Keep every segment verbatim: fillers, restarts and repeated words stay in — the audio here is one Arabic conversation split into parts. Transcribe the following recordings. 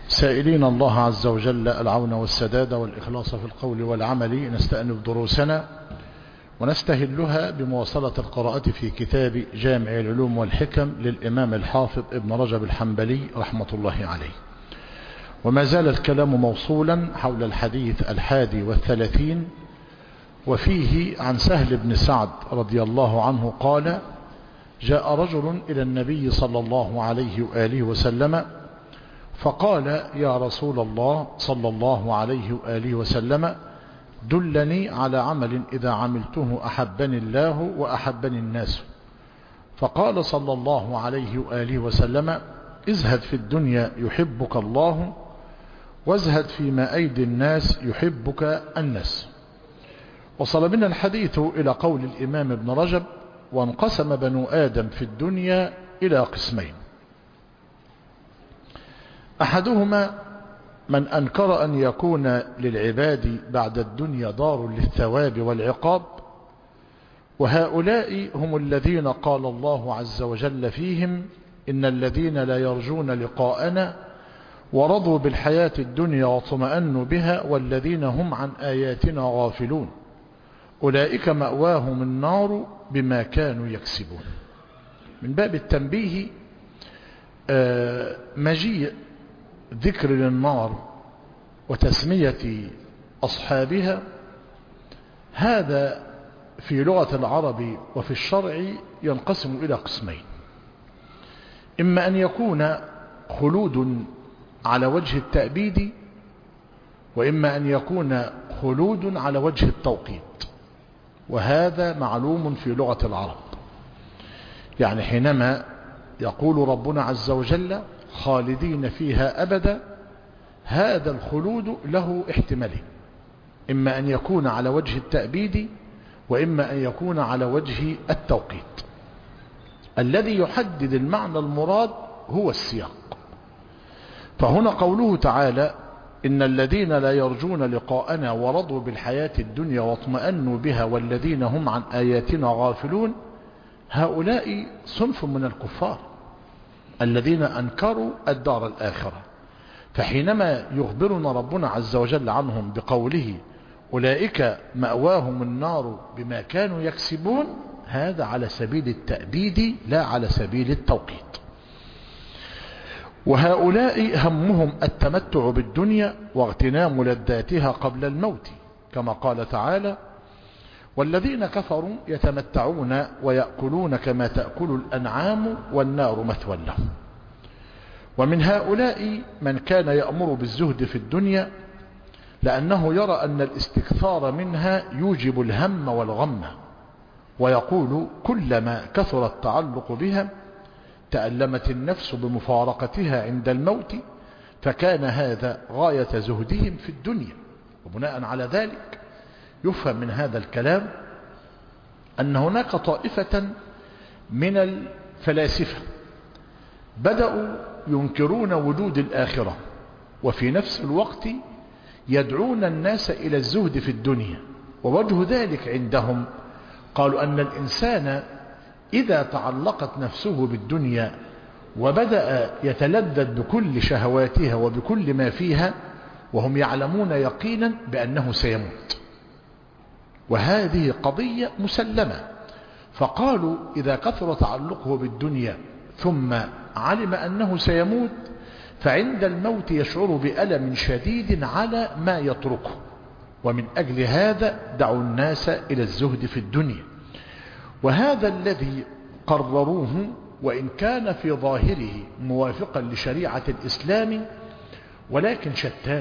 سائلين الله عز وجل العون والسداد والإخلاص في القول والعمل، نستأنف دروسنا ونستهلها بمواصلة القراءة في كتاب جامع العلوم والحكم للإمام الحافظ ابن رجب الحنبلي رحمة الله عليه. وما زال الكلام موصولا حول الحديث الحادي والثلاثين، وفيه عن سهل بن سعد رضي الله عنه قال: جاء رجل إلى النبي صلى الله عليه وآله وسلم فقال: يا رسول الله صلى الله عليه وآله وسلم، دلني على عمل إذا عملته أحبني الله وأحبني الناس. فقال صلى الله عليه وآله وسلم: ازهد في الدنيا يحبك الله، وازهد فيما أيدي الناس يحبك الناس. وصل بنا الحديث إلى قول الإمام ابن رجب: وانقسم بنو آدم في الدنيا إلى قسمين، أحدهما من أنكر أن يكون للعباد بعد الدنيا دار للثواب والعقاب، وهؤلاء هم الذين قال الله عز وجل فيهم: إن الذين لا يرجون لقاءنا ورضوا بالحياة الدنيا واطمأنوا بها والذين هم عن آياتنا غافلون أولئك مأواهم النار بما كانوا يكسبون. من باب التنبيه مجيء ذكر للنار وتسمية أصحابها، هذا في لغة العرب وفي الشرع ينقسم إلى قسمين: إما أن يكون خلود على وجه التأبيد، وإما أن يكون خلود على وجه التوقيت، وهذا معلوم في لغة العرب. يعني حينما يقول ربنا عز وجل: خالدين فيها أبدا، هذا الخلود له احتمالين: إما أن يكون على وجه التأبيد، وإما أن يكون على وجه التوقيت. الذي يحدد المعنى المراد هو السياق. فهنا قوله تعالى: إن الذين لا يرجون لقاءنا ورضوا بالحياة الدنيا واطمأنوا بها والذين هم عن آياتنا غافلون، هؤلاء صنف من الكفار الذين أنكروا الدار الآخرة. فحينما يخبرنا ربنا عز وجل عنهم بقوله: أولئك مأواهم النار بما كانوا يكسبون، هذا على سبيل التأبيد لا على سبيل التوقيت. وهؤلاء همهم التمتع بالدنيا واغتنام لذاتها قبل الموت، كما قال تعالى: والذين كفروا يتمتعون ويأكلون كما تأكل الأنعام والنار مثوى لهم. ومن هؤلاء من كان يأمر بالزهد في الدنيا، لأنه يرى أن الاستكثار منها يوجب الهم والغم، ويقول: كلما كثر التعلق بها تألمت النفس بمفارقتها عند الموت، فكان هذا غاية زهدهم في الدنيا. وبناء على ذلك يفهم من هذا الكلام أن هناك طائفة من الفلاسفة بدأوا ينكرون وجود الآخرة، وفي نفس الوقت يدعون الناس إلى الزهد في الدنيا. ووجه ذلك عندهم قالوا أن الإنسان إذا تعلقت نفسه بالدنيا وبدأ يتلذذ بكل شهواتها وبكل ما فيها، وهم يعلمون يقينا بأنه سيموت، وهذه قضية مسلمة. فقالوا: إذا كثر تعلقه بالدنيا ثم علم أنه سيموت، فعند الموت يشعر بألم شديد على ما يتركه، ومن أجل هذا دعوا الناس إلى الزهد في الدنيا. وهذا الذي قرروه، وإن كان في ظاهره موافقا لشريعة الإسلام، ولكن شتان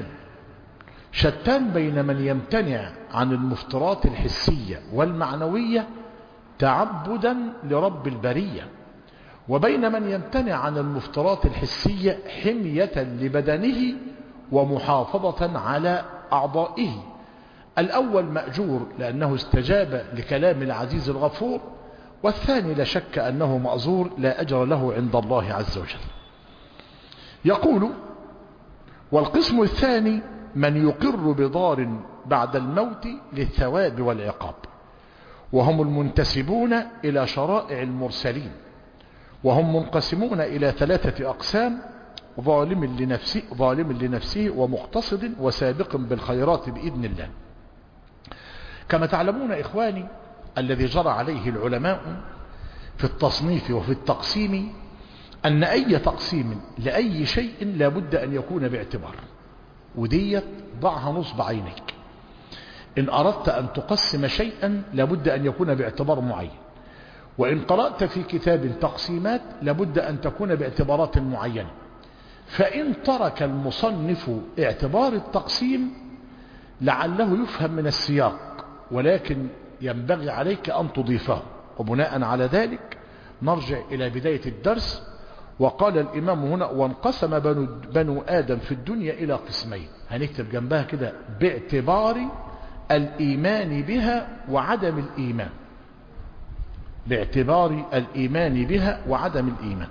شتان بين من يمتنع عن المفترات الحسية والمعنوية تعبدا لرب البرية، وبين من يمتنع عن المفترات الحسية حمية لبدنه ومحافظة على أعضائه. الأول مأجور لأنه استجاب لكلام العزيز الغفور، والثاني لا شك أنه مأزور لا أجر له عند الله عز وجل. يقول: والقسم الثاني من يقر بدار بعد الموت للثواب والعقاب، وهم المنتسبون إلى شرائع المرسلين، وهم منقسمون إلى ثلاثة أقسام: ظالم لنفسه ظالم لنفسه ومقتصد وسابق بالخيرات بإذن الله. كما تعلمون إخواني الذي جرى عليه العلماء في التصنيف وفي التقسيم أن أي تقسيم لأي شيء لابد أن يكون باعتبار، وديت ضعها نصب عينيك. إن أردت أن تقسم شيئا لابد أن يكون باعتبار معين، وإن قرأت في كتاب تقسيمات لابد أن تكون باعتبارات معينة. فإن ترك المصنف اعتبار التقسيم لعله يفهم من السياق، ولكن ينبغي عليك أن تضيفه. وبناء على ذلك نرجع إلى بداية الدرس. وقال الإمام هنا: وانقسم بنو, بنو آدم في الدنيا إلى قسمين. هنكتب جنبها كده: باعتبار الإيمان بها وعدم الإيمان. باعتبار الإيمان بها وعدم الإيمان،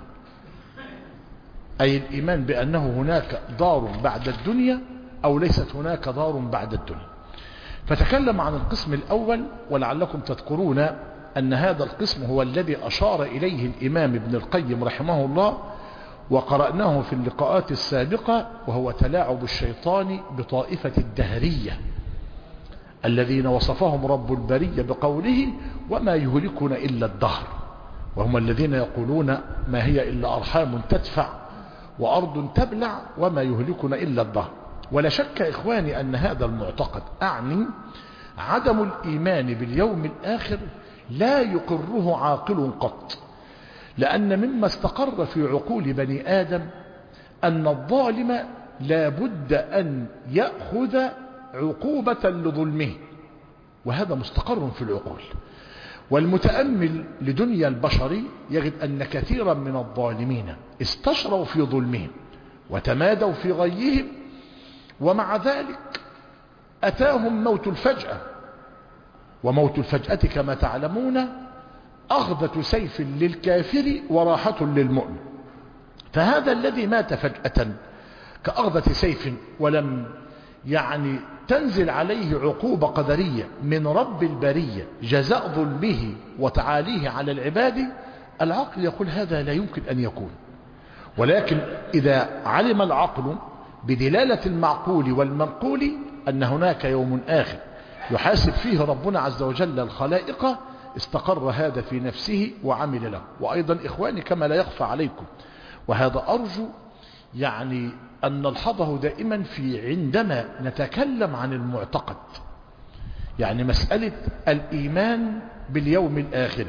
أي الإيمان بأنه هناك دار بعد الدنيا أو ليست هناك دار بعد الدنيا. فتكلم عن القسم الأول، ولعلكم تذكرون أن هذا القسم هو الذي أشار إليه الإمام ابن القيم رحمه الله، وقرأناه في اللقاءات السابقة، وهو تلاعب الشيطان بطائفة الدهرية الذين وصفهم رب البرية بقوله: وما يهلكنا إلا الدهر. وهم الذين يقولون: ما هي إلا أرحام تدفع وأرض تبلع وما يهلكنا إلا الدهر. ولا شك إخواني أن هذا المعتقد، أعني عدم الإيمان باليوم الآخر، لا يقره عاقل قط، لأن مما استقر في عقول بني آدم أن الظالم لا بد أن يأخذ عقوبة لظلمه، وهذا مستقر في العقول. والمتأمل لدنيا البشر يجد أن كثيرا من الظالمين استشروا في ظلمهم وتمادوا في غيهم، ومع ذلك أتاهم موت الفجأة. وموت الفجأة كما تعلمون أخذة سيف للكافر وراحة للمؤمن. فهذا الذي مات فجأة كأخذة سيف ولم يعني تنزل عليه عقوبة قدرية من رب البرية جزاء ظلمه وتعاليه على العباد، العقل يقول هذا لا يمكن أن يكون. ولكن إذا علم العقل بدلالة المعقول والمنقول أن هناك يوم آخر يحاسب فيه ربنا عز وجل الخلائق، استقر هذا في نفسه وعمل له. وأيضا إخواني كما لا يخفى عليكم، وهذا أرجو يعني أن نلحظه دائما في عندما نتكلم عن المعتقد، يعني مسألة الإيمان باليوم الآخر،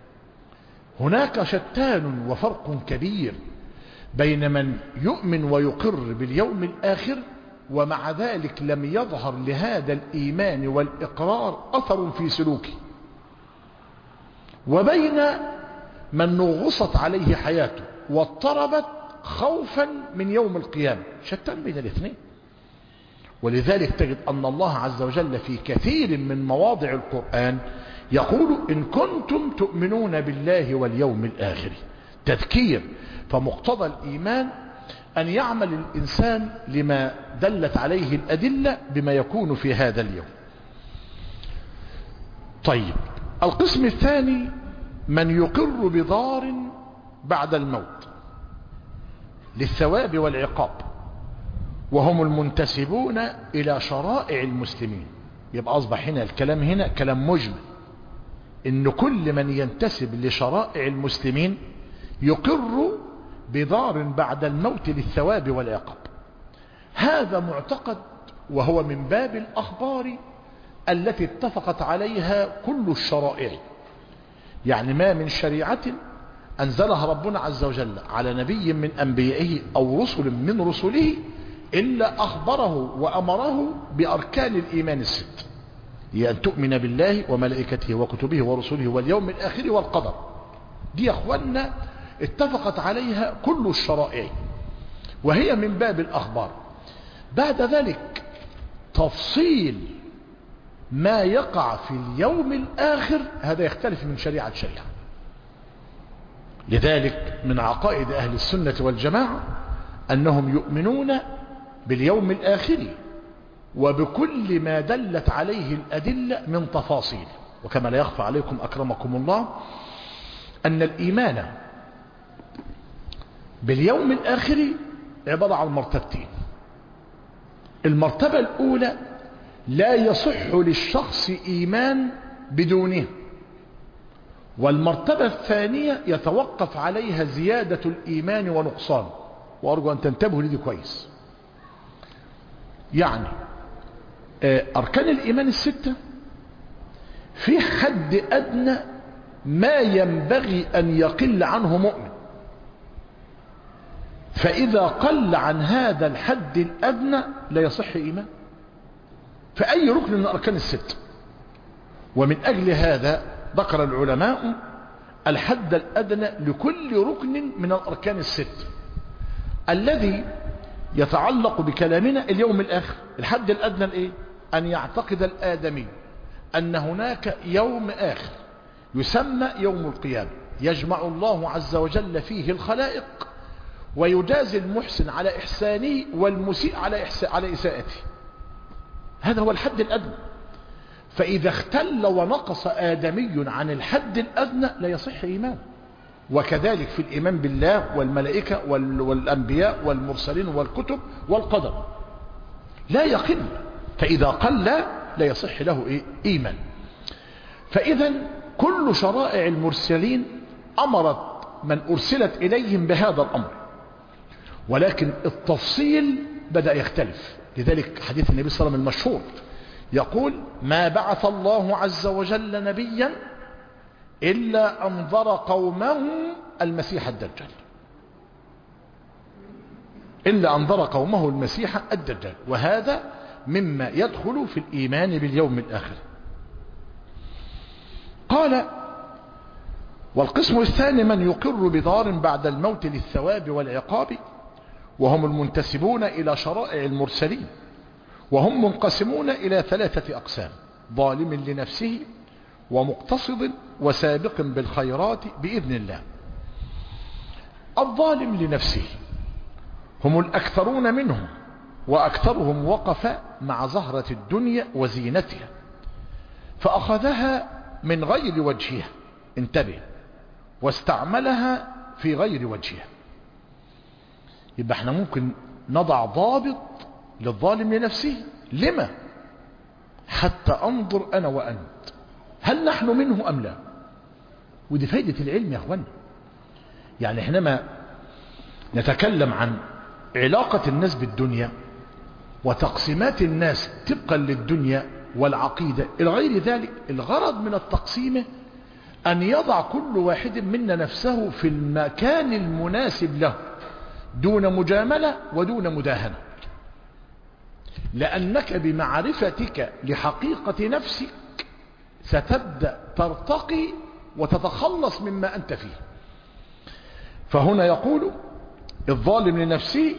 هناك شتان وفرق كبير بين من يؤمن ويقر باليوم الآخر ومع ذلك لم يظهر لهذا الإيمان والإقرار أثر في سلوكه، وبين من نغصت عليه حياته واضطربت خوفا من يوم القيامة. شتان بين الاثنين. ولذلك تجد أن الله عز وجل في كثير من مواضع القرآن يقول: إن كنتم تؤمنون بالله واليوم الآخر، تذكير. فمقتضى الإيمان أن يعمل الإنسان لما دلت عليه الأدلة بما يكون في هذا اليوم. طيب، القسم الثاني من يقر بدار بعد الموت للثواب والعقاب، وهم المنتسبون إلى شرائع المسلمين. يبقى أصبح هنا الكلام هنا كلام مجمل، إن كل من ينتسب لشرائع المسلمين يقر بدار بعد الموت للثواب والعقاب. هذا معتقد، وهو من باب الأخبار التي اتفقت عليها كل الشرائع. يعني ما من شريعة أنزلها ربنا عز وجل على نبي من أنبيائه أو رسل من رسله إلا أخبره وأمره بأركان الإيمان الست، هي أن تؤمن بالله وملائكته وكتبه ورسله واليوم الآخر والقدر. دي يا أخوانا اتفقت عليها كل الشرائع، وهي من باب الأخبار. بعد ذلك تفصيل ما يقع في اليوم الآخر هذا يختلف من شريعة شريعة. لذلك من عقائد أهل السنة والجماعة أنهم يؤمنون باليوم الآخر وبكل ما دلت عليه الأدلة من تفاصيل. وكما لا يخفى عليكم أكرمكم الله أن الإيمان باليوم الآخر عبارة عن مرتبتين. المرتبة الأولى لا يصح للشخص إيمان بدونه، والمرتبة الثانية يتوقف عليها زيادة الإيمان ونقصان، وأرجو أن تنتبهوا لدي كويس. يعني أركان الإيمان الستة في حد أدنى ما ينبغي أن يقل عنه مؤمن، فإذا قل عن هذا الحد الأدنى لا يصح إيمان في أي ركن من أركان الستة. ومن أجل هذا ذكر العلماء الحد الأدنى لكل ركن من الأركان الستة الذي يتعلق بكلامنا اليوم الآخر. الحد الأدنى الإيه؟ أن يعتقد الآدمي أن هناك يوم آخر يسمى يوم القيامة، يجمع الله عز وجل فيه الخلائق ويجازي المحسن على إحسانه والمسيء على على إساءته. هذا هو الحد الأدنى. فإذا اختل ونقص آدمي عن الحد الأدنى لا يصح إيمان. وكذلك في الإيمان بالله والملائكة والأنبياء والمرسلين والكتب والقدر لا يقل، فإذا قل لا يصح له إيه؟ إيمان. فإذا كل شرائع المرسلين أمرت من أرسلت إليهم بهذا الأمر، ولكن التفصيل بدأ يختلف. لذلك حديث النبي صلى الله عليه وسلم المشهور يقول: ما بعث الله عز وجل نبيا إلا أنذر قومه المسيح الدجال، إلا أنذر قومه المسيح الدجال، وهذا مما يدخل في الإيمان باليوم الآخر. قال: والقسم الثاني من يقر بدار بعد الموت للثواب والعقاب، وهم المنتسبون إلى شرائع المرسلين، وهم منقسمون إلى ثلاثة أقسام: ظالم لنفسه ومقتصد وسابق بالخيرات بإذن الله. الظالم لنفسه هم الأكثرون منهم، وأكثرهم وقف مع زهرة الدنيا وزينتها فأخذها من غير وجهها، انتبه، واستعملها في غير وجهها. يبقى احنا ممكن نضع ضابط للظالم لنفسه. لما؟ حتى أنظر أنا وأنت هل نحن منه أم لا. ودي فايدة العلم يا أخوانا. يعني حينما نتكلم عن علاقة الناس بالدنيا وتقسيمات الناس طبقا للدنيا والعقيدة إلى غير ذلك، الغرض من التقسيم أن يضع كل واحد منا نفسه في المكان المناسب له دون مجاملة ودون مداهنة، لأنك بمعرفتك لحقيقة نفسك ستبدأ ترتقي وتتخلص مما أنت فيه. فهنا يقول: الظالم لنفسه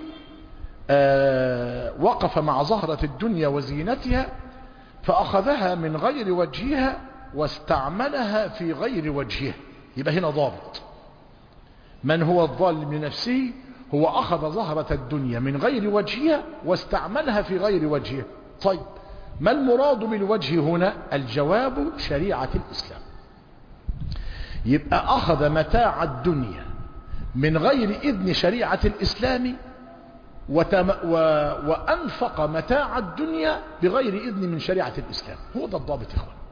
آه وقف مع زهرة الدنيا وزينتها فأخذها من غير وجهها واستعملها في غير وجهها. يبقى هنا ضابط. من هو الظالم لنفسه؟ هو أخذ زهرة الدنيا من غير وجهها واستعملها في غير وجهها. طيب، ما المراد بالوجه هنا؟ الجواب: شريعة الإسلام. يبقى أخذ متاع الدنيا من غير إذن شريعة الإسلام وتم و... وأنفق متاع الدنيا بغير إذن من شريعة الإسلام. هو ده الضابط يا أخوان.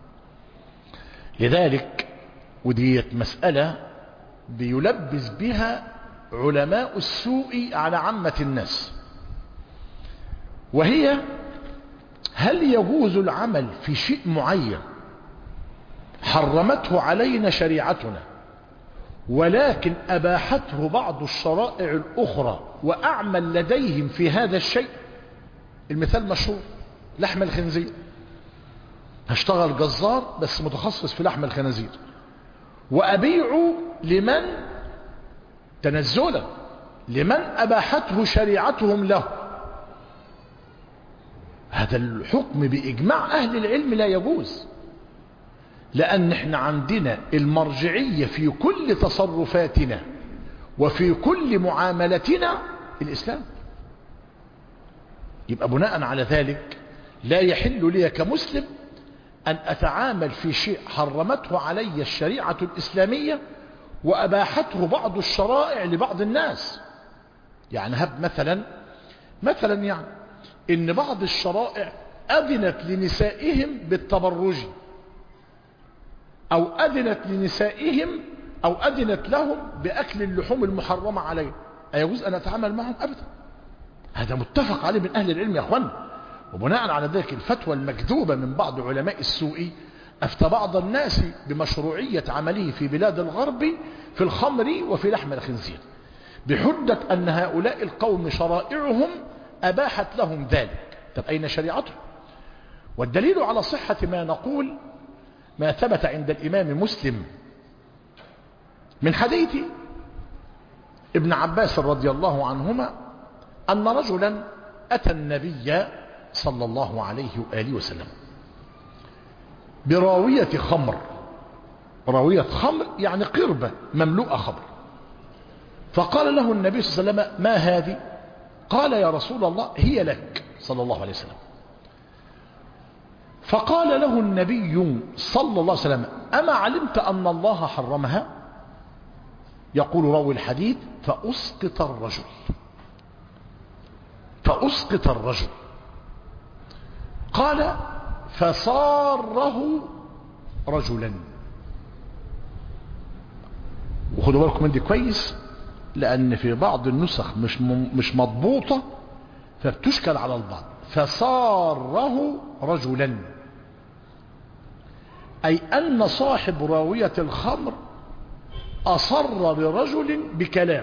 لذلك وديت مسألة بيلبس بها علماء السوء على عامة الناس، وهي: هل يجوز العمل في شيء معين حرمته علينا شريعتنا ولكن أباحته بعض الشرائع الأخرى وأعمل لديهم في هذا الشيء؟ المثال مشهور: لحم الخنزير. هشتغل جزار بس متخصص في لحم الخنازير وأبيعه لمن تنزلا لمن أباحته شريعتهم له. هذا الحكم بإجماع أهل العلم لا يجوز، لأن احنا عندنا المرجعية في كل تصرفاتنا وفي كل معاملتنا الإسلام. يبقى بناء على ذلك لا يحل لي كمسلم أن أتعامل في شيء حرمته علي الشريعة الإسلامية وأباحته بعض الشرائع لبعض الناس. يعني هب مثلا مثلا يعني إن بعض الشرائع أذنت لنسائهم بالتبرج، أو أذنت لنسائهم أو أذنت لهم بأكل اللحوم المحرمة عليه، أيجوز أن أتعامل معهم؟ أبدا. هذا متفق عليه من أهل العلم يا أخوان. وبناء على ذلك الفتوى المكذوبة من بعض علماء السوء أفتى بعض الناس بمشروعية عمله في بلاد الغرب في الخمر وفي لحم الخنزير، بحجة أن هؤلاء القوم شرائعهم أباحت لهم ذلك. طب أين شريعته؟ والدليل على صحة ما نقول ما ثبت عند الإمام مسلم من حديث ابن عباس رضي الله عنهما أن رجلا أتى النبي صلى الله عليه وآله وسلم براوية خمر. راوية خمر يعني قربة مملوءة خمر. فقال له النبي صلى الله عليه وسلم: ما هذه؟ قال: يا رسول الله هي لك، صلى الله عليه وسلم. فقال له النبي صلى الله عليه وسلم: أما علمت أن الله حرمها؟ يقول راوي الحديث: فأسقط الرجل فأسقط الرجل قال: فصاره رجلا. وخدوا بالكم من دي كويس، لأن في بعض النسخ مش مش مضبوطة فبتشكل على البعض. فصاره رجلا، أي أن صاحب راوية الخمر أصر لرجل بكلام،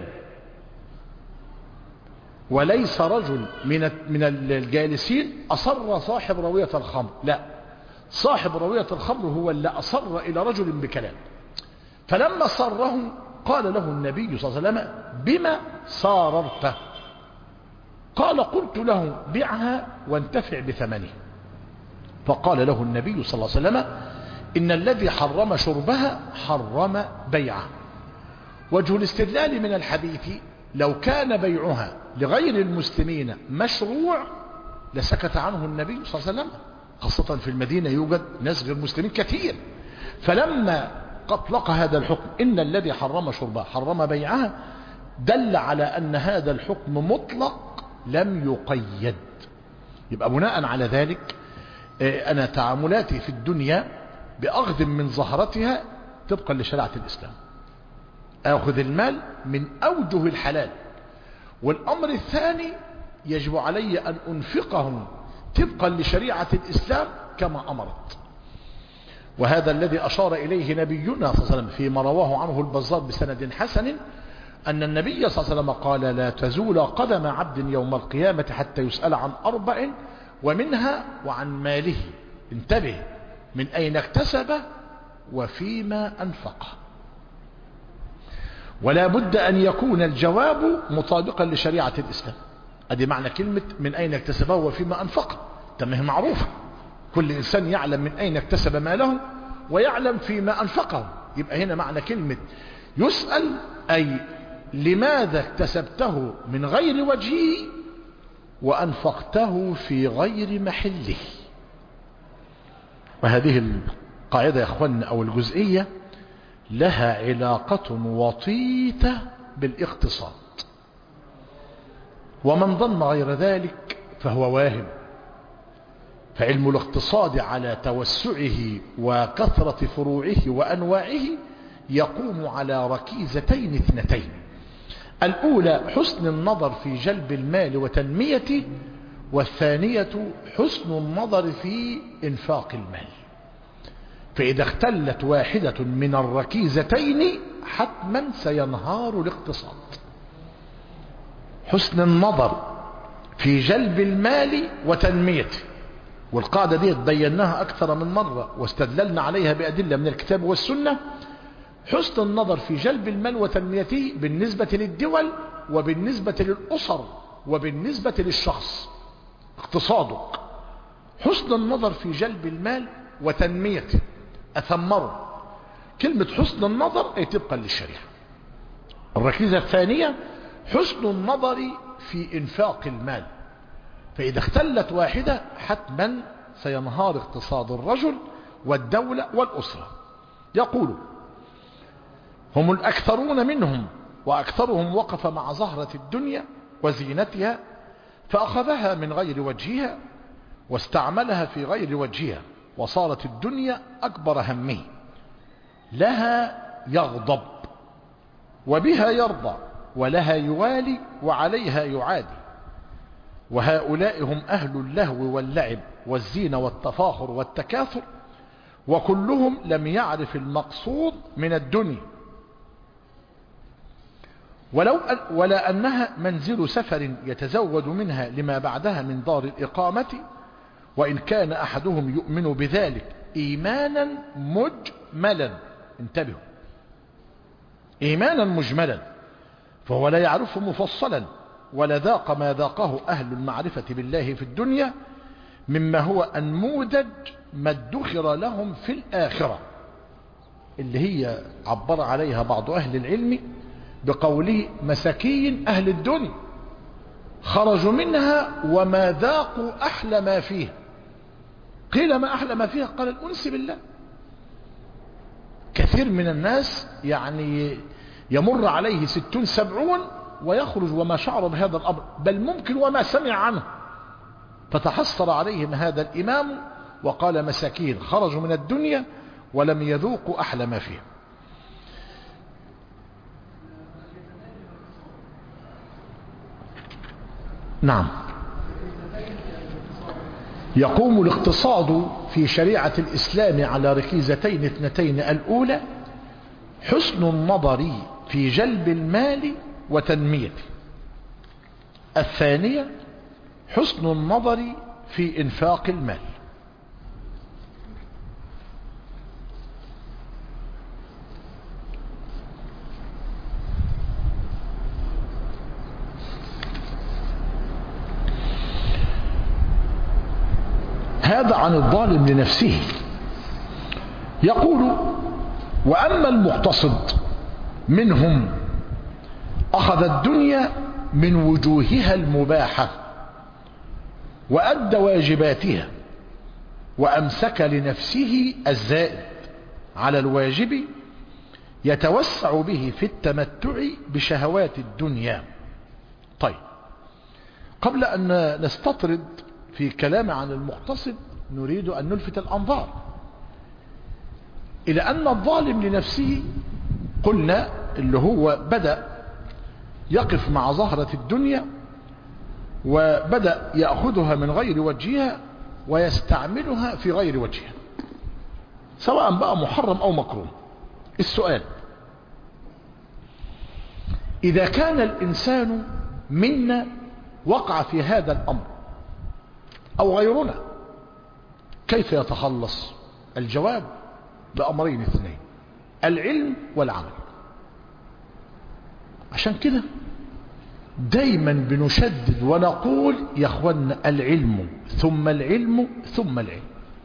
وليس رجل من من الجالسين أصر صاحب راوية الخمر، لا، صاحب راوية الخمر هو اللي أصر إلى رجل بكلام. فلما صره قال له النبي صلى الله عليه وسلم: بما صاررته؟ قال: قلت له: بيعها وانتفع بثمنه. فقال له النبي صلى الله عليه وسلم: إن الذي حرم شربها حرم بيعها. وجه الاستدلال من الحديث: لو كان بيعها لغير المسلمين مشروع لسكت عنه النبي صلى الله عليه وسلم، خاصة في المدينة يوجد ناس غير مسلمين كثير. فلما أطلق هذا الحكم إن الذي حرم شربها حرم بيعها دل على أن هذا الحكم مطلق لم يقيد. يبقى بناء على ذلك أنا تعاملاتي في الدنيا بأخذ من زهرتها طبقا لشريعة الإسلام، أخذ المال من أوجه الحلال. والأمر الثاني يجب علي أن أنفقه طبقا لشريعة الإسلام كما أمرت. وهذا الذي أشار إليه نبينا صلى الله عليه وسلم فيما رواه عنه البزار بسند حسن أن النبي صلى الله عليه وسلم قال: لا تزول قدم عبد يوم القيامة حتى يسأل عن أربع، ومنها وعن ماله. انتبه، من أين اكتسبه وفيما أنفقه. ولا بد أن يكون الجواب مطابقا لشريعة الإسلام. أدي معنى كلمة من أين اكتسبه وفيما أنفقه. تمه معروفة، كل إنسان يعلم من أين اكتسب ماله ويعلم فيما أنفقه. يبقى هنا معنى كلمة يسأل أي لماذا اكتسبته من غير وجهه وأنفقته في غير محله. وهذه القاعدة يا أخوانا أو الجزئية لها علاقة وطيدة بالاقتصاد، ومن ظن غير ذلك فهو واهم. فعلم الاقتصاد على توسعه وكثرة فروعه وأنواعه يقوم على ركيزتين اثنتين: الأولى حسن النظر في جلب المال وتنميته، والثانية حسن النظر في إنفاق المال. فإذا اختلت واحدة من الركيزتين حتما سينهار الاقتصاد. حسن النظر في جلب المال وتنميته، والقاعدة دي بيناها أكثر من مرة واستدللنا عليها بأدلة من الكتاب والسنة. حسن النظر في جلب المال وتنميته بالنسبة للدول وبالنسبة للأسر وبالنسبة للشخص اقتصادك. حسن النظر في جلب المال وتنميته أثمره. كلمة حسن النظر أي طبقا للشريعة. الركيزة الثانية حسن النظر في إنفاق المال. فإذا اختلت واحدة حتما سينهار اقتصاد الرجل والدولة والأسرة. يقول: هم الأكثرون منهم وأكثرهم وقف مع زهرة الدنيا وزينتها فأخذها من غير وجهها واستعملها في غير وجهها، وصارت الدنيا أكبر همه، لها يغضب وبها يرضى ولها يوالي وعليها يعادي، وهؤلاء هم أهل اللهو واللعب والزينة والتفاخر والتكاثر، وكلهم لم يعرف المقصود من الدنيا، ولو أن ولا أنها منزل سفر يتزود منها لما بعدها من دار الإقامة، وإن كان أحدهم يؤمن بذلك إيمانا مجملا. انتبهوا، إيمانا مجملا، فهو لا يعرفه مفصلا ولا ذاق ما ذاقه أهل المعرفة بالله في الدنيا مما هو أنموذج ما ادخر لهم في الآخرة، اللي هي عبر عليها بعض أهل العلم بقوله مساكين أهل الدنيا خرجوا منها وما ذاقوا أحلى ما فيها. قيل ما أحلى ما فيها؟ قال الأنس بالله. كثير من الناس يعني يمر عليه ستون سبعون ويخرج وما شعر بهذا الأمر، بل ممكن وما سمع عنه، فتحسر عليهم هذا الإمام وقال مساكين خرجوا من الدنيا ولم يذوقوا أحلى ما فيها. نعم، يقوم الاقتصاد في شريعة الإسلام على ركيزتين اثنتين: الأولى حسن النظر في جلب المال وتنميته، الثانية حسن النظر في إنفاق المال. هذا عن الظالم لنفسه. يقول: وأما المقتصد منهم أخذ الدنيا من وجوهها المباحة وأدى واجباتها وأمسك لنفسه الزائد على الواجب يتوسع به في التمتع بشهوات الدنيا. طيب، قبل أن نستطرد في كلام عن المقتصد نريد أن نلفت الأنظار إلى أن الظالم لنفسه قلنا اللي هو بدأ يقف مع زهرة الدنيا وبدأ يأخذها من غير وجهها ويستعملها في غير وجهها، سواء بقى محرم أو مكروه. السؤال: إذا كان الإنسان منا وقع في هذا الأمر أو غيرنا كيف يتخلص؟ الجواب بأمرين اثنين: العلم والعمل. عشان كده دايما بنشدد ونقول يا اخوانا العلم ثم العلم ثم العلم.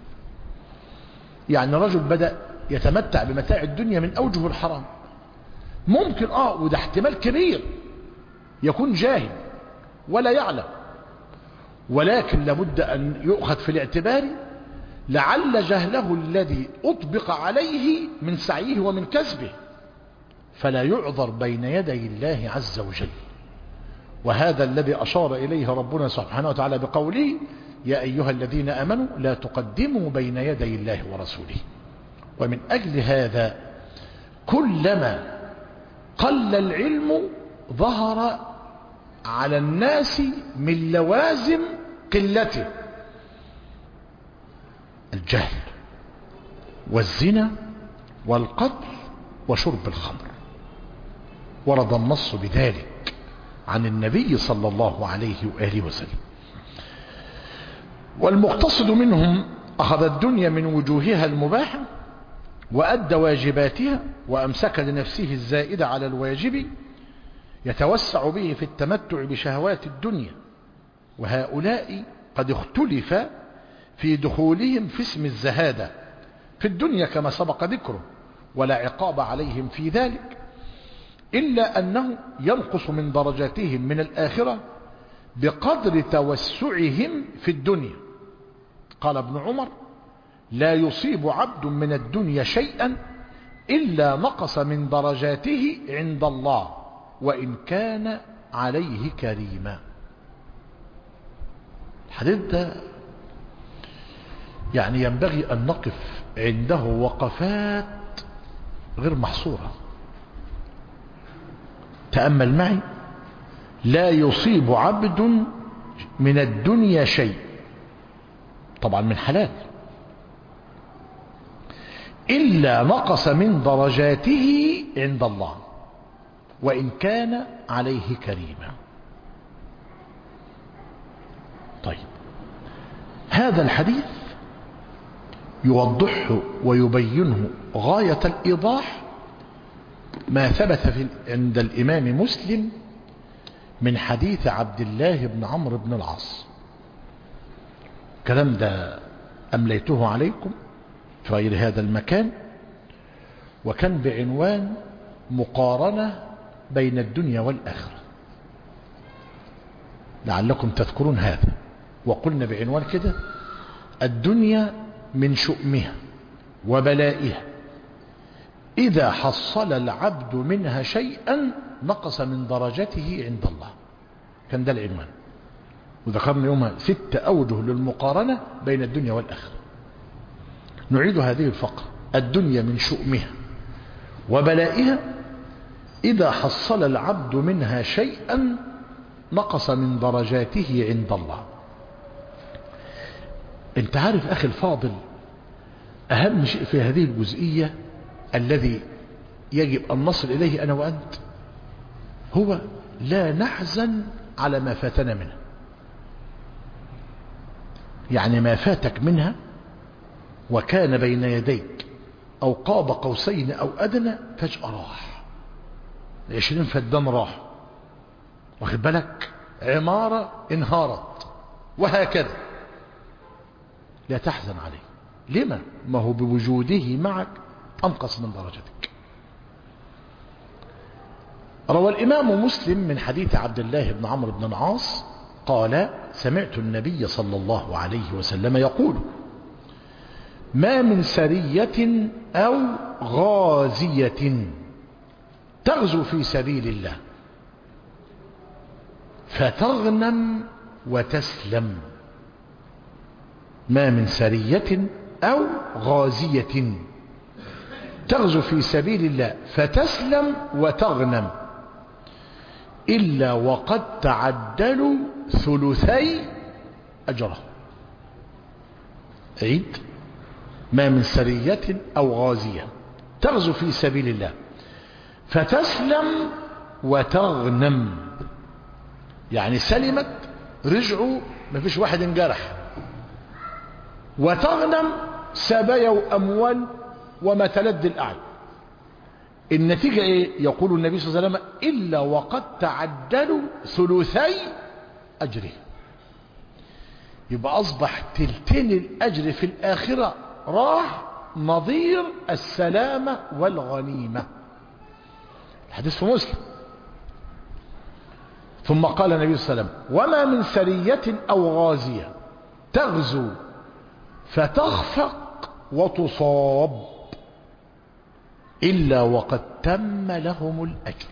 يعني رجل بدأ يتمتع بمتاع الدنيا من أوجه الحرام، ممكن اه وده احتمال كبير يكون جاهل ولا يعلم، ولكن لابد أن يؤخذ في الاعتبار لعل جهله الذي أطبق عليه من سعيه ومن كسبه، فلا يعذر بين يدي الله عز وجل. وهذا الذي أشار إليه ربنا سبحانه وتعالى بقوله: يا أيها الذين آمنوا لا تقدموا بين يدي الله ورسوله. ومن أجل هذا كلما قل العلم ظهر على الناس من لوازم قلته الجهل والزنا والقتل وشرب الخمر، ورد النص بذلك عن النبي صلى الله عليه وآله وسلم. والمقتصد منهم أخذ الدنيا من وجوهها المباحة وأدى واجباتها وأمسك لنفسه الزائد على الواجب يتوسع به في التمتع بشهوات الدنيا، وهؤلاء قد اختلف في دخولهم في اسم الزهادة في الدنيا كما سبق ذكره، ولا عقاب عليهم في ذلك، إلا أنه ينقص من درجاتهم من الآخرة بقدر توسعهم في الدنيا. قال ابن عمر: لا يصيب عبد من الدنيا شيئا إلا نقص من درجاته عند الله وإن كان عليه كريما. الحديث ده يعني ينبغي أن نقف عنده وقفات غير محصورة. تأمل معي: لا يصيب عبد من الدنيا شيء، طبعا من حلال، إلا نقص من درجاته عند الله وإن كان عليه كريما. طيب، هذا الحديث يوضحه ويبينه غاية الإيضاح ما ثبت في عند الإمام مسلم من حديث عبد الله بن عمرو بن العاص. الكلام ده أمليته عليكم في غير هذا المكان، وكان بعنوان مقارنة بين الدنيا والآخرة، لعلكم تذكرون هذا. وقلنا بعنوان كده: الدنيا من شؤمها وبلائها، إذا حصل العبد منها شيئا نقص من درجته عند الله. كان ده العنوان، وذكرنا يومها ست أوجه للمقارنة بين الدنيا والآخرة. نعيد هذه الفقرة: الدنيا من شؤمها وبلائها، إذا حصل العبد منها شيئا نقص من درجاته عند الله. انت عارف أخي الفاضل، أهم شيء في هذه الجزئية الذي يجب أن نصل إليه أنا وأنت هو لا نحزن على ما فاتنا منها. يعني ما فاتك منها وكان بين يديك أو قاب قوسين أو أدنى فجأة راح، عشرين فدان راح، واخد بالك، عمارة انهارت، وهكذا. لا تحزن عليه. لما؟ ما هو بوجوده معك أنقص من درجتك. روى الإمام مسلم من حديث عبد الله بن عمرو بن العاص قال: سمعت النبي صلى الله عليه وسلم يقول: ما من سرية أو غازية تغزو في سبيل الله فتغنم وتسلم. ما من سرية أو غازية تغزو في سبيل الله فتسلم وتغنم إلا وقد تعدلوا ثلثي أجره. عيد: ما من سرية أو غازية تغزو في سبيل الله فتسلم وتغنم، يعني سلمت، رجعوا، ما فيش واحد انجرح، وتغنم، سبايا أموال وما تلد الأعين. النتيجة ايه؟ يقول النبي صلى الله عليه وسلم: إلا وقد تعدلوا ثلثي أجره. يبقى أصبح تلتين الأجر في الآخرة راح، نظير السلامة والغنيمة. الحديث في مسلم. ثم قال النبي صلى الله عليه وسلم: وما من سرية أو غازية تغزو فتخفق وتصاب إلا وقد تم لهم الأجر.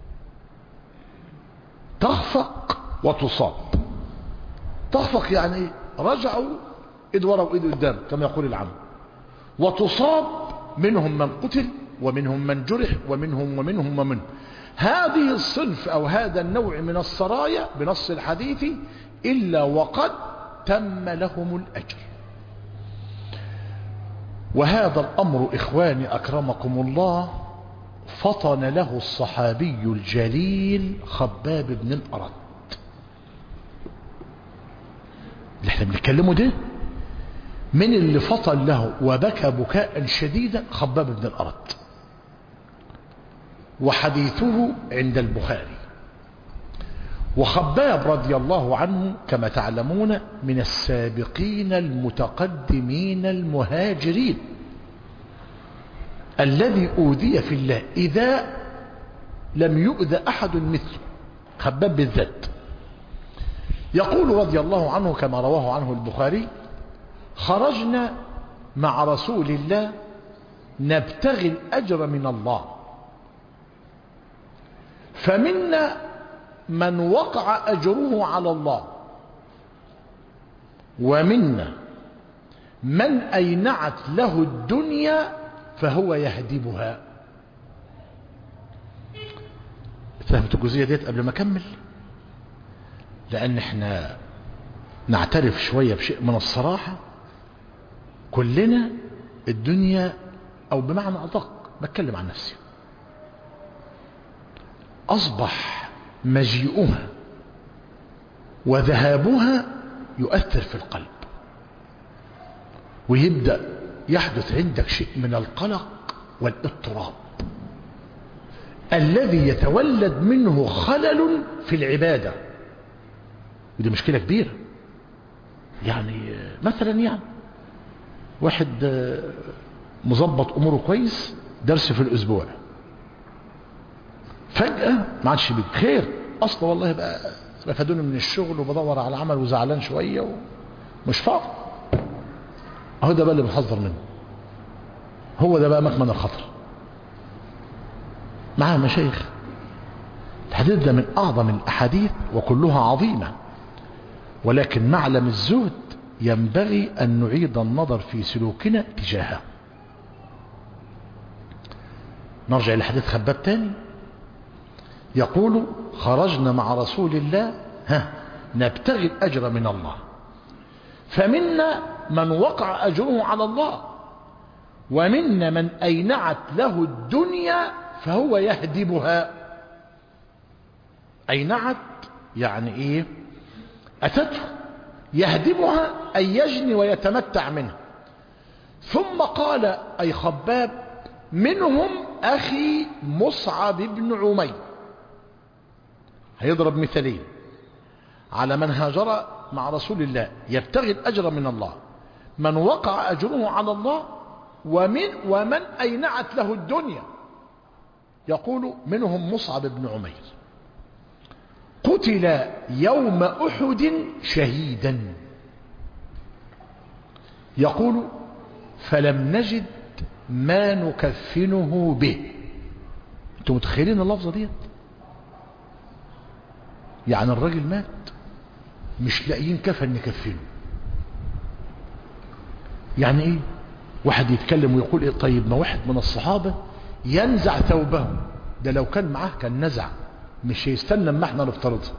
تخفق وتصاب. تخفق يعني رجعوا إيد ورا وإيد قدام كما يقول العام. وتصاب منهم من قتل ومنهم من جرح ومنهم ومنهم ومنهم. هذه الصنف أو هذا النوع من السرايا بنص الحديث إلا وقد تم لهم الأجر. وهذا الأمر إخواني أكرمكم الله فطن له الصحابي الجليل خباب بن الأرت. اللي احنا بنتكلمه ده من اللي فطن له وبكى بكاء شديدا خباب بن الأرت، وحديثه عند البخاري. وخباب رضي الله عنه كما تعلمون من السابقين المتقدمين المهاجرين الذي أوذي في الله إذا لم يؤذى أحد مثله، خباب بالذات. يقول رضي الله عنه كما رواه عنه البخاري: خرجنا مع رسول الله نبتغي الأجر من الله، فمنا من وقع أجره على الله، ومنا من أينعت له الدنيا فهو يهدبها. فهمت الجزئية ديت قبل ما أكمل؟ لأن احنا نعترف شوية بشيء من الصراحة، كلنا الدنيا، أو بمعنى أدق بتكلم عن نفسي، أصبح مجيئها وذهابها يؤثر في القلب، ويبدأ يحدث عندك شيء من القلق والاضطراب الذي يتولد منه خلل في العبادة. ودي مشكلة كبيرة. يعني مثلا يعني واحد مظبط أموره كويس، درس في الأسبوع، فجأة ما عادش بيجي خير أصلا، والله بقى رفدوني من الشغل وبدور على عمل وزعلان شوية ومش فاضي. اهو ده بقى اللي بنحذر منه، هو ده بقى مكمن الخطر. معاه مشايخ الحديث ده من أعظم الأحاديث وكلها عظيمة، ولكن معلم الزهد ينبغي أن نعيد النظر في سلوكنا تجاهه. نرجع لحديث خباب تاني، يقول: خرجنا مع رسول الله ها نبتغي الأجر من الله، فمنا من وقع أجره على الله، ومنا من أينعت له الدنيا فهو يهدبها. أينعت يعني إيه؟ أتته. يهدبها أي يجني ويتمتع منها. ثم قال أي خباب: منهم أخي مصعب بن عمير. هيضرب مثالين على من هاجر مع رسول الله يبتغي الأجر من الله، من وقع أجره على الله، ومن, ومن أينعت له الدنيا. يقول: منهم مصعب بن عمير قتل يوم أحد شهيدا. يقول: فلم نجد ما نكفنه به. انتم متخيلين اللفظة ديت؟ يعني الراجل مات مش لاقيين كفن نكفنه. يعني ايه؟ واحد يتكلم ويقول ايه؟ طيب ما واحد من الصحابة ينزع ثوبه، ده لو كان معاه كان نزع، مش هيستنى اما احنا نفترضها.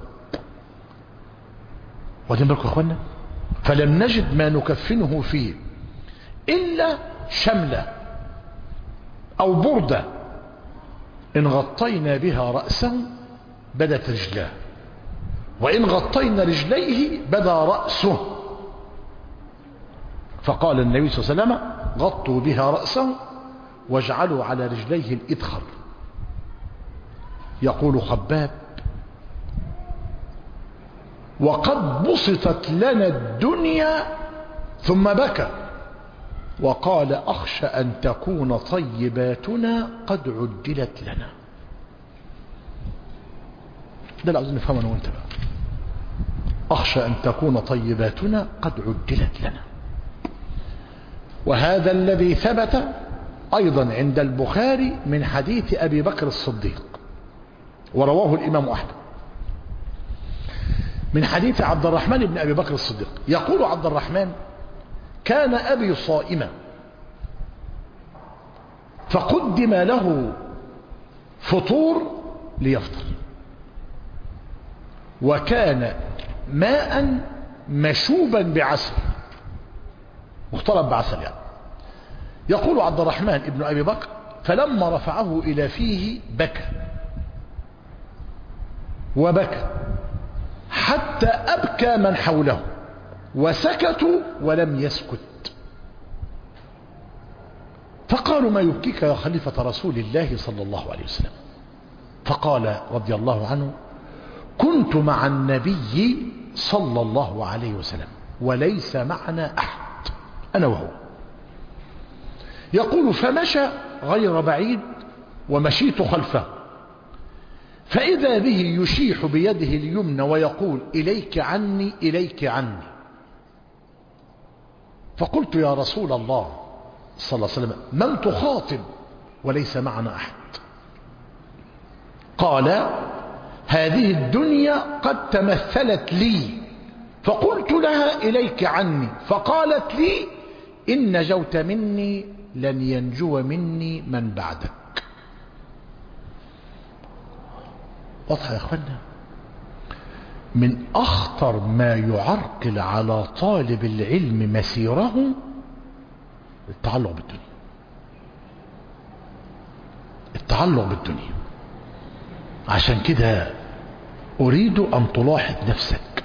واخدين بالكم يا اخوانا؟ فلم نجد ما نكفنه فيه الا شملة او بردة ان غطينا بها رأسه بدت رجلاه، وإن غطينا رجليه بدا رأسه. فقال النبي صلى الله عليه وسلم: غطوا بها رأسه واجعلوا على رجليه الإدخر. يقول خباب: وقد بسطت لنا الدنيا، ثم بكى وقال: أخشى أن تكون طيباتنا قد عدلت لنا. ده اللي عاوزين نفهمه انا وانت بقى. أخشى أن تكون طيباتنا قد عدلت لنا. وهذا الذي ثبت أيضا عند البخاري من حديث أبي بكر الصديق، ورواه الإمام أحمد من حديث عبد الرحمن بن أبي بكر الصديق. يقول عبد الرحمن: كان أبي صائما فقدم له فطور ليفطر، وكان ماء مشوبا بعسل، مختلط بعسل يعني. يقول عبد الرحمن ابن أبي بكر: فلما رفعه إلى فيه بكى وبكى حتى أبكى من حوله، وسكتوا ولم يسكت. فقالوا: ما يبكيك يا خليفة رسول الله صلى الله عليه وسلم؟ فقال رضي الله عنه: كنت مع النبي صلى الله عليه وسلم وليس معنا أحد، أنا وهو. يقول: فمشى غير بعيد ومشيت خلفه، فإذا به يشيح بيده اليمنى ويقول: إليك عني إليك عني. فقلت: يا رسول الله صلى الله عليه وسلم، من تخاطب وليس معنا أحد؟ قال: هذه الدنيا قد تمثلت لي فقلت لها إليك عني، فقالت لي إن نجوت مني لن ينجو مني من بعدك. واضح يا أخوانا؟ من أخطر ما يعرقل على طالب العلم مسيره التعلق بالدنيا. التعلق بالدنيا. عشان كده أريد أن تلاحظ نفسك،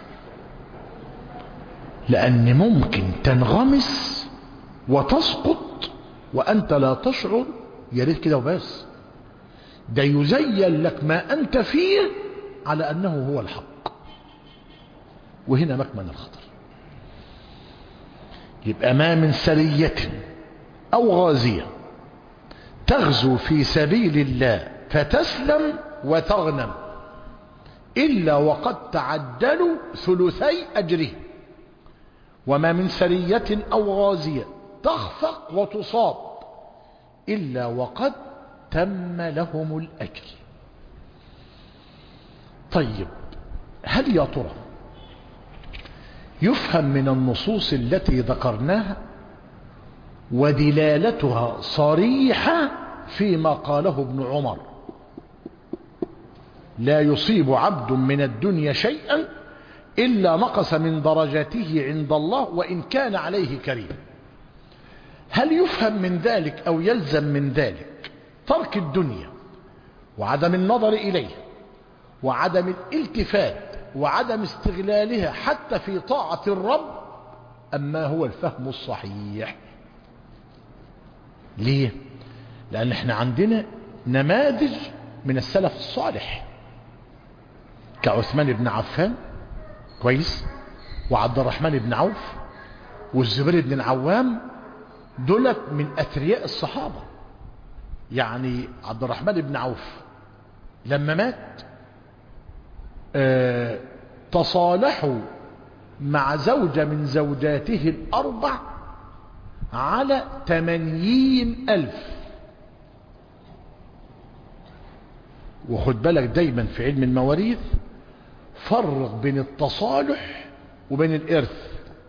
لأن ممكن تنغمس وتسقط وأنت لا تشعر. يا ريت كده وبس، ده يزين لك ما أنت فيه على أنه هو الحق، وهنا مكمن الخطر. يبقى ما من سرية أو غازية تغزو في سبيل الله فتسلم وتغنم إلا وقد تعدلوا ثلثي أجره، وما من سرية أو غازية تخفق وتصاب إلا وقد تم لهم الأجر. طيب، هل يا ترى يفهم من النصوص التي ذكرناها ودلالتها صريحة فيما قاله ابن عمر: لا يصيب عبد من الدنيا شيئا إلا نقص من درجاته عند الله وإن كان عليه كريم؟ هل يفهم من ذلك أو يلزم من ذلك ترك الدنيا وعدم النظر إليها وعدم الالتفات وعدم استغلالها حتى في طاعة الرب، أما هو الفهم الصحيح؟ ليه؟ لأن احنا عندنا نماذج من السلف الصالح كعثمان بن عفان، كويس، وعبد الرحمن بن عوف والزبير بن العوام، دولت من أثرياء الصحابة. يعني عبد الرحمن بن عوف لما مات اه تصالحوا مع زوجة من زوجاته الأربع على ثمانين ألف. وخد بالك دايما في علم المواريث فرق بين التصالح وبين الإرث،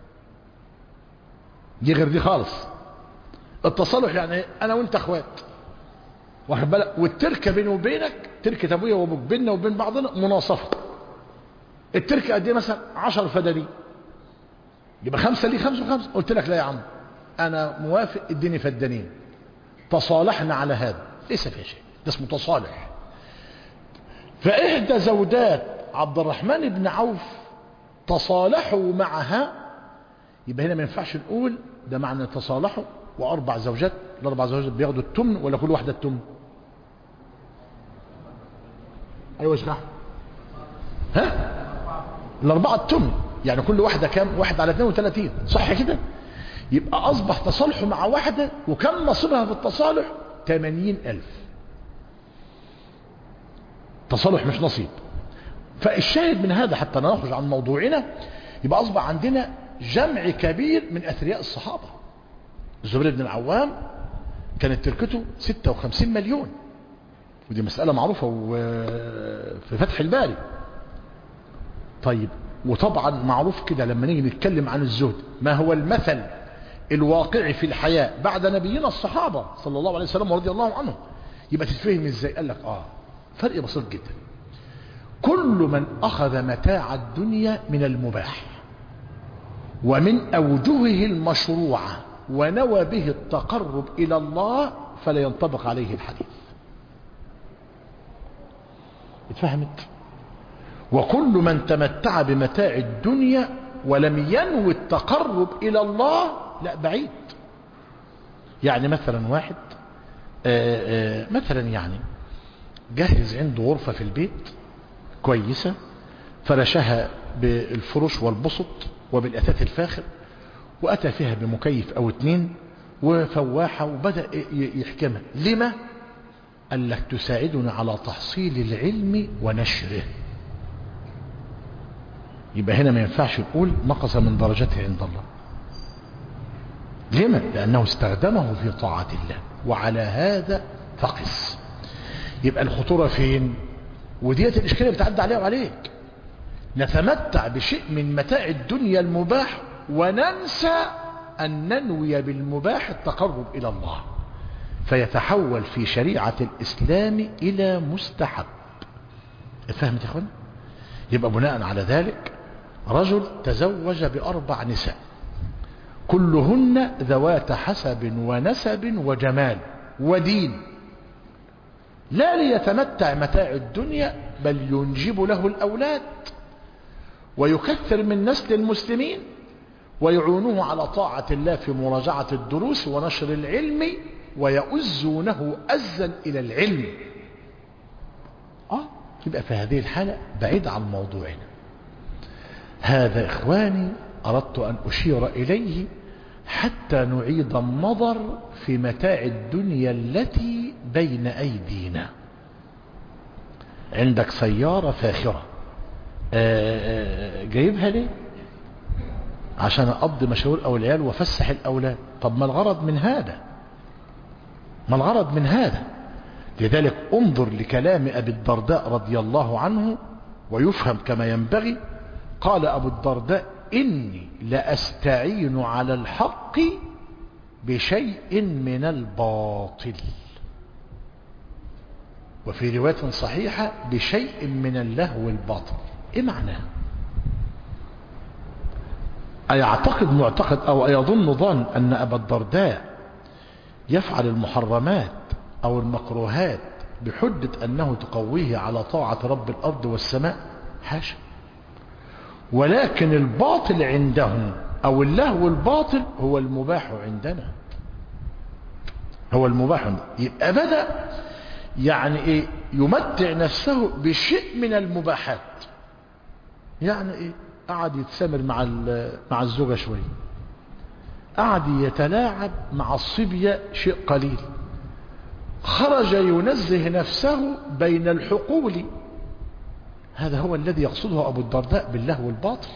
دي غير دي خالص. التصالح يعني أنا وأنت أخوات، واخد بالك، والتركة بيني وبينك، تركة أبويا وأبوك بيننا وبين بعضنا مناصفة. التركة قد ايه؟ مثلا عشر فدانين، يبقى خمسة لي خمسة وخمسة. قلت لك لا يا عم، أنا موافق، اديني فدانين. تصالحنا على هذا، ليس فيه شيء، ده اسمه تصالح. فإحدى زوجات عبد الرحمن بن عوف تصالحوا معها، يبقى هنا ما ينفعش نقول ده معنى تصالحوا وأربع زوجات. الأربع زوجات بياخدوا التمن ولا كل واحدة التمن؟ أيوة اشرح. ها؟ الأربعة التمن، يعني كل واحدة كام؟ واحد على اثنين وثلاثين، صح كده؟ يبقى أصبح تصالحوا مع واحدة وكم نصيبها في التصالح؟ ثمانين ألف. تصالح مش نصيب. فالشاهد من هذا حتى نخرج عن موضوعنا، يبقى أصبح عندنا جمع كبير من أثرياء الصحابة. الزبير بن العوام كانت تركته ستة وخمسين مليون، ودي مسألة معروفة في فتح الباري. طيب، وطبعا معروف كده لما نيجي نتكلم عن الزهد ما هو المثل الواقعي في الحياة بعد نبينا الصحابة صلى الله عليه وسلم ورضي الله عنهم، يبقى تتفهم ازاي؟ قال لك اه فرق بسيط جدا. كل من أخذ متاع الدنيا من المباح ومن أوجهه المشروعة ونوى به التقرب إلى الله فلا ينطبق عليه الحديث. اتفهمت؟ وكل من تمتع بمتاع الدنيا ولم ينوي التقرب إلى الله لا، بعيد. يعني مثلا واحد آآ آآ مثلا يعني جهز عنده غرفة في البيت كويسة، فرشها بالفرش والبسط وبالأثاث الفاخر، وأتى فيها بمكيف أو اتنين وفواحة وبدأ يحكمها. لما؟ قال لك تساعدنا على تحصيل العلم ونشره. يبقى هنا ما ينفعش نقول نقص من درجته عند الله. لما؟ لأنه استخدمه في طاعة الله، وعلى هذا فقس. يبقى الخطورة فين؟ وديت الإشكالية بتعدي عليها وعليك. نتمتع بشيء من متاع الدنيا المباح وننسى أن ننوي بالمباح التقرب إلى الله، فيتحول في شريعة الإسلام إلى مستحب. فهمت يا أخوان؟ يبقى بناء على ذلك رجل تزوج بأربع نساء كلهن ذوات حسب ونسب وجمال ودين، لا ليتمتع متاع الدنيا بل ينجب له الأولاد ويكثر من نسل المسلمين ويعونوه على طاعة الله في مراجعة الدروس ونشر العلم ويؤزونه أزا إلى العلم. آه يبقى في هذه الحالة بعيد عن موضوعنا. هذا إخواني أردت أن أشير إليه حتى نعيد النظر في متاع الدنيا التي بين أيدينا. عندك سيارة فاخرة، جايبها ليه؟ عشان أقضي مشاوير أو العيال وفسح الأولاد. طب ما الغرض من هذا؟ ما الغرض من هذا؟ لذلك انظر لكلام أبي الدرداء رضي الله عنه ويفهم كما ينبغي. قال أبو الدرداء: إني لأستعين على الحق بشيء من الباطل، وفي رواية صحيحة بشيء من اللهو الباطل. إيه معناه؟ أيعتقد معتقد أو أيظن ظن أن أبا الدرداء يفعل المحرمات أو المكروهات بحجة أنه تقويه على طاعة رب الأرض والسماء؟ حاشا. ولكن الباطل عندهم أو اللهو الباطل هو المباح عندنا، هو المباح عندنا. يبقى بدأ يعني إيه؟ يمتع نفسه بشيء من المباحات. يعني إيه؟ قعد يتسامر مع مع الزوجة شوية، قعد يتلاعب مع الصبية شيء قليل، خرج ينزه نفسه بين الحقول. هذا هو الذي يقصده أبو الدرداء باللهو الباطل.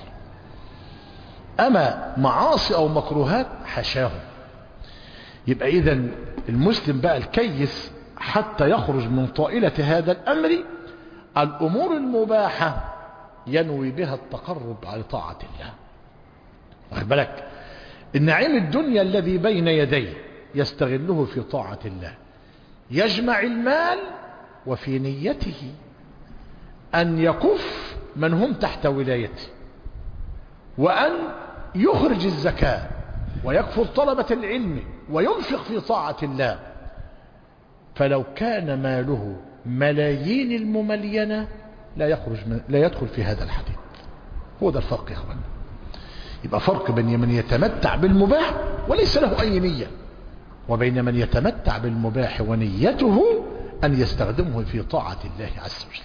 أما معاصي أو مكروهات حشاه. يبقى إذن المسلم بقى الكيس حتى يخرج من طائلة هذا الأمر الأمور المباحة ينوي بها التقرب على طاعة الله. واخد بالك؟ النعيم الدنيا الذي بين يديه يستغله في طاعة الله، يجمع المال وفي نيته أن يكف من هم تحت ولايته، وأن يخرج الزكاة ويكفر طلبة العلم وينفق في طاعة الله. فلو كان ماله ملايين المملينة لا يخرج من لا يدخل في هذا الحديث. هو ده الفرق يا اخوان. يبقى فرق بين من يتمتع بالمباح وليس له أي نية، وبين من يتمتع بالمباح ونيته أن يستخدمه في طاعة الله عز وجل.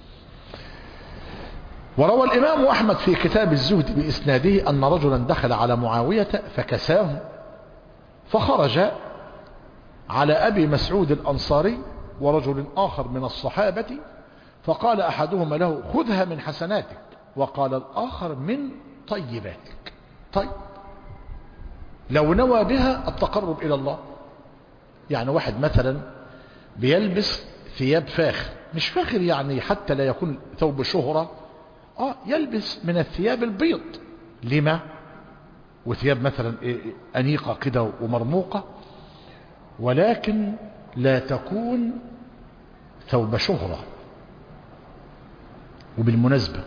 وروى الإمام أحمد في كتاب الزهد بإسناده أن رجلا دخل على معاوية فكساه، فخرج على أبي مسعود الأنصاري ورجل آخر من الصحابة، فقال أحدهما له: خذها من حسناتك، وقال الآخر: من طيباتك. طيب، لو نوى بها التقرب إلى الله، يعني واحد مثلا بيلبس ثياب فاخر، مش فاخر يعني حتى لا يكون ثوب شهرة، آه يلبس من الثياب البيض، لما؟ وثياب مثلا أنيقة كده ومرموقة، ولكن لا تكون ثوب شهرة. وبالمناسبة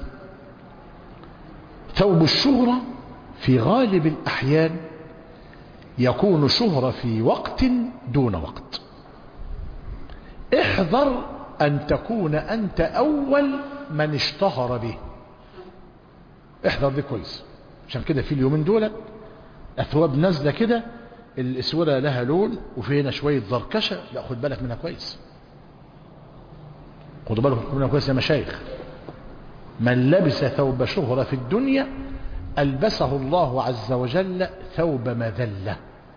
ثوب الشهرة في غالب الأحيان يكون شهرة في وقت دون وقت. احذر أن تكون أنت أول من اشتهر به. احذر دي كويس. عشان كده في اليومين دول أثواب نازلة كده، الأسودة لها لون وفي هنا شوية زركشة، لا خد بالك منها كويس، خد بالك منها كويس يا مشايخ. من لبس ثوب شهرة في الدنيا ألبسه الله عز وجل ثوب مذلة.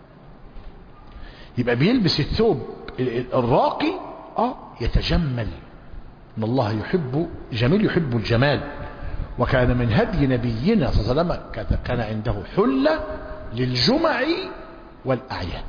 يبقى بيلبس الثوب الراقي آه يتجمل، إن الله يحب جميل يحب الجمال. وكان من هدي نبينا صلى الله عليه وسلم كان عنده حلة للجمع والأعياد.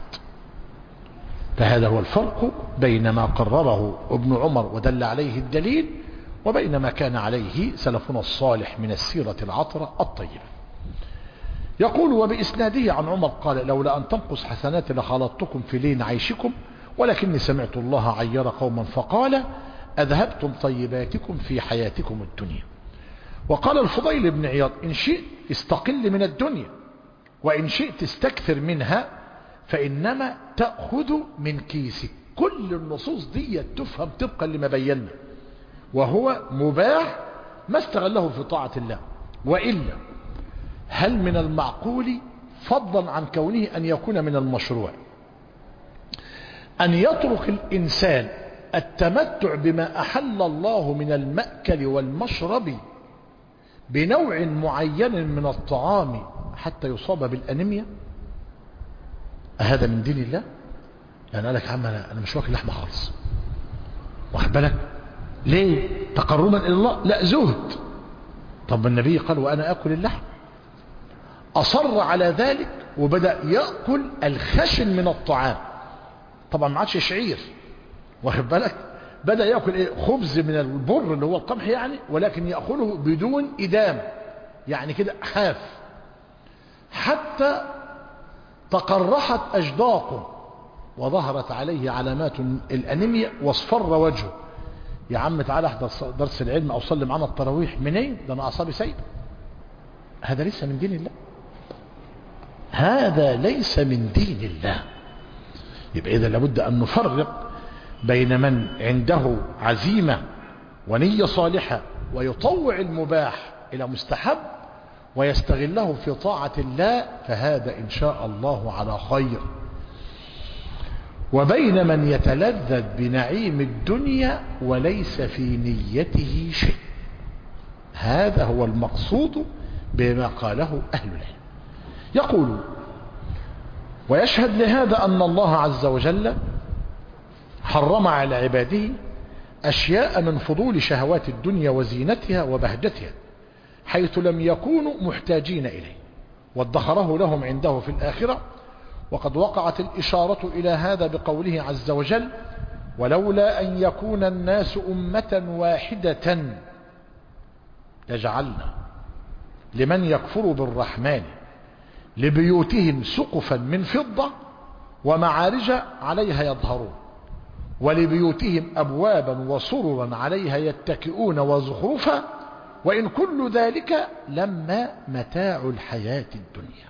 فهذا هو الفرق بين ما قرره ابن عمر ودل عليه الدليل، وبين ما كان عليه سلفنا الصالح من السيرة العطرة الطيبة. يقول وبإسناده عن عمر قال لولا أن تنقص حسنات لخلطتكم في لين عيشكم ولكني سمعت الله عير قوما فقال أذهبتم طيباتكم في حياتكم الدنيا. وقال الفضيل بن عياض إن شئت استقل من الدنيا وإن شئت استكثر منها فإنما تأخذ من كيسك. كل النصوص دي تفهم طبقا لما بينا، وهو مباح ما استغله في طاعة الله. وإلا هل من المعقول فضلا عن كونه أن يكون من المشروع أن يترك الإنسان التمتع بما أحل الله من المأكل والمشرب بنوع معين من الطعام حتى يصاب بالأنيميا؟ هذا من دين الله؟ يعني قال لك يا عم أنا مش واكل لحمة خالص، واخد بالك ليه؟ تقربا إلى الله؟ لا، زهد. طب النبي قال وأنا أكل اللحم، أصر على ذلك وبدأ يأكل الخشن من الطعام. طبعا ما عادش شعير، واخد بالك، بدأ يأكل إيه؟ خبز من البر اللي هو القمح يعني، ولكن يأكله بدون إدام، يعني كده حاف، حتى تقرحت أجداقه وظهرت عليه علامات الأنيميا واصفر وجهه. يا عم تعالى احضر درس العلم أو صلي معنا التراويح. منين؟ ده أنا أعصابي سيد. هذا ليس من دين الله، هذا ليس من دين الله. يبقى إذا لابد أن نفرق بين من عنده عزيمة ونية صالحة ويطوع المباح إلى مستحب ويستغله في طاعة الله، فهذا إن شاء الله على خير، وبين من يتلذذ بنعيم الدنيا وليس في نيته شيء. هذا هو المقصود بما قاله أهل العلم. يقول ويشهد لهذا أن الله عز وجل حرم على عباده أشياء من فضول شهوات الدنيا وزينتها وبهجتها حيث لم يكونوا محتاجين إليه، وادخره لهم عنده في الآخرة. وقد وقعت الإشارة إلى هذا بقوله عز وجل ولولا أن يكون الناس أمة واحدة لجعلنا لمن يكفر بالرحمن لبيوتهم سقفا من فضة ومعارج عليها يظهرون ولبيوتهم أبوابا وسررا عليها يتكئون وزخرفا وإن كل ذلك لما متاع الحياة الدنيا.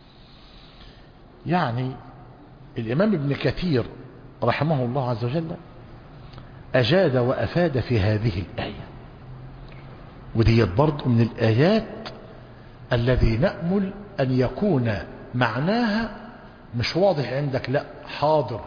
يعني الإمام ابن كثير رحمه الله عز وجل أجاد وأفاد في هذه الآية، ودي برضو من الآيات الذي نأمل أن يكون معناها مش واضح عندك، لا حاضر.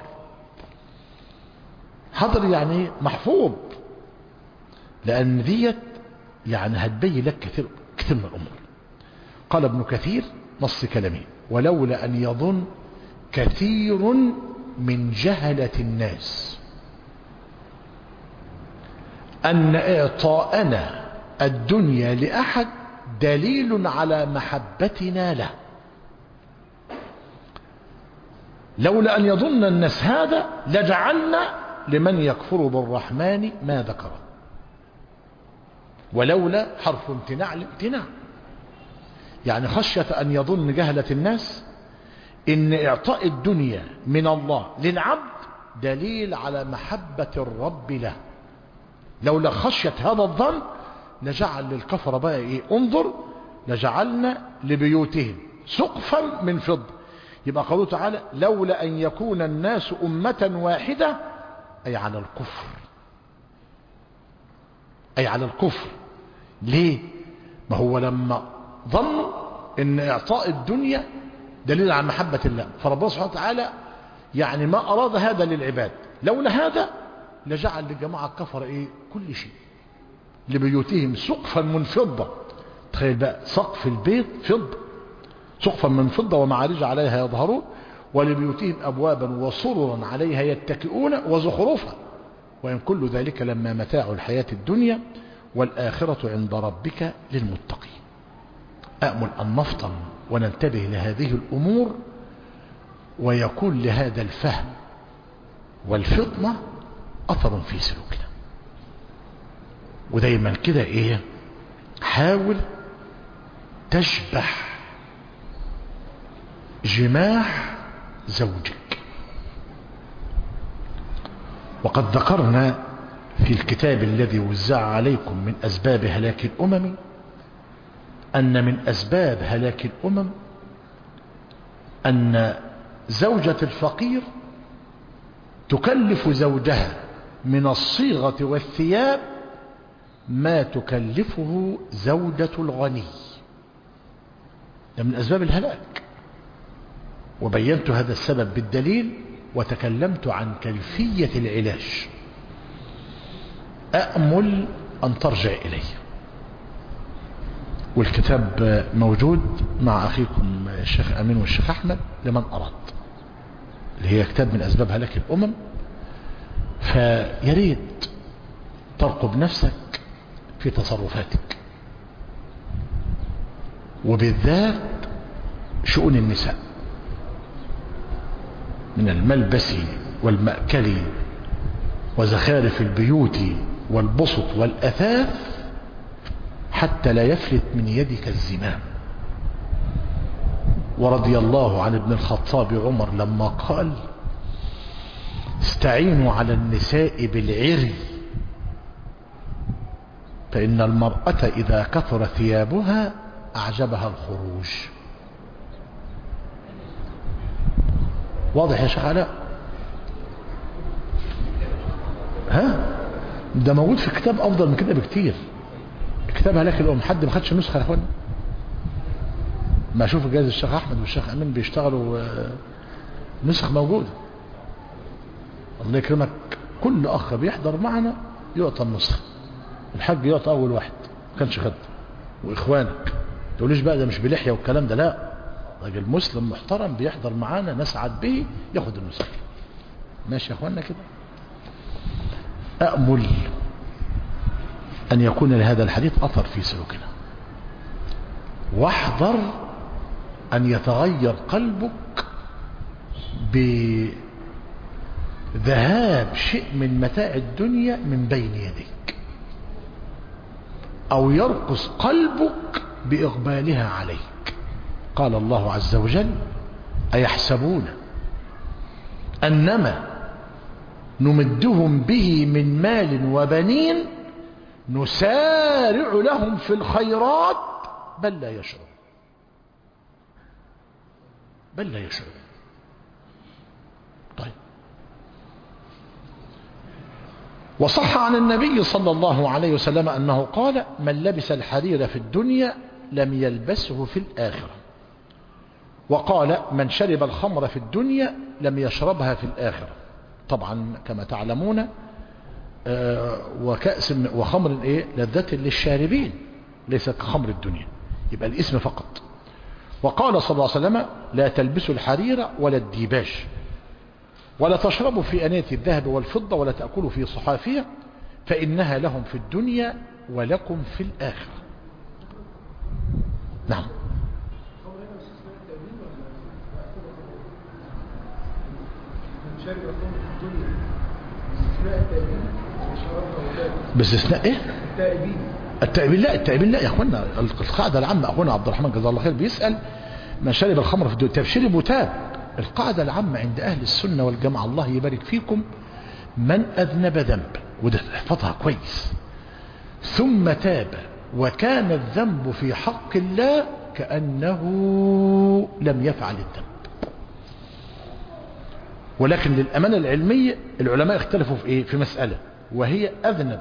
حاضر يعني محفوظ، لأن ديت يعني هتبين لك كثير كثير من الأمور. قال ابن كثير نص كلامه ولولا أن يظن كثير من جهلة الناس أن إعطاءنا الدنيا لأحد دليل على محبتنا له، لولا أن يظن الناس هذا لجعلنا لمن يكفر بالرحمن ما ذكر. ولولا حرف امتناع لامتناع، يعني خشية أن يظن جهلة الناس إن إعطاء الدنيا من الله للعبد دليل على محبة الرب له. لولا خشية هذا الظن لجعل للكفر بقى إيه؟ انظر لجعلنا لبيوتهم سقفا من فضة. يبقى قوله تعالى لولا أن يكون الناس أمة واحدة أي على الكفر، أي على الكفر. ليه؟ ما هو لما ظنوا ان اعطاء الدنيا دليل على محبة الله، فربنا سبحانه وتعالى يعني ما اراد هذا للعباد. لولا هذا لجعل للجماعة الكفر ايه؟ كل شيء. لبيوتهم سقفا من فضة. تخيل بقى سقف البيت فضة، سقفا من فضة ومعارج عليها يظهرون ولبيوتهم ابوابا وسررا عليها يتكئون وزخرفا وان كل ذلك لما متاع الحياة الدنيا والآخرة عند ربك للمتقين. أأمل أن نفطن وننتبه لهذه الأمور ويكون لهذا الفهم والفطنة أثر في سلوكنا. ودايما كده ايه، حاول تشبح جماح زوجك. وقد ذكرنا في الكتاب الذي وزع عليكم من أسباب هلاك الأمم أن من أسباب هلاك الأمم أن زوجة الفقير تكلف زوجها من الصيغة والثياب ما تكلفه زوجة الغني. ده من أسباب الهلاك، وبينت هذا السبب بالدليل وتكلمت عن كيفية العلاج. أأمل أن ترجع إليه، والكتاب موجود مع أخيكم الشيخ أمين والشيخ أحمد لمن أراد، اللي هي كتاب من أسباب هلاك الأمم. فيريد ترقب نفسك في تصرفاتك، وبالذات شؤون النساء من الملبس والمأكل وزخارف البيوت والبسط والأثاث حتى لا يفلت من يدك الزمام. ورضي الله عن ابن الخطاب عمر لما قال: استعينوا على النساء بالعري، فإن المرأة إذا كثر ثيابها أعجبها الخروج. واضح يا شيخ علاء؟ ها؟ ده موجود في كتاب أفضل من كده بكتير، كتاب هلاك الأم. حد ما خدش نسخة يا اخوانا؟ ما اشوف جايز الشيخ أحمد والشيخ أمين بيشتغلوا نسخ موجودة. الله يكرمك، كل أخ بيحضر معنا يعطى النسخة. الحاج يعطى أول واحد ما كانش خد، وإخوانك تقوليش بقى ده مش بلحية والكلام ده، لا، راجل مسلم محترم بيحضر معانا نسعد به ياخد النسخة. ماشي يا اخوانا كده؟ أأمل أن يكون لهذا الحديث أثر في سلوكنا، واحذر أن يتغير قلبك بذهاب شيء من متاع الدنيا من بين يديك، أو يرقص قلبك بإقبالها عليك. قال الله عز وجل: أيحسبون أنما نمدهم به من مال وبنين نسارع لهم في الخيرات بل لا يشعرون بل لا يشعرون. طيب، وصح عن النبي صلى الله عليه وسلم أنه قال: من لبس الحرير في الدنيا لم يلبسه في الآخرة. وقال: من شرب الخمر في الدنيا لم يشربها في الآخرة. طبعا كما تعلمون آه وكأس وخمر ايه لذة للشاربين ليس كخمر الدنيا، يبقى الاسم فقط. وقال صلى الله عليه وسلم: لا تلبسوا الحرير ولا الديباج، ولا تشربوا في أنية الذهب والفضة، ولا تأكلوا في صحافها، فإنها لهم في الدنيا ولكم في الآخرة. نعم. باستثناء ايه؟ التائبين. التائبين لا، التائبين لا يا اخوانا. القاعده العامه، اخونا عبد الرحمن جزاه الله خير بيسال: من شرب الخمر في الدنيا، طب شرب وتاب. القاعده العامه عند اهل السنه والجماعه الله يبارك فيكم: من اذنب ذنبا، وده احفظها كويس، ثم تاب وكان الذنب في حق الله كانه لم يفعل الذنب. ولكن للأمانة العلمية العلماء اختلفوا في ايه؟ في مسألة، وهي أذنب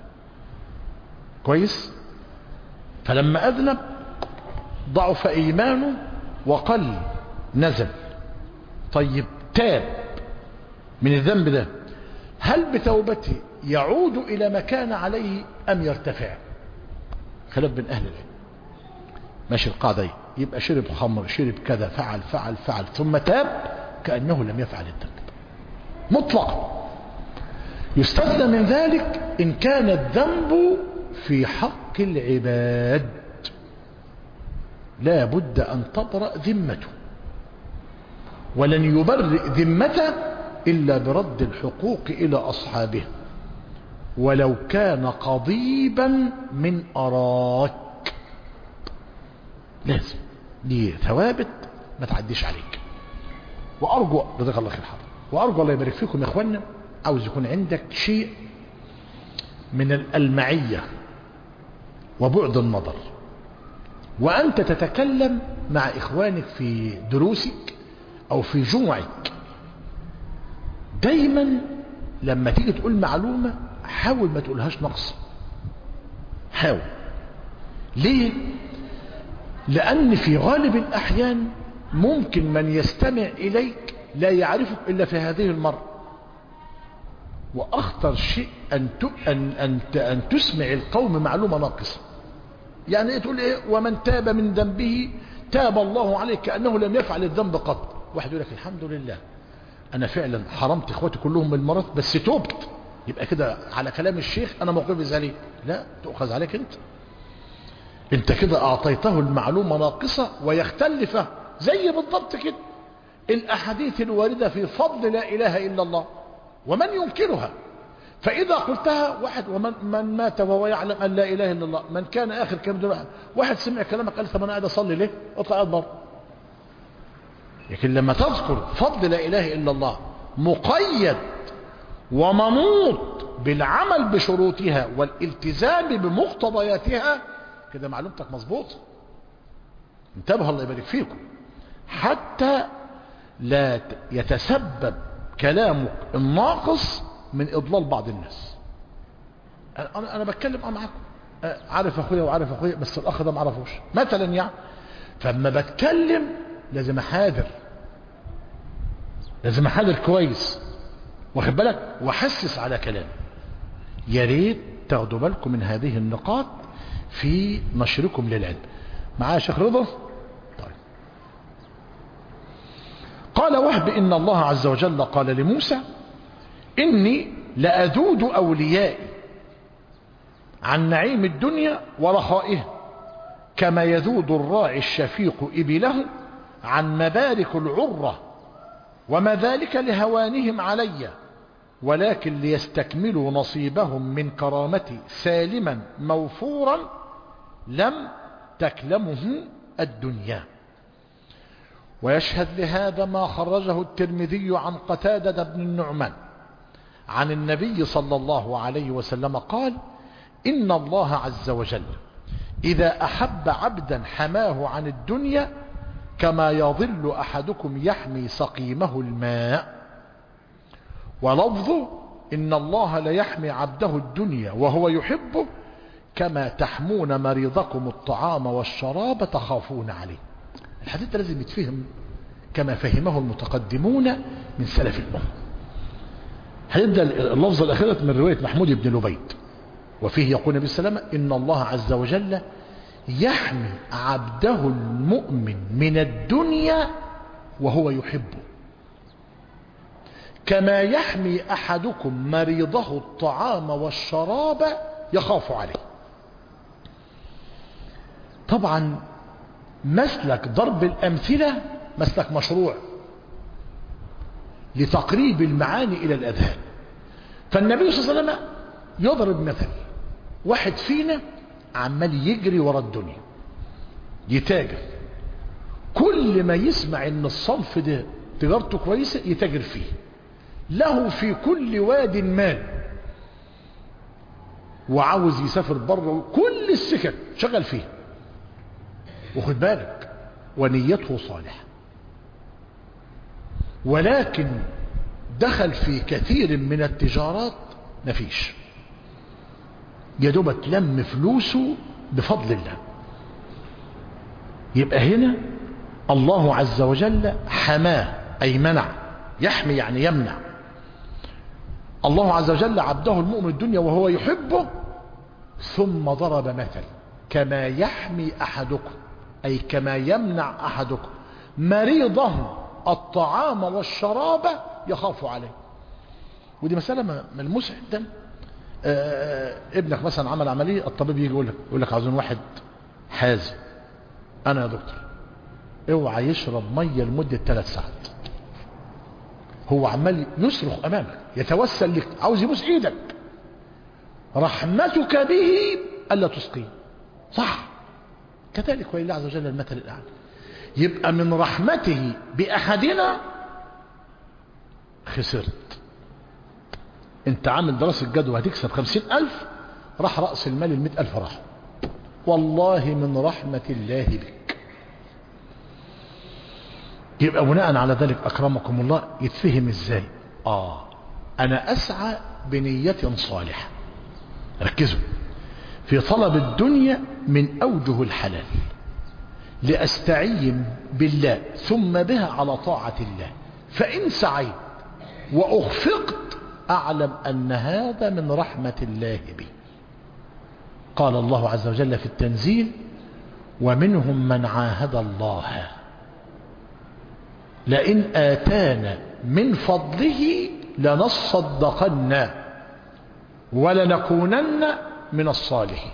كويس، فلما أذنب ضعف إيمانه وقل نزل. طيب تاب من الذنب ده، هل بتوبته يعود إلى ما كان عليه أم يرتفع؟ خلاف بين أهل العلم. ماشي القاعدة، يبقى شرب خمر، شرب كذا، فعل فعل فعل ثم تاب كأنه لم يفعل الذنب مطلقا. يستثنى من ذلك إن كان الذنب في حق العباد، لا بد أن تبرأ ذمته، ولن يبرئ ذمته إلا برد الحقوق إلى أصحابها. ولو كان قضيبا من أراك. لازم دي ثوابت ما تعديش عليك. وأرجو جزاك الله خير حاضر، وأرجو الله يبارك فيكم يا إخوانا، عاوز يكون عندك شيء من الألمعية وبعد النظر وأنت تتكلم مع إخوانك في دروسك أو في جمعك. دايما لما تيجي تقول معلومة حاول ما تقولهاش نقص، حاول. ليه؟ لأن في غالب الأحيان ممكن من يستمع إليك لا يعرفك إلا في هذه المرة. وأخطر شيء أن أن أن أن تسمع القوم معلومة ناقصة. يعني إيه تقول إيه؟ ومن تاب من ذنبه تاب الله عليه كأنه لم يفعل الذنب قط. واحد يقول لك الحمد لله أنا فعلا حرمت إخواتي كلهم من المرض بس توبت، يبقى كده على كلام الشيخ أنا موقفي ذلك. لا، تؤخذ عليك أنت. أنت كده أعطيته المعلومة ناقصة ويختلفه. زي بالضبط كده الأحاديث الواردة في فضل لا إله إلا الله ومن ينكرها. فإذا قلتها واحد ومن من مات وهو يعلم أن لا إله إلا الله، من كان آخر كلمة، واحد سمع كلامك قال طب أنا قاعد أصلي ليه؟ اطلع قاعد بره. لكن لما تذكر فضل لا إله إلا الله مقيد ومنوط بالعمل بشروطها والالتزام بمقتضياتها، كده معلومتك مظبوطه. انتبهوا الله يبارك فيكم، حتى لا يتسبب كلامك الناقص من إضلال بعض الناس. أنا أنا بتكلم أه معاكم، عارف أخويا وعارف أخويا بس الأخ ده ما عرفوش مثلا يعني. فلما بتكلم لازم أحاذر، لازم أحاذر كويس، واخد بالك، وأحسس على كلام. يا ريت تاخدوا بالكم من هذه النقاط في نشركم للعلم. معايا شيخ رضا؟ طيب. قال وهب إن الله عز وجل قال لموسى إني لأذود أوليائي عن نعيم الدنيا ورخائها كما يذود الراعي الشفيق إبله عن مبارك العرة، وما ذلك لهوانهم علي، ولكن ليستكملوا نصيبهم من كرامتي سالما موفورا لم تكلمه الدنيا. ويشهد لهذا ما خرجه الترمذي عن قتادة بن النعمان عن النبي صلى الله عليه وسلم قال إن الله عز وجل إذا أحب عبدا حماه عن الدنيا كما يظل أحدكم يحمي سقيمه الماء. ولفظه إن الله ليحمي عبده الدنيا وهو يحبه كما تحمون مريضكم الطعام والشراب تخافون عليه. الحديث ده لازم يتفهم كما فهمه المتقدمون من سلف الأمة. هيبدأ اللفظ الأخيرة من رواية محمود بن لبيد، وفيه يقول النبي صلى الله عليه وسلم إن الله عز وجل يحمي عبده المؤمن من الدنيا وهو يحبه كما يحمي أحدكم مريضه الطعام والشراب يخاف عليه. طبعا مسلك ضرب الأمثلة مسلك مشروع لتقريب المعاني إلى الأذهان. فالنبي صلى الله عليه وسلم يضرب مثل واحد فينا عمال يجري ورا الدنيا يتاجر، كل ما يسمع ان الصنف ده تجارته كويسة يتاجر فيه، له في كل واد مال، وعاوز يسافر بره كل السكك شغل فيه، وخد بالك ونيته صالحة، ولكن دخل في كثير من التجارات مفيش، يا دوبك لم فلوسه بفضل الله. يبقى هنا الله عز وجل حماه أي منع، يحمي يعني يمنع. الله عز وجل عبده المؤمن الدنيا وهو يحبه، ثم ضرب مثل كما يحمي أحدكم أي كما يمنع أحدكم مريضه الطعام والشراب يخاف عليه. ودي مسألة ملموسة جدا. آه ابنك مثلا عمل عملية، الطبيب يجي يقول لك يقول لك عاوزين واحد حازم. أنا يا دكتور اوعى يشرب مية لمدة ثلاث ساعات. هو عمال يصرخ أمامك يتوسل لك، عاوز يبوس إيدك، رحمتك به ألا تسقيه. صح، كذلك ولله عز وجل المثل الأعلى. يبقى من رحمته بأحدنا خسرت. انت عامل دراسة جدوى هتكسب خمسين ألف، راح رأس المال المئة ألف راح. والله من رحمة الله بك. يبقى بناء على ذلك أكرمكم الله يتفهم ازاي؟ آه أنا أسعى بنية صالحة، ركزوا، في طلب الدنيا من أوجه الحلال، لأستعين بالله ثم بها على طاعة الله. فإن سعيت وأخفقت أعلم أن هذا من رحمة الله بي. قال الله عز وجل في التنزيل: ومنهم من عاهد الله لئن آتانا من فضله لنصدقن ولنكونن من الصالحين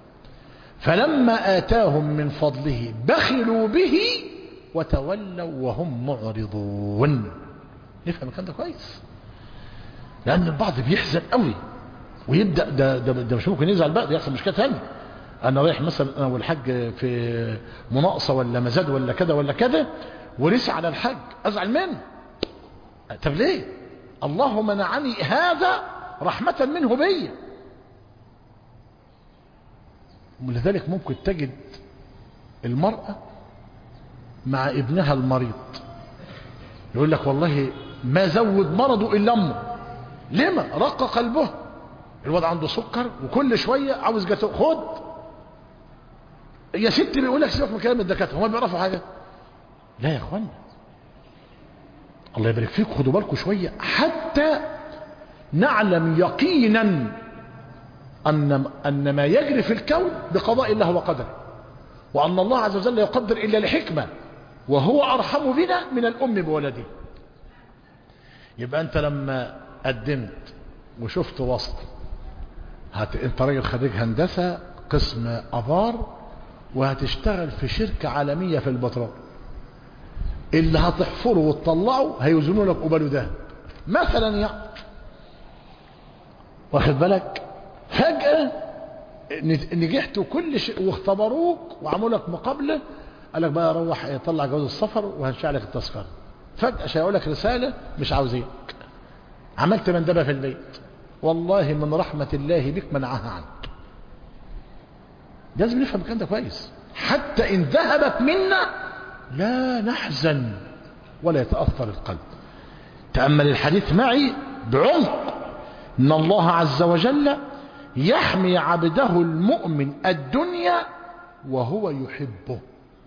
فلما آتاهم من فضله بخلوا به وتولوا وهم معرضون. نفهم الكلام ده كويس، لأن البعض بيحزن قوي ويبدأ ده ده, ده مش ممكن يزعل بقى، ده يحصل مشكلة ثانية. أنا رايح مثلا أنا والحاج في مناقصة ولا مزاد ولا كذا ولا كذا ورسي على الحج، أزعل منه. طب ليه؟ الله منعني هذا رحمة منه بي. ولذلك ممكن تجد المرأة مع ابنها المريض يقول لك والله ما زود مرضه إلا أمه. لما؟ رق قلبه. الواد عنده سكر وكل شوية عاوز جاتوه، خد يا ستي. بيقول لك سيبك من كلام الدكاترة، هم بيعرفوا حاجة؟ لا يا اخوانا، الله يبارك فيكم، خدوا بالكم شوية حتى نعلم يقينا أن أن ما يجري في الكون بقضاء الله وقدره، وأن الله عز وجل يقدر إلا لحكمة، وهو أرحم بنا من الأم بولده. يبقى أنت لما قدمت وشفت وسط هت... أنت راجل خريج هندسة قسم آبار وهتشتغل في شركة عالمية في البترول، اللي هتحفره وتطلعه هيوزنوا لك قباله ده مثلا يعني، واخد بالك؟ فجأة نجحت وكل شيء واختبروك وعملوا لك مقابلة، قال لك بقى روح طلع جواز السفر وهنشع لك التذكرة. فجأة شايقول لك رسالة مش عاوزينك، عملت مندبة في البيت. والله من رحمة الله بك منعها عنك. لازم نفهم الكلام ده كويس، حتى إن ذهبت منا لا نحزن ولا يتأثر القلب. تأمل الحديث معي بعمق. إن الله عز وجل يحمي عبده المؤمن الدنيا وهو يحبه.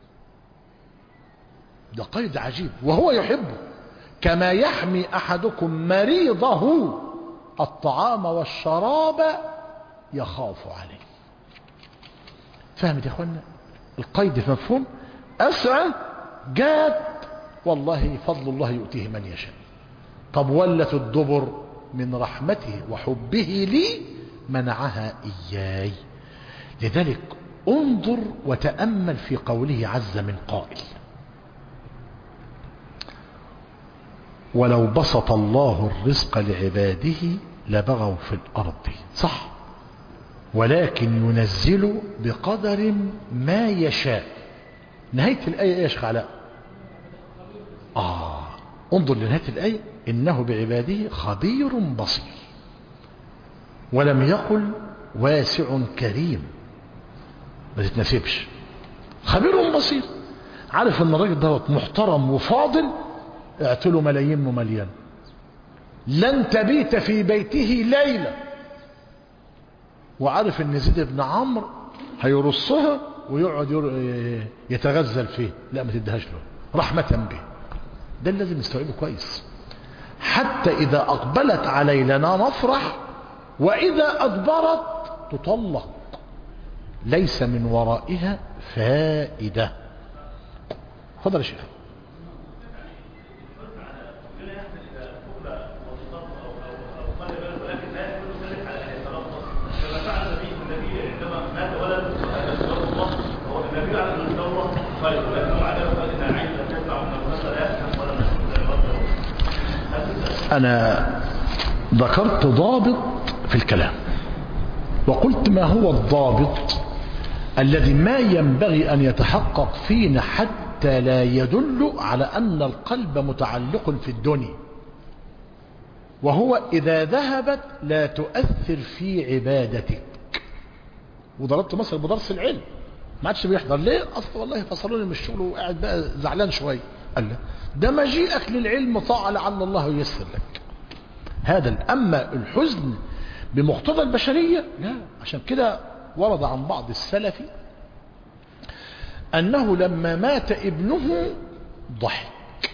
ده قيد عجيب، وهو يحبه، كما يحمي أحدكم مريضه الطعام والشراب يخاف عليه. فهمت يا اخوانا القيد في مفهوم؟ أسعى جاد والله فضل الله يؤتيه من يشاء. طب ولت الدبر من رحمته وحبه لي منعها إياي. لذلك انظر وتأمل في قوله عز من قائل: ولو بسط الله الرزق لعباده لبغوا في الأرض. صح، ولكن ينزل بقدر ما يشاء. نهاية الآية ايه يا شيخ علاء؟ آه انظر لنهاية الآية: إنه بعباده خبير بصير. ولم يقل واسع كريم، ما تتنسبش، خبير بصير. عارف ان الراجل دوت محترم وفاضل، اعتله ملايين ومليان، لن تبيت في بيته ليلة. وعارف ان زيد بن عمرو هيرصها ويقعد يتغزل فيه، لا ما تدهاش له رحمة به. ده اللي لازم نستوعبه كويس، حتى إذا أقبلت علينا نفرح، وإذا أدبرت تطلق، ليس من ورائها فائدة. تفضل يا شيخ. أنا ذكرت ضابط في الكلام، وقلت ما هو الضابط الذي ما ينبغي أن يتحقق فينا حتى لا يدل على أن القلب متعلق في الدنيا، وهو إذا ذهبت لا تؤثر في عبادتك. وضربت مثل بدرس العلم، ما عادش بيحضر ليه؟ أصلا والله فصلوني من الشغل وقاعد بقى زعلان شوية. قال لا، ده مجيئك للعلم طاعة لعل الله ييسر لك. هذا. أما الحزن بمقتضى البشرية لا. عشان كده ورد عن بعض السلف أنه لما مات ابنه ضحك،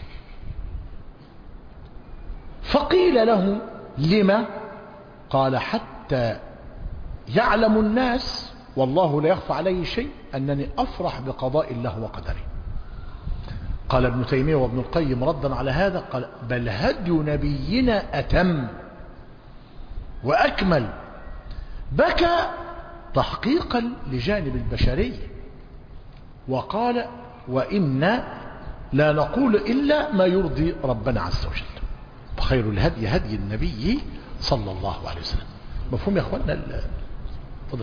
فقيل له لما؟ قال حتى يعلم الناس والله لا يخفى عليه شيء أنني أفرح بقضاء الله وقدره. قال ابن تيمية وابن القيم ردا على هذا، قال بل هدي نبينا أتم وأكمل، بكى تحقيقا لجانب البشرية، وقال وإنا لا نقول إلا ما يرضي ربنا عز وجل، فخير الهدي هدي النبي صلى الله عليه وسلم. مفهوم يا أخوانا؟ تفضل.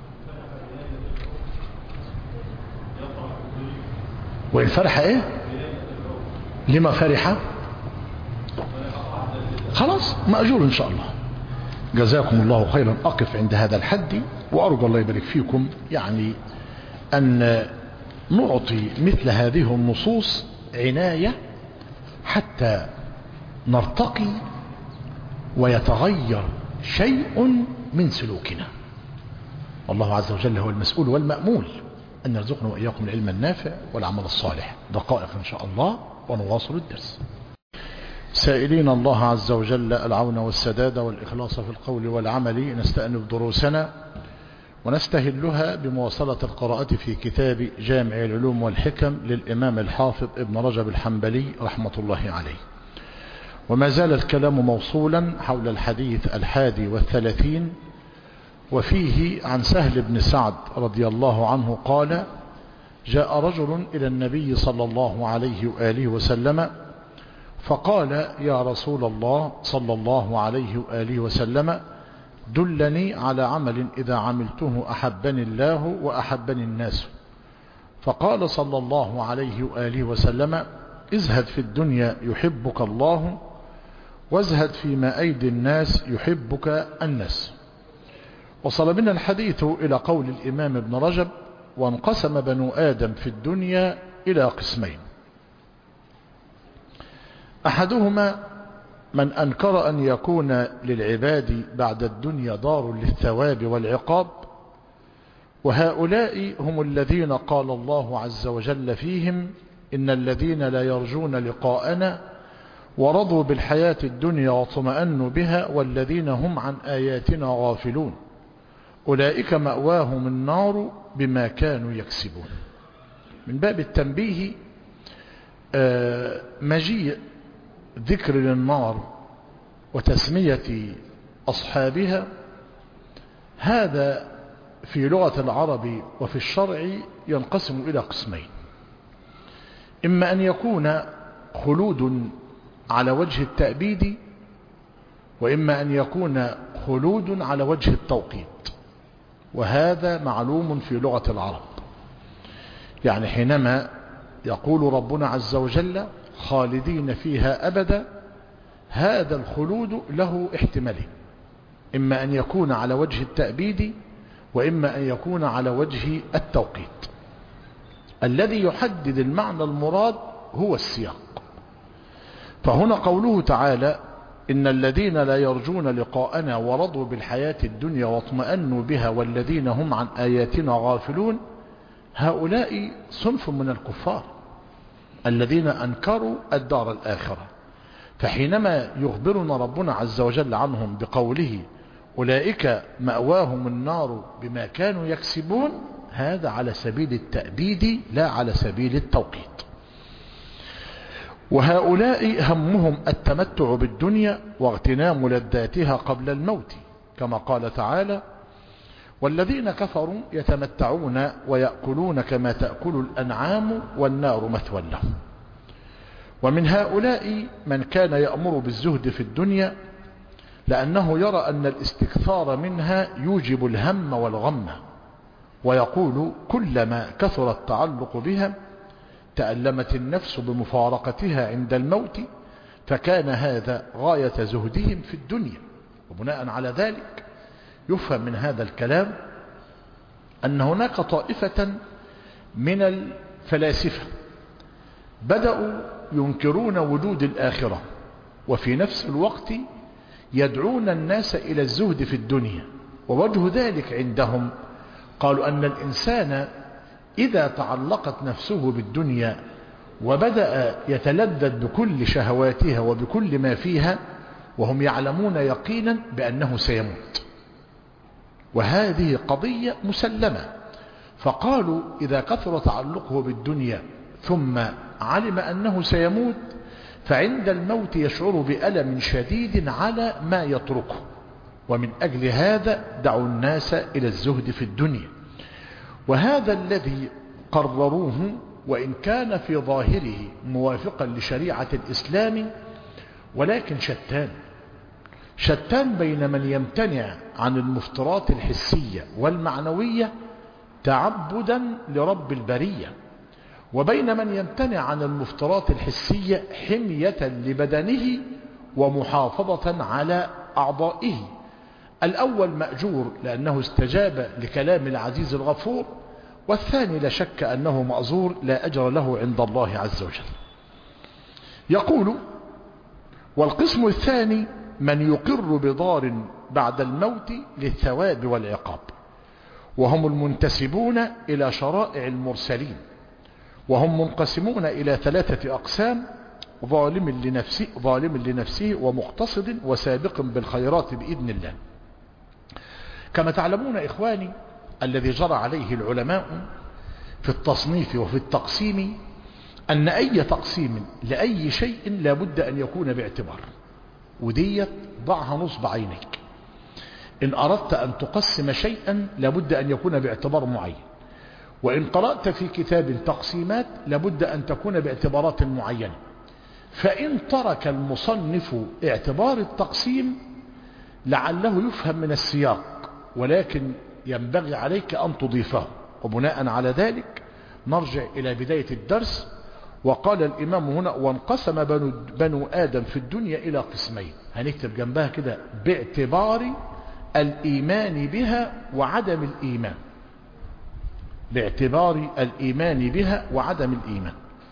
وإن فرح إيه؟ لما فرح؟ خلاص مأجور إن شاء الله. جزاكم الله خيرا. أقف عند هذا الحد، وأرجو الله يبارك فيكم يعني أن نعطي مثل هذه النصوص عناية حتى نرتقي ويتغير شيء من سلوكنا. والله عز وجل هو المسؤول والمأمول أن يرزقنا وإياكم العلم النافع والعمل الصالح. دقائق إن شاء الله ونواصل الدرس، سائلين الله عز وجل العون والسداد والإخلاص في القول والعمل. نستأنف دروسنا ونستهلها بمواصلة القراءة في كتاب جامع العلوم والحكم للإمام الحافظ ابن رجب الحنبلي رحمة الله عليه. وما زال الكلام موصولا حول الحديث الحادي والثلاثين، وفيه عن سهل بن سعد رضي الله عنه قال: جاء رجل إلى النبي صلى الله عليه وآله وسلم فقال: يا رسول الله صلى الله عليه وآله وسلم، دلني على عمل إذا عملته أحبني الله وأحبني الناس. فقال صلى الله عليه وآله وسلم: ازهد في الدنيا يحبك الله، وازهد فيما أيدي الناس يحبك الناس. وصل بنا الحديث إلى قول الإمام ابن رجب: وانقسم بنو آدم في الدنيا إلى قسمين، أحدهما من أنكر أن يكون للعباد بعد الدنيا دار للثواب والعقاب، وهؤلاء هم الذين قال الله عز وجل فيهم: إن الذين لا يرجون لقاءنا ورضوا بالحياة الدنيا واطمأنوا بها والذين هم عن آياتنا غافلون أولئك مأواهم النار بما كانوا يكسبون. من باب التنبيه مجيء ذكر للنار وتسمية أصحابها، هذا في لغة العرب وفي الشرع ينقسم إلى قسمين: إما أن يكون خلود على وجه التأبيد، وإما أن يكون خلود على وجه التوقيت. وهذا معلوم في لغة العرب، يعني حينما يقول ربنا عز وجل خالدين فيها أبدا، هذا الخلود له احتمالين: إما أن يكون على وجه التأبيد، وإما أن يكون على وجه التوقيت. الذي يحدد المعنى المراد هو السياق. فهنا قوله تعالى: إن الذين لا يرجون لقاءنا ورضوا بالحياة الدنيا واطمأنوا بها والذين هم عن آياتنا غافلون، هؤلاء صنف من الكفار الذين أنكروا الدار الآخرة. فحينما يخبرنا ربنا عز وجل عنهم بقوله: أولئك مأواهم النار بما كانوا يكسبون، هذا على سبيل التأبيد لا على سبيل التوقيت. وهؤلاء همهم التمتع بالدنيا واغتنام لذاتها قبل الموت، كما قال تعالى: والذين كفروا يتمتعون ويأكلون كما تأكل الأنعام والنار مثوى لهم. ومن هؤلاء من كان يأمر بالزهد في الدنيا لأنه يرى أن الاستكثار منها يوجب الهم والغم، ويقول كلما كثر التعلق بها تألمت النفس بمفارقتها عند الموت، فكان هذا غاية زهدهم في الدنيا. وبناء على ذلك يفهم من هذا الكلام أن هناك طائفة من الفلاسفة بدأوا ينكرون وجود الآخرة، وفي نفس الوقت يدعون الناس إلى الزهد في الدنيا. ووجه ذلك عندهم قالوا أن الإنسان إذا تعلقت نفسه بالدنيا وبدأ يتلذذ بكل شهواتها وبكل ما فيها، وهم يعلمون يقينا بأنه سيموت، وهذه قضية مسلمة. فقالوا إذا كثر تعلقه بالدنيا ثم علم أنه سيموت، فعند الموت يشعر بألم شديد على ما يتركه، ومن أجل هذا دعوا الناس إلى الزهد في الدنيا. وهذا الذي قرروه وإن كان في ظاهره موافقا لشريعة الإسلام، ولكن شتان شتان بين من يمتنع عن المفترات الحسية والمعنوية تعبدا لرب البرية، وبين من يمتنع عن المفترات الحسية حمية لبدنه ومحافظة على أعضائه. الأول مأجور لأنه استجاب لكلام العزيز الغفور، والثاني لا شك أنه مأزور لا أجر له عند الله عز وجل. يقول: والقسم الثاني من يقر بضار بعد الموت للثواب والعقاب، وهم المنتسبون إلى شرائع المرسلين، وهم منقسمون إلى ثلاثة أقسام: ظالم لنفسه, ظالم لنفسه ومقتصد وسابق بالخيرات بإذن الله. كما تعلمون إخواني، الذي جرى عليه العلماء في التصنيف وفي التقسيم أن أي تقسيم لأي شيء لابد أن يكون باعتبار، وديت ضعها نصب عينيك. إن أردت أن تقسم شيئا لابد أن يكون باعتبار معين، وإن قرأت في كتاب تقسيمات لابد أن تكون باعتبارات معينة. فإن ترك المصنف اعتبار التقسيم لعله يفهم من السياق، ولكن ينبغي عليك أن تضيفه. وبناء على ذلك نرجع إلى بداية الدرس. وقال الإمام هنا: وانقسم بنو, بنو آدم في الدنيا إلى قسمين. هنكتب جنبها كده: باعتبار الإيمان بها وعدم الإيمان. باعتبار الإيمان بها وعدم الإيمان،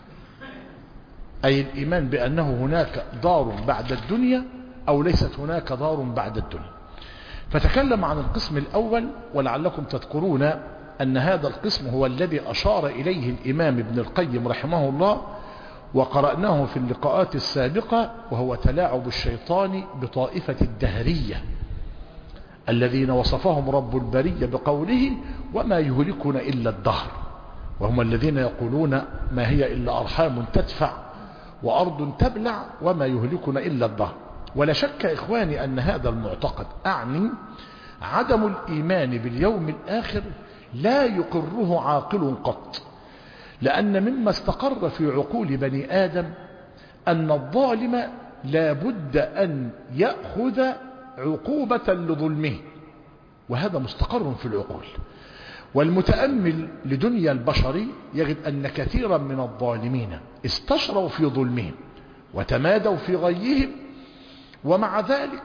أي الإيمان بأنه هناك دار بعد الدنيا أو ليست هناك دار بعد الدنيا. فتكلم عن القسم الأول، ولعلكم تذكرون أن هذا القسم هو الذي أشار إليه الإمام ابن القيم رحمه الله، وقرأناه في اللقاءات السابقة، وهو تلاعب الشيطان بطائفة الدهرية الذين وصفهم رب البرية بقوله: وما يهلكنا إلا الدهر. وهم الذين يقولون: ما هي إلا أرحام تدفع وأرض تبلع وما يهلكنا إلا الدهر. ولا شك إخواني أن هذا المعتقد، أعني عدم الإيمان باليوم الآخر، لا يقره عاقل قط، لأن مما استقر في عقول بني آدم أن الظالم لا بد أن يأخذ عقوبة لظلمه، وهذا مستقر في العقول. والمتأمل لدنيا البشر يجد أن كثيرا من الظالمين استشروا في ظلمهم وتمادوا في غيهم، ومع ذلك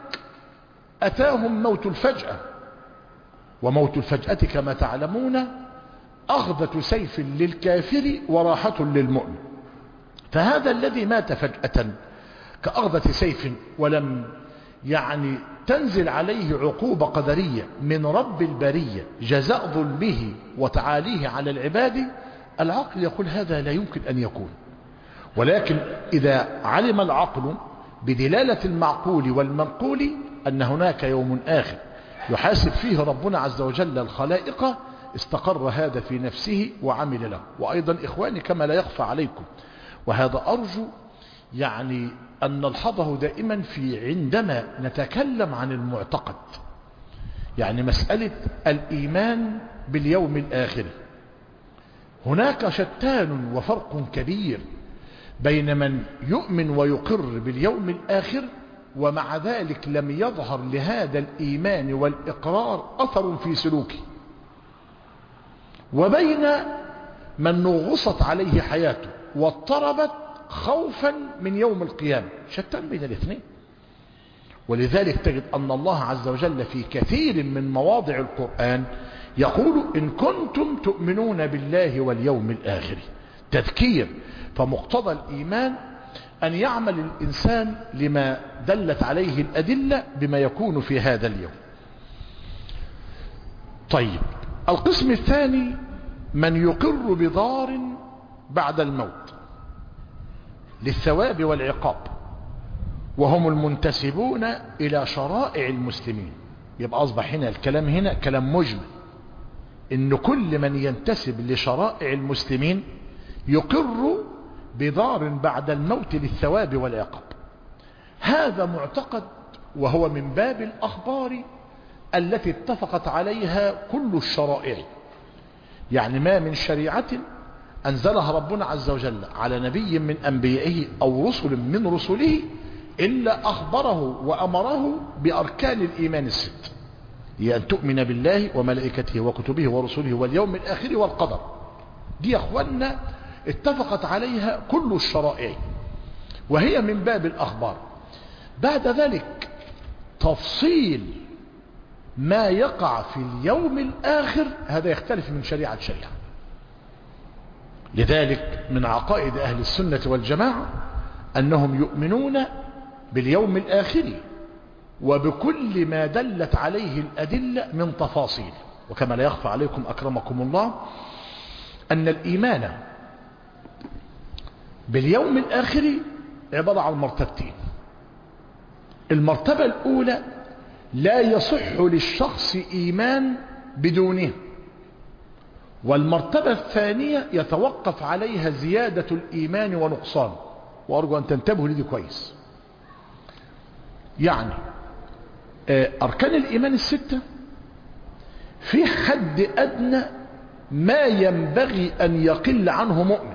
أتاهم موت الفجأة. وموت الفجأة كما تعلمون أخذة سيف للكافر وراحة للمؤمن. فهذا الذي مات فجأة كأخذة سيف ولم يعني تنزل عليه عقوبة قدرية من رب البرية جزاء ظلمه وتعاليه على العباد، العقل يقول هذا لا يمكن أن يكون. ولكن إذا علم العقل بدلالة المعقول والمنقول أن هناك يوم آخر يحاسب فيه ربنا عز وجل الخلائق، استقر هذا في نفسه وعمل له. وأيضا إخواني كما لا يخفى عليكم، وهذا أرجو يعني أن نلحظه دائما في عندما نتكلم عن المعتقد، يعني مسألة الإيمان باليوم الآخر، هناك شتان وفرق كبير بين من يؤمن ويقر باليوم الآخر ومع ذلك لم يظهر لهذا الإيمان والإقرار أثر في سلوكه، وبين من نغصت عليه حياته واضطربت خوفا من يوم القيامة، شتان بين الاثنين. ولذلك تجد أن الله عز وجل في كثير من مواضع القرآن يقول إن كنتم تؤمنون بالله واليوم الآخر، تذكير. فمقتضى الإيمان أن يعمل الإنسان لما دلت عليه الأدلة بما يكون في هذا اليوم. طيب، القسم الثاني من يقر بدار بعد الموت للثواب والعقاب، وهم المنتسبون إلى شرائع المسلمين. يبقى أصبح هنا الكلام هنا كلام مجمل، إن كل من ينتسب لشرائع المسلمين يقر بدار بعد الموت للثواب والعقاب. هذا معتقد، وهو من باب الأخبار التي اتفقت عليها كل الشرائع. يعني ما من شريعة أنزلها ربنا عز وجل على نبي من أنبيائه أو رسل من رسله إلا أخبره وأمره بأركان الإيمان الست، هي أن تؤمن بالله وملائكته وكتبه ورسله واليوم الآخر والقدر. دي يا أخوانا اتفقت عليها كل الشرائع، وهي من باب الأخبار. بعد ذلك تفصيل ما يقع في اليوم الآخر هذا يختلف من شريعة لشريعة. لذلك من عقائد أهل السنة والجماعة أنهم يؤمنون باليوم الآخر وبكل ما دلت عليه الأدلة من تفاصيل. وكما لا يخفى عليكم أكرمكم الله أن الإيمان باليوم الآخر عبارة عن مرتبتين. المرتبة الأولى لا يصح للشخص إيمان بدونه، والمرتبة الثانية يتوقف عليها زيادة الإيمان ونقصان. وأرجو أن تنتبهوا لدي كويس. يعني أركان الإيمان الستة في حد أدنى ما ينبغي أن يقل عنه مؤمن،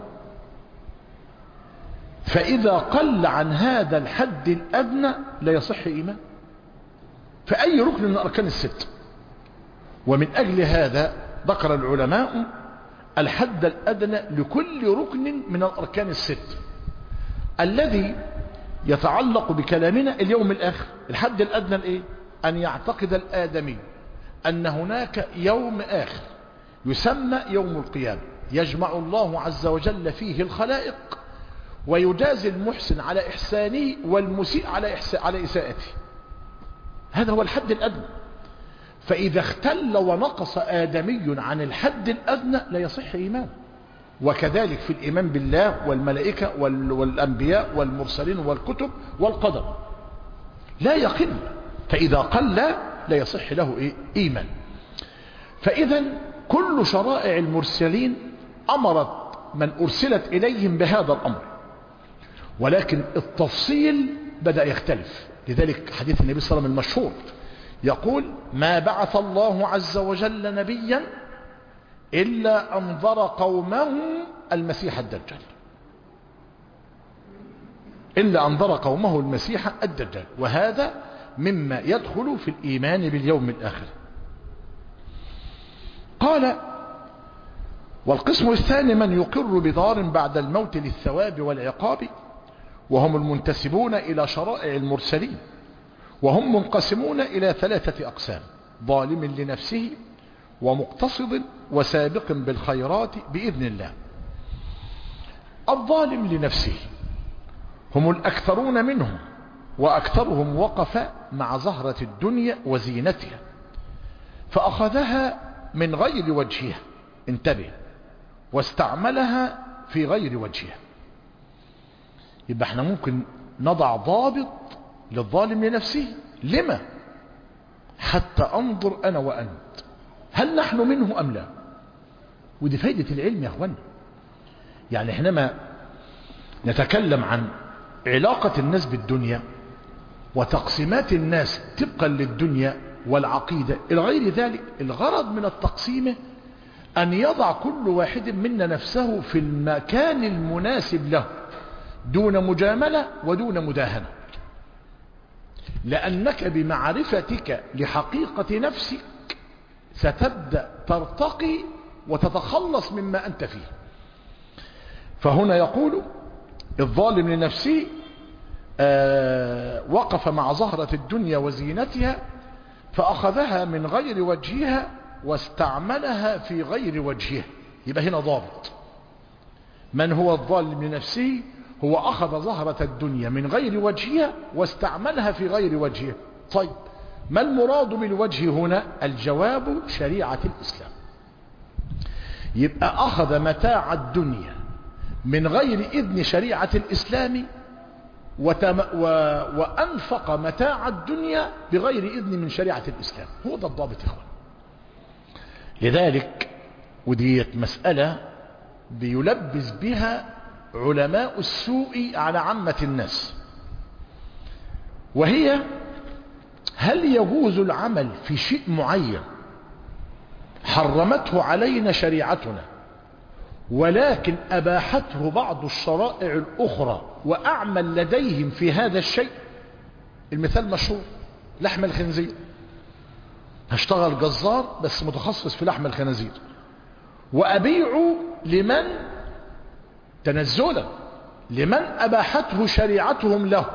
فإذا قل عن هذا الحد الأدنى لا يصح إيمان في أي ركن من أركان الستة. ومن أجل هذا ذكر العلماء الحد الأدنى لكل ركن من الأركان الست الذي يتعلق بكلامنا اليوم الآخر. الحد الأدنى الإيه؟ أن يعتقد الآدمي أن هناك يوم آخر يسمى يوم القيامة، يجمع الله عز وجل فيه الخلائق ويجازي المحسن على إحسانه والمسيء على على إساءته. هذا هو الحد الأدنى. فإذا اختل ونقص آدمي عن الحد الأدنى لا يصح إيمان. وكذلك في الإيمان بالله والملائكة والأنبياء والمرسلين والكتب والقدر لا يقل، فإذا قل لا يصح له إيه؟ إيمان. فإذا كل شرائع المرسلين أمرت من أرسلت إليهم بهذا الأمر، ولكن التفصيل بدأ يختلف. لذلك حديث النبي صلى الله عليه وسلم المشهور يقول ما بعث الله عز وجل نبيا إلا أنذر قومه المسيح الدجال، إلا أنذر قومه المسيح الدجال. وهذا مما يدخل في الإيمان باليوم الآخر. قال والقسم الثاني من يقر بدار بعد الموت للثواب والعقاب، وهم المنتسبون إلى شرائع المرسلين، وهم منقسمون إلى ثلاثة أقسام: ظالم لنفسه ومقتصد وسابق بالخيرات بإذن الله. الظالم لنفسه هم الأكثرون منهم، وأكثرهم وقف مع زهرة الدنيا وزينتها فأخذها من غير وجهها، انتبه، واستعملها في غير وجهها. يبقى احنا ممكن نضع ضابط للظالم لنفسه. لما؟ حتى أنظر أنا وأنت هل نحن منه أم لا. ودي فايدة العلم يا أخوانا. يعني حينما نتكلم عن علاقة الناس بالدنيا وتقسيمات الناس طبقا للدنيا والعقيدة إلى غير ذلك، الغرض من التقسيم أن يضع كل واحد منا نفسه في المكان المناسب له دون مجاملة ودون مداهنة. لأنك بمعرفتك لحقيقة نفسك ستبدأ ترتقي وتتخلص مما أنت فيه. فهنا يقول الظالم لنفسه آه وقف مع زهرة الدنيا وزينتها فأخذها من غير وجهها واستعملها في غير وجهها. يبقى هنا ضابط. من هو الظالم لنفسه؟ هو أخذ زهرة الدنيا من غير وجهها واستعملها في غير وجهها. طيب ما المراد بالوجه هنا؟ الجواب شريعة الإسلام. يبقى أخذ متاع الدنيا من غير إذن شريعة الإسلام وتم و... وأنفق متاع الدنيا بغير إذن من شريعة الإسلام. هو ده الضابط يا إخوان. لذلك وديت مسألة بيلبس بها علماء السوء على عامة الناس، وهي هل يجوز العمل في شيء معين حرمته علينا شريعتنا ولكن أباحته بعض الشرائع الأخرى وأعمل لديهم في هذا الشيء؟ المثال مشهور، لحم الخنزير. هشتغل جزار بس متخصص في لحم الخنازير وأبيعه لمن تنزلا لمن أباحته شريعتهم له.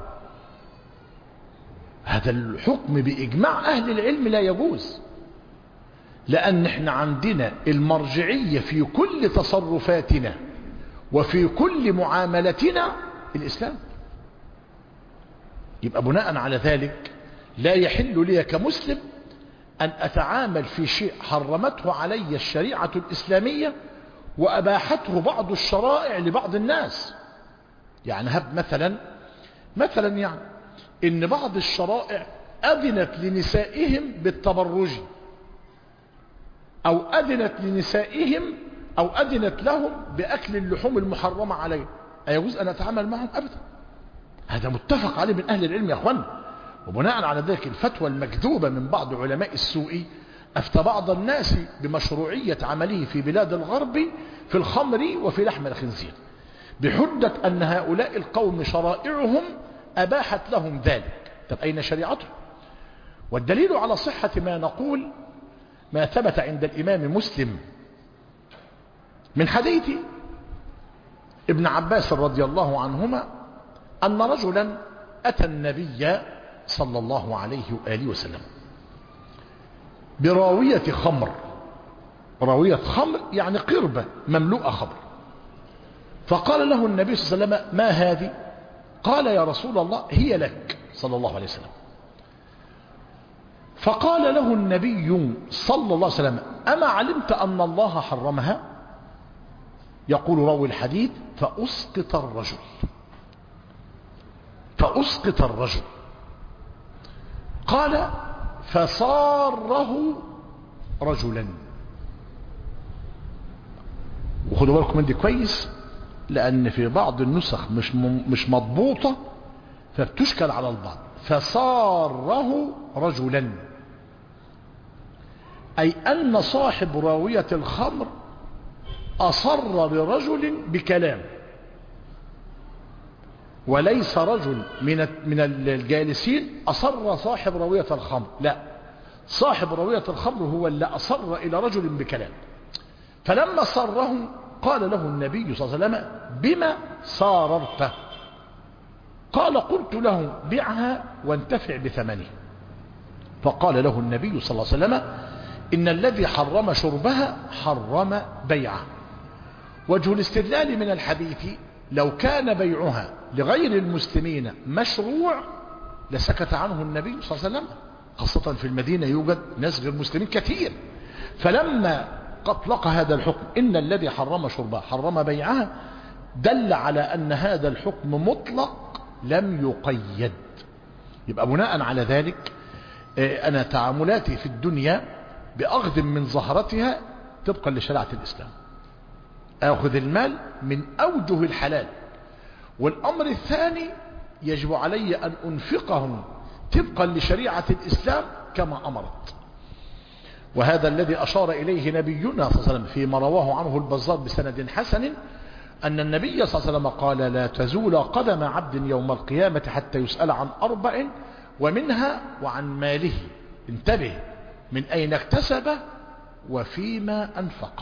هذا الحكم بإجماع أهل العلم لا يجوز، لأن احنا عندنا المرجعية في كل تصرفاتنا وفي كل معاملتنا الإسلام. يبقى بناء على ذلك لا يحل لي كمسلم أن أتعامل في شيء حرمته علي الشريعة الإسلامية وأباحته بعض الشرائع لبعض الناس. يعني هب مثلا مثلا يعني إن بعض الشرائع أذنت لنسائهم بالتبرج، أو أذنت لنسائهم أو أذنت لهم بأكل اللحوم المحرمة عليه، أيجوز أن أتعامل معهم؟ أبدا. هذا متفق عليه من أهل العلم يا أخوان. وبناء على ذلك الفتوى المكذوبة من بعض علماء السوء أفتى بعض الناس بمشروعية عمله في بلاد الغرب في الخمر وفي لحم الخنزير بحجة أن هؤلاء القوم شرائعهم أباحت لهم ذلك. طب أين شريعتهم؟ والدليل على صحة ما نقول ما ثبت عند الإمام مسلم من حديث ابن عباس رضي الله عنهما أن رجلا أتى النبي صلى الله عليه وآله وسلم براوية خمر. راوية خمر يعني قربة مملوءة خمر. فقال له النبي صلى الله عليه وسلم: ما هذه؟ قال: يا رسول الله هي لك صلى الله عليه وسلم. فقال له النبي صلى الله عليه وسلم: أما علمت أن الله حرمها؟ يقول راوي الحديث: فأسقط الرجل فأسقط الرجل قال: فصاره رجلا. وخدوا بالكم من دي كويس، لأن في بعض النسخ مش مش مضبوطة فبتشكل على البعض. فصاره رجلا أي أن صاحب راوية الخمر أصر لرجل بكلام، وليس رجل من من الجالسين أصر صاحب راوية الخمر، لا، صاحب راوية الخمر هو اللي أصر إلى رجل بكلام. فلما صره قال له النبي صلى الله عليه وسلم: بما صاررته؟ قال: قلت له: بيعها وانتفع بثمنه. فقال له النبي صلى الله عليه وسلم: إن الذي حرم شربها حرم بيعه. وجه الاستدلال من الحديث: لو كان بيعها لغير المسلمين مشروع لسكت عنه النبي صلى الله عليه وسلم، خاصة في المدينة يوجد ناس غير مسلمين كثير. فلما أطلق هذا الحكم إن الذي حرم شربها حرم بيعها دل على أن هذا الحكم مطلق لم يقيد. يبقى بناء على ذلك أنا تعاملاتي في الدنيا بأخذ من زهرتها طبقا لشريعة الإسلام، أخذ المال من أوجه الحلال. والأمر الثاني يجب علي أن أنفقه طبقا لشريعة الإسلام كما أمرت. وهذا الذي أشار إليه نبينا صلى الله عليه وسلم فيما رواه عنه البزار بسند حسن أن النبي صلى الله عليه وسلم قال: لا تزول قدم عبد يوم القيامة حتى يسأل عن أربع ومنها وعن ماله. انتبه، من أين اكتسب وفيما أنفقه.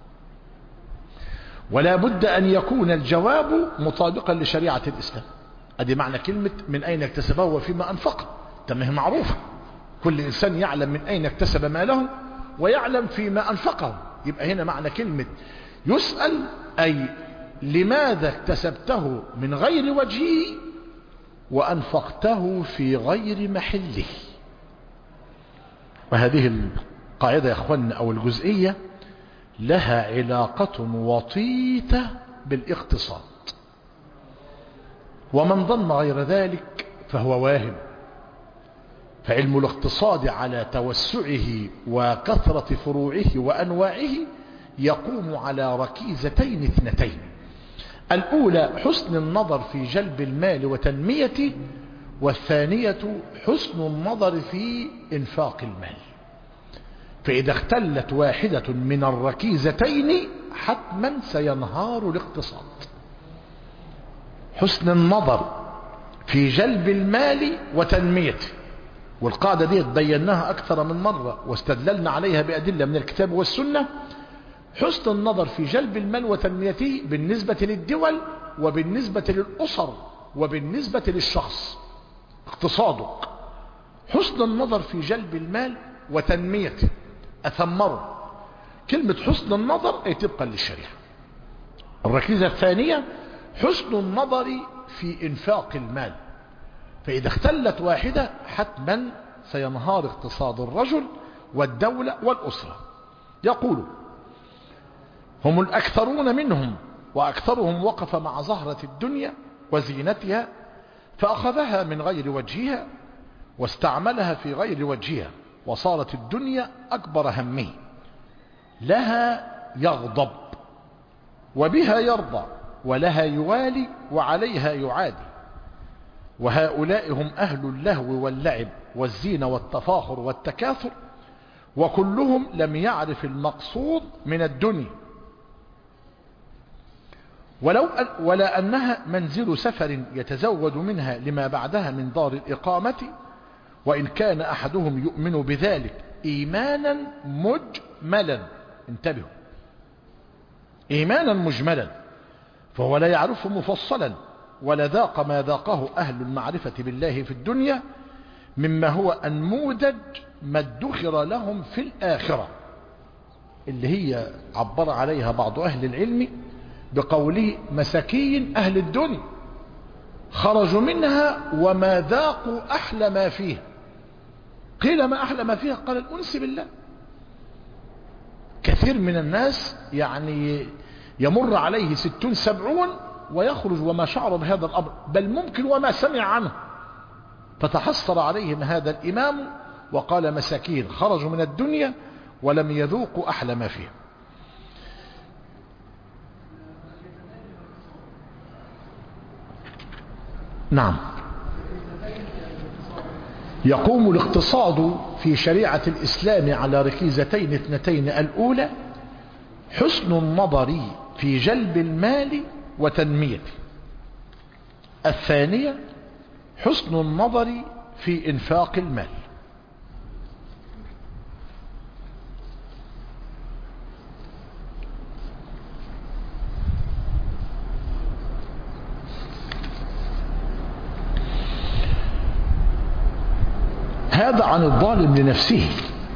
ولا بد أن يكون الجواب مطابقا لشريعة الإسلام. أدي معنى كلمة من أين اكتسبه وفيما أنفقه. تمه معروفة، كل إنسان يعلم من أين اكتسب ماله ويعلم فيما أنفقه. يبقى هنا معنى كلمة يسأل أي لماذا اكتسبته من غير وجهه وأنفقته في غير محله. وهذه القاعدة يا أخوان أو الجزئية لها علاقة وطيدة بالاقتصاد، ومن ظن غير ذلك فهو واهم. فعلم الاقتصاد على توسعه وكثرة فروعه وأنواعه يقوم على ركيزتين اثنتين: الأولى حسن النظر في جلب المال وتنميته، والثانية حسن النظر في إنفاق المال. فإذا اختلت واحدة من الركيزتين حتما سينهار الاقتصاد. حسن النظر في جلب المال وتنميته، والقاعدة دي بيناها أكثر من مرة واستدللنا عليها بأدلة من الكتاب والسنة. حسن النظر في جلب المال وتنميته بالنسبة للدول وبالنسبة للأسر وبالنسبة للشخص. اقتصادك حسن النظر في جلب المال وتنميته، أثمره. كلمة حسن النظر أي طبقا للشريعة. الركيزة الثانية حسن النظر في إنفاق المال. فإذا اختلت واحدة حتما سينهار اقتصاد الرجل والدولة والأسرة. يقول: هم الأكثرون منهم وأكثرهم وقف مع زهرة الدنيا وزينتها فأخذها من غير وجهها واستعملها في غير وجهها، وصارت الدنيا أكبر همه، لها يغضب وبها يرضى ولها يوالي وعليها يعادي. وهؤلاء هم أهل اللهو واللعب والزينة والتفاخر والتكاثر، وكلهم لم يعرف المقصود من الدنيا، ولو ولا أنها منزل سفر يتزود منها لما بعدها من دار الإقامة، وإن كان أحدهم يؤمن بذلك إيمانا مجملا. انتبهوا، إيمانا مجملا، فهو لا يعرفه مفصلا ولا ذاق ما ذاقه أهل المعرفة بالله في الدنيا مما هو أنموذج ما ادخر لهم في الآخرة، اللي هي عبر عليها بعض أهل العلم بقوله مساكين أهل الدنيا خرجوا منها وما ذاقوا أحلى ما فيها. قيل ما أحلى ما فيها؟ قال الأنس بالله. كثير من الناس يعني يمر عليه ستون سبعون ويخرج وما شعر بهذا الأمر، بل ممكن وما سمع عنه. فتحسر عليهم هذا الإمام وقال مساكين خرجوا من الدنيا ولم يذوقوا أحلى ما فيها. نعم، يقوم الاقتصاد في شريعة الإسلام على ركيزتين اثنتين: الأولى حسن النظر في جلب المال وتنميته، الثانية حسن النظر في إنفاق المال. هذا عن الظالم لنفسه.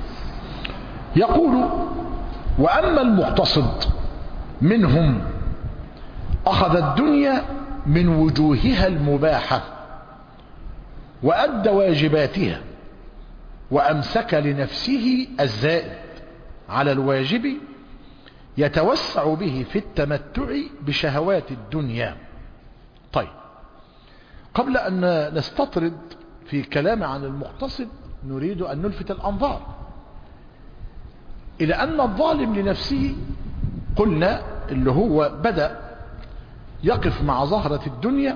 يقول: وأما المقتصد منهم أخذ الدنيا من وجوهها المباحة وأدى واجباتها وأمسك لنفسه الزائد على الواجب يتوسع به في التمتع بشهوات الدنيا. طيب، قبل أن نستطرد في كلام عن المقتصد نريد أن نلفت الأنظار إلى أن الظالم لنفسه قلنا اللي هو بدأ يقف مع زهرة الدنيا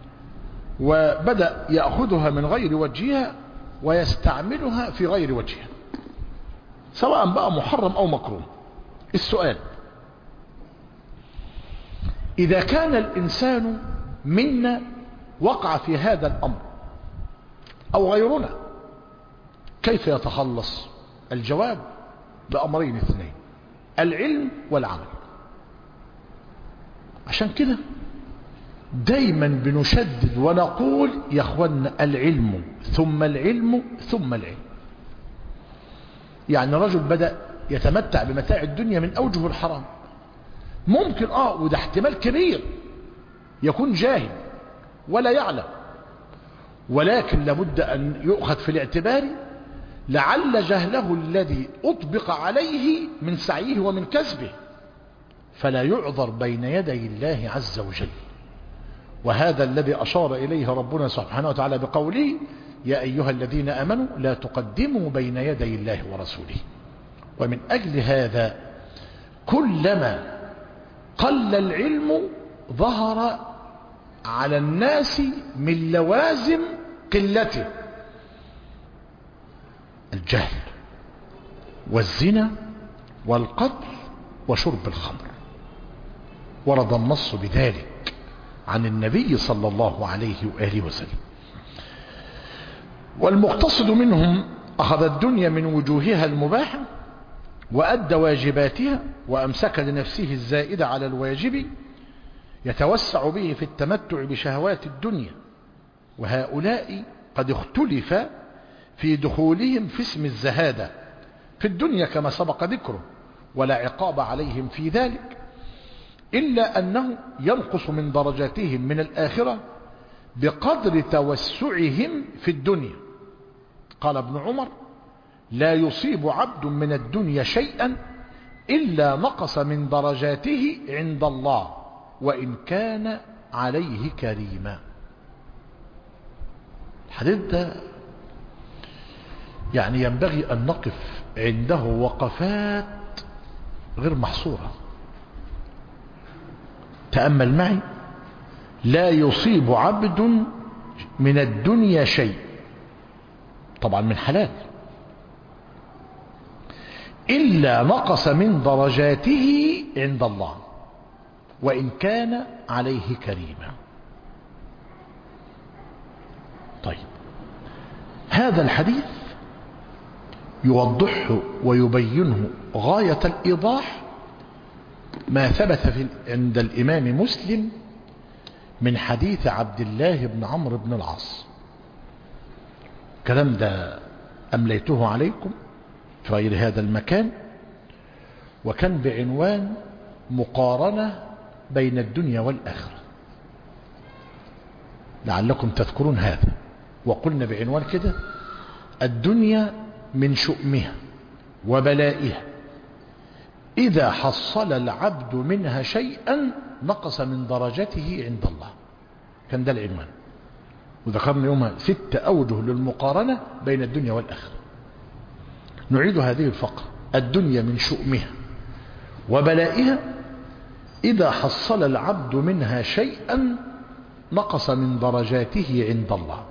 وبدأ يأخذها من غير وجهها ويستعملها في غير وجهها، سواء بقى محرم أو مكروه. السؤال: إذا كان الإنسان منا وقع في هذا الأمر، أو غيرنا، كيف يتخلص؟ الجواب بأمرين اثنين: العلم والعمل. عشان كده دايما بنشدد ونقول يا اخوانا العلم ثم العلم ثم العلم. يعني رجل بدأ يتمتع بمتاع الدنيا من أوجه الحرام، ممكن اه وده احتمال كبير يكون جاهل ولا يعلم، ولكن لابد أن يؤخذ في الاعتبار لعل جهله الذي أطبق عليه من سعيه ومن كسبه، فلا يعذر بين يدي الله عز وجل. وهذا الذي أشار إليه ربنا سبحانه وتعالى بقوله: يا أيها الذين آمنوا لا تقدموا بين يدي الله ورسوله. ومن أجل هذا كلما قل العلم ظهر على الناس من لوازم قلته الجهل والزنا والقتل وشرب الخمر. ورد النص بذلك عن النبي صلى الله عليه وآله وسلم. والمقتصد منهم أخذ الدنيا من وجوهها المباحة وأدى واجباتها وأمسك لنفسه الزائد على الواجب، يتوسع به في التمتع بشهوات الدنيا. وهؤلاء قد اختلف في دخولهم في اسم الزهادة في الدنيا كما سبق ذكره، ولا عقاب عليهم في ذلك، إلا أنه ينقص من درجاتهم من الآخرة بقدر توسعهم في الدنيا. قال ابن عمر: لا يصيب عبد من الدنيا شيئا إلا نقص من درجاته عند الله وإن كان عليه كريما. الحديث ده يعني ينبغي أن نقف عنده وقفات غير محصورة. تأمل معي: لا يصيب عبد من الدنيا شيء، طبعا من حلال، إلا نقص من درجاته عند الله وإن كان عليه كريما. طيب، هذا الحديث يوضحه ويبينه غاية الإيضاح ما ثبت في عند الإمام مسلم من حديث عبد الله بن عمرو بن العاص. الكلام ده أمليته عليكم في غير هذا المكان، وكان بعنوان مقارنة بين الدنيا والآخرة، لعلكم تذكرون هذا. وقلنا بعنوان كده: الدنيا من شؤمها وبلائها، إذا حصل العبد منها شيئا نقص من درجته عند الله. كان ده العنوان، وذكرنا يومها ست أوجه للمقارنة بين الدنيا والآخرة. نعيد هذه الفقرة: الدنيا من شؤمها وبلائها، إذا حصل العبد منها شيئا نقص من درجاته عند الله.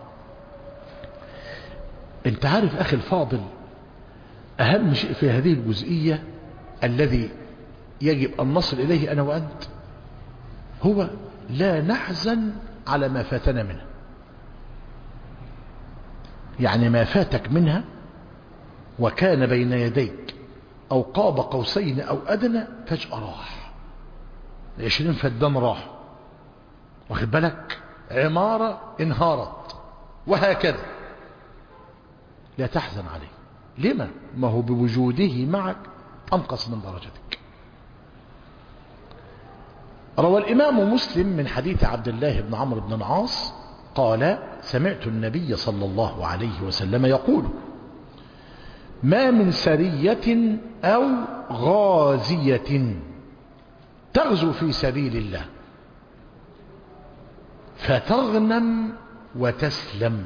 انت عارف أخي الفاضل، أهم شيء في هذه الجزئية الذي يجب أن نصل إليه أنا وأنت هو لا نحزن على ما فاتنا منها. يعني ما فاتك منها وكان بين يديك أو قاب قوسين أو أدنى فجأة راح، عشرين فدان راح، واخد بالك، عمارة انهارت، وهكذا. لا تحزن عليه. لما؟ ما هو بوجوده معك أنقص من درجتك. روى الإمام مسلم من حديث عبد الله بن عمرو بن العاص قال: سمعت النبي صلى الله عليه وسلم يقول: ما من سرية أو غازية تغزو في سبيل الله فتغنم وتسلم.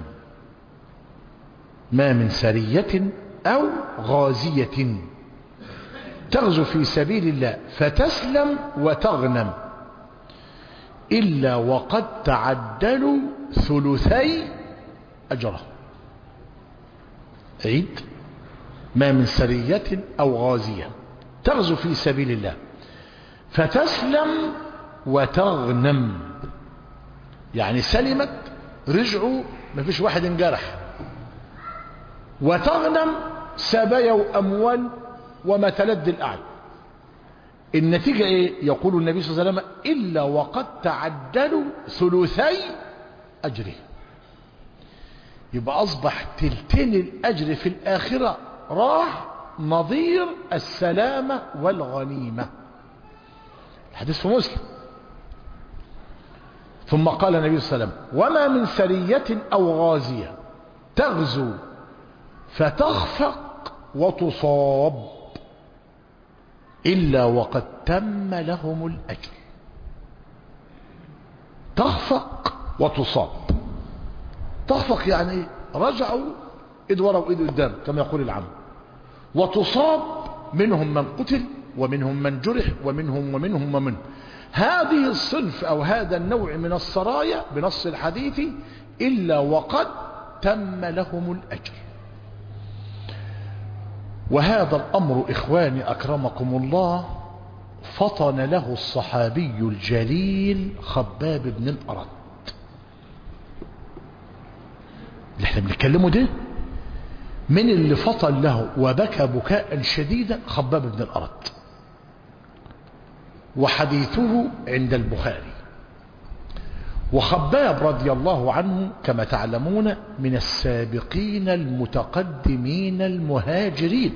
ما من سرية أو غازية تغزو في سبيل الله فتسلم وتغنم إلا وقد تعدلوا ثلثي أجره. عيد: ما من سرية أو غازية تغزو في سبيل الله فتسلم وتغنم، يعني سلمت، رجعوا، ما فيش واحد انجرح، وتغنم سبايا وأموال وما تلد الأعين. النتيجة إيه؟ يقول النبي صلى الله عليه وسلم إلا وقد تعدلوا ثلثي أجره. يبقى أصبح تلتين الأجر في الآخرة راح نظير السلامة والغنيمة. الحديث في مسلم. ثم قال النبي صلى الله عليه وسلم وما من سرية أو غازية تغزو فتخفق وتصاب إلا وقد تم لهم الأجر. تخفق وتصاب. تخفق يعني ايه؟ رجعوا ايد ورا وايد قدام كما يقول العام. وتصاب منهم من قتل ومنهم من جرح ومنهم ومنهم ومنهم. هذه الصنف او هذا النوع من السرايا بنص الحديث الا وقد تم لهم الاجر. وهذا الامر اخواني اكرمكم الله فطن له الصحابي الجليل خباب بن الأرت. اللي احنا بنتكلمه ده من اللي فطن له وبكى بكاء شديدا خباب بن الأرت. وحديثه عند البخاري. وخباب رضي الله عنه كما تعلمون من السابقين المتقدمين المهاجرين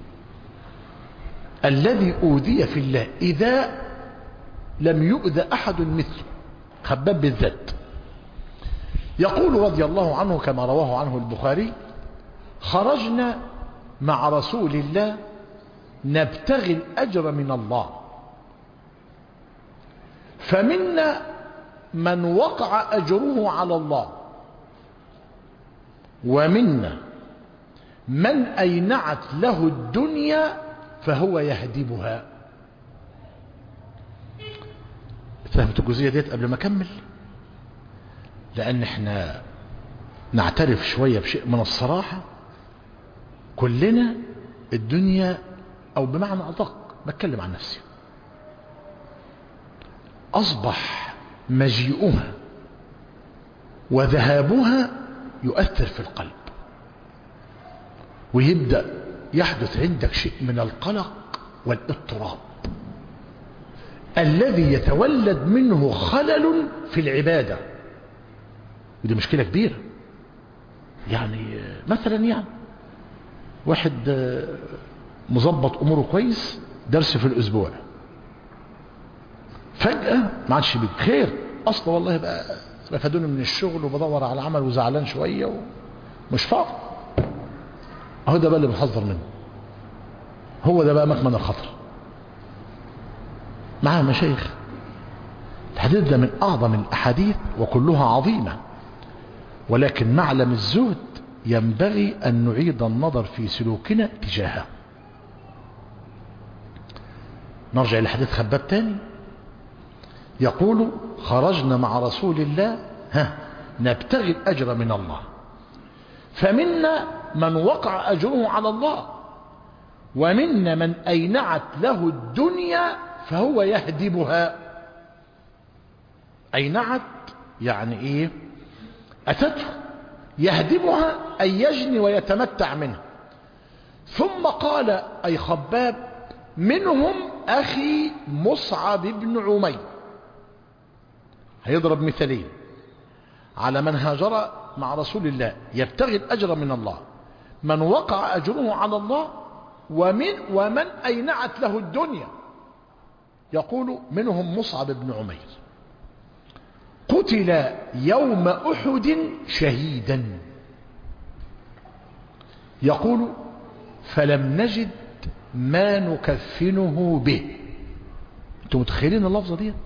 الذي أوذي في الله إذا لم يؤذى أحد مثله. خباب بالذات يقول رضي الله عنه كما رواه عنه البخاري خرجنا مع رسول الله نبتغي الأجر من الله فمنا من وقع أجره على الله ومنا من أينعت له الدنيا فهو يهدبها. فهمت الجزئية ديت قبل ما أكمل؟ لأن احنا نعترف شوية بشيء من الصراحة. كلنا الدنيا أو بمعنى أدق بتكلم عن نفسي أصبح مجيئها وذهابها يؤثر في القلب ويبدأ يحدث عندك شيء من القلق والاضطراب الذي يتولد منه خلل في العبادة. ودي مشكلة كبيرة. يعني مثلا يعني واحد مظبط أموره كويس درس في الأسبوع فجأة ما عادش بيجي خير أصلا والله بقى رفدوني من الشغل وبدور على عمل وزعلان شوية ومش فاضي. اهو ده بقى اللي بنحذر منه. هو ده بقى مكمن الخطر. معاه مشايخ الحديث ده من أعظم الأحاديث وكلها عظيمة ولكن معلم الزهد ينبغي أن نعيد النظر في سلوكنا تجاهه. نرجع إلى حديث خباب تاني. يقول خرجنا مع رسول الله ها نبتغي الأجر من الله فمنا من وقع أجره على الله ومنا من أينعت له الدنيا فهو يهدبها. أينعت يعني إيه؟ أتته. يهدبها أي يجني ويتمتع منها. ثم قال أي خباب منهم أخي مصعب بن عمير. هيضرب مثالين على من هاجر مع رسول الله يبتغي الأجر من الله من وقع أجره على الله ومن, ومن أينعت له الدنيا. يقول منهم مصعب بن عمير قتل يوم أحد شهيدا. يقول فلم نجد ما نكفنه به. انتم متخيلين اللفظة دي؟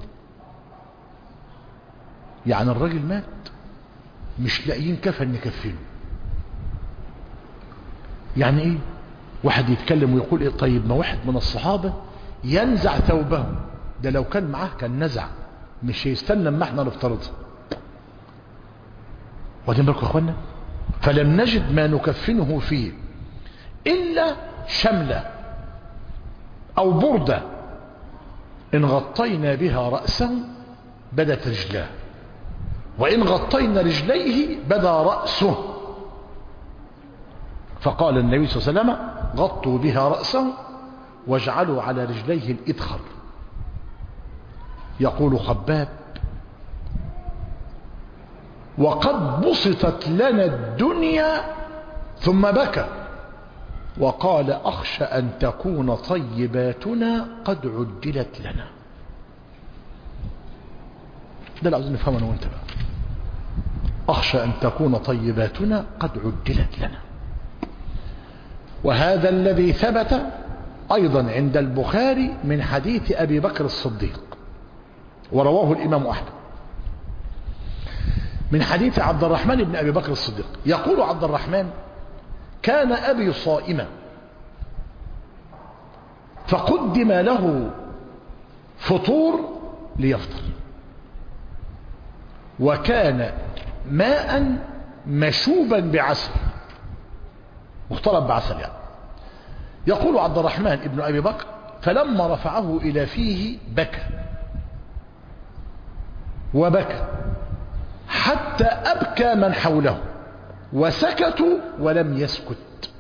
يعني الراجل مات مش لاقيين كفن نكفنه. يعني ايه؟ واحد يتكلم ويقول ايه طيب ما واحد من الصحابة ينزع ثوبه ده لو كان معاه كان نزع مش هيستنى اما احنا نفترضها. واخدين بالكم يا اخوانا؟ فلم نجد ما نكفنه فيه الا شملة او بردة ان غطينا بها رأسه بدت رجلاه وان غطينا رجليه بدا رأسه. فقال النبي صلى الله عليه وسلم غطوا بها رأسه واجعلوا على رجليه الإدخر. يقول خباب وقد بسطت لنا الدنيا ثم بكى وقال أخشى أن تكون طيباتنا قد عجلت لنا. ده اللي عاوزين نفهمه انا وانت بقى. أخشى أن تكون طيباتنا قد عجلت لنا. وهذا الذي ثبت أيضا عند البخاري من حديث أبي بكر الصديق ورواه الإمام أحمد من حديث عبد الرحمن بن أبي بكر الصديق. يقول عبد الرحمن كان أبي صائما فقدم له فطور ليفطر وكان ماء مشوبا بعسل مختلط بعسل يعني. يقول عبد الرحمن بن أبي بكر فلما رفعه إلى فيه بكى وبكى حتى أبكى من حوله وسكتوا ولم يسكت.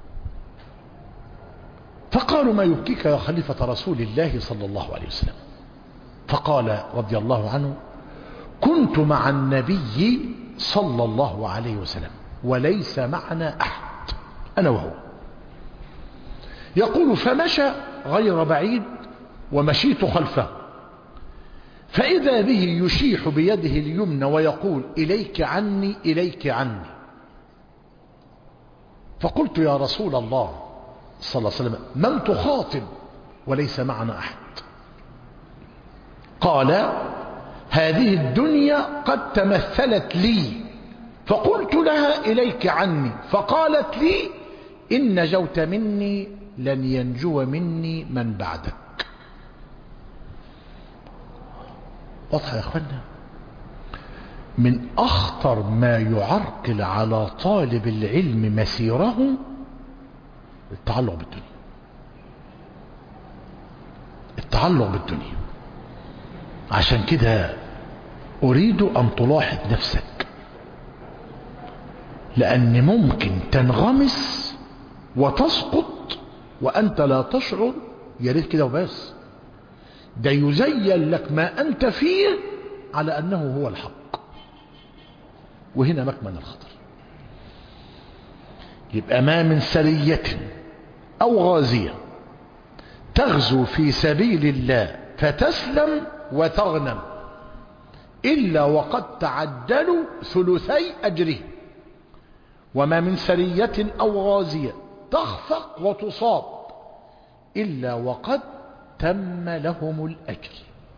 فقالوا ما يبكيك يا خليفة رسول الله صلى الله عليه وسلم؟ فقال رضي الله عنه كنت مع النبي صلى الله عليه وسلم وليس معنا أحد أنا وهو. يقول فمشى غير بعيد ومشيت خلفه فإذا به يشيح بيده اليمنى ويقول إليك عني إليك عني. فقلت يا رسول الله صلى الله عليه وسلم من تخاطب وليس معنا أحد؟ قال هذه الدنيا قد تمثلت لي فقلت لها إليك عني فقالت لي إن نجوت مني لن ينجو مني من بعدك. واضح يا أخوانا؟ من أخطر ما يعرقل على طالب العلم مسيره التعلق بالدنيا. التعلق بالدنيا. عشان كده أريد أن تلاحظ نفسك لأن ممكن تنغمس وتسقط وأنت لا تشعر. يا ريت كده وبس، ده يزين لك ما أنت فيه على أنه هو الحق، وهنا مكمن الخطر. يبقى ما من سرية أو غازية تغزو في سبيل الله فتسلم وتغنم إلا وقد تعدلوا ثلثي أجره، وما من سرية أو غازية تخفق وتصاب إلا وقد تم لهم الأجر.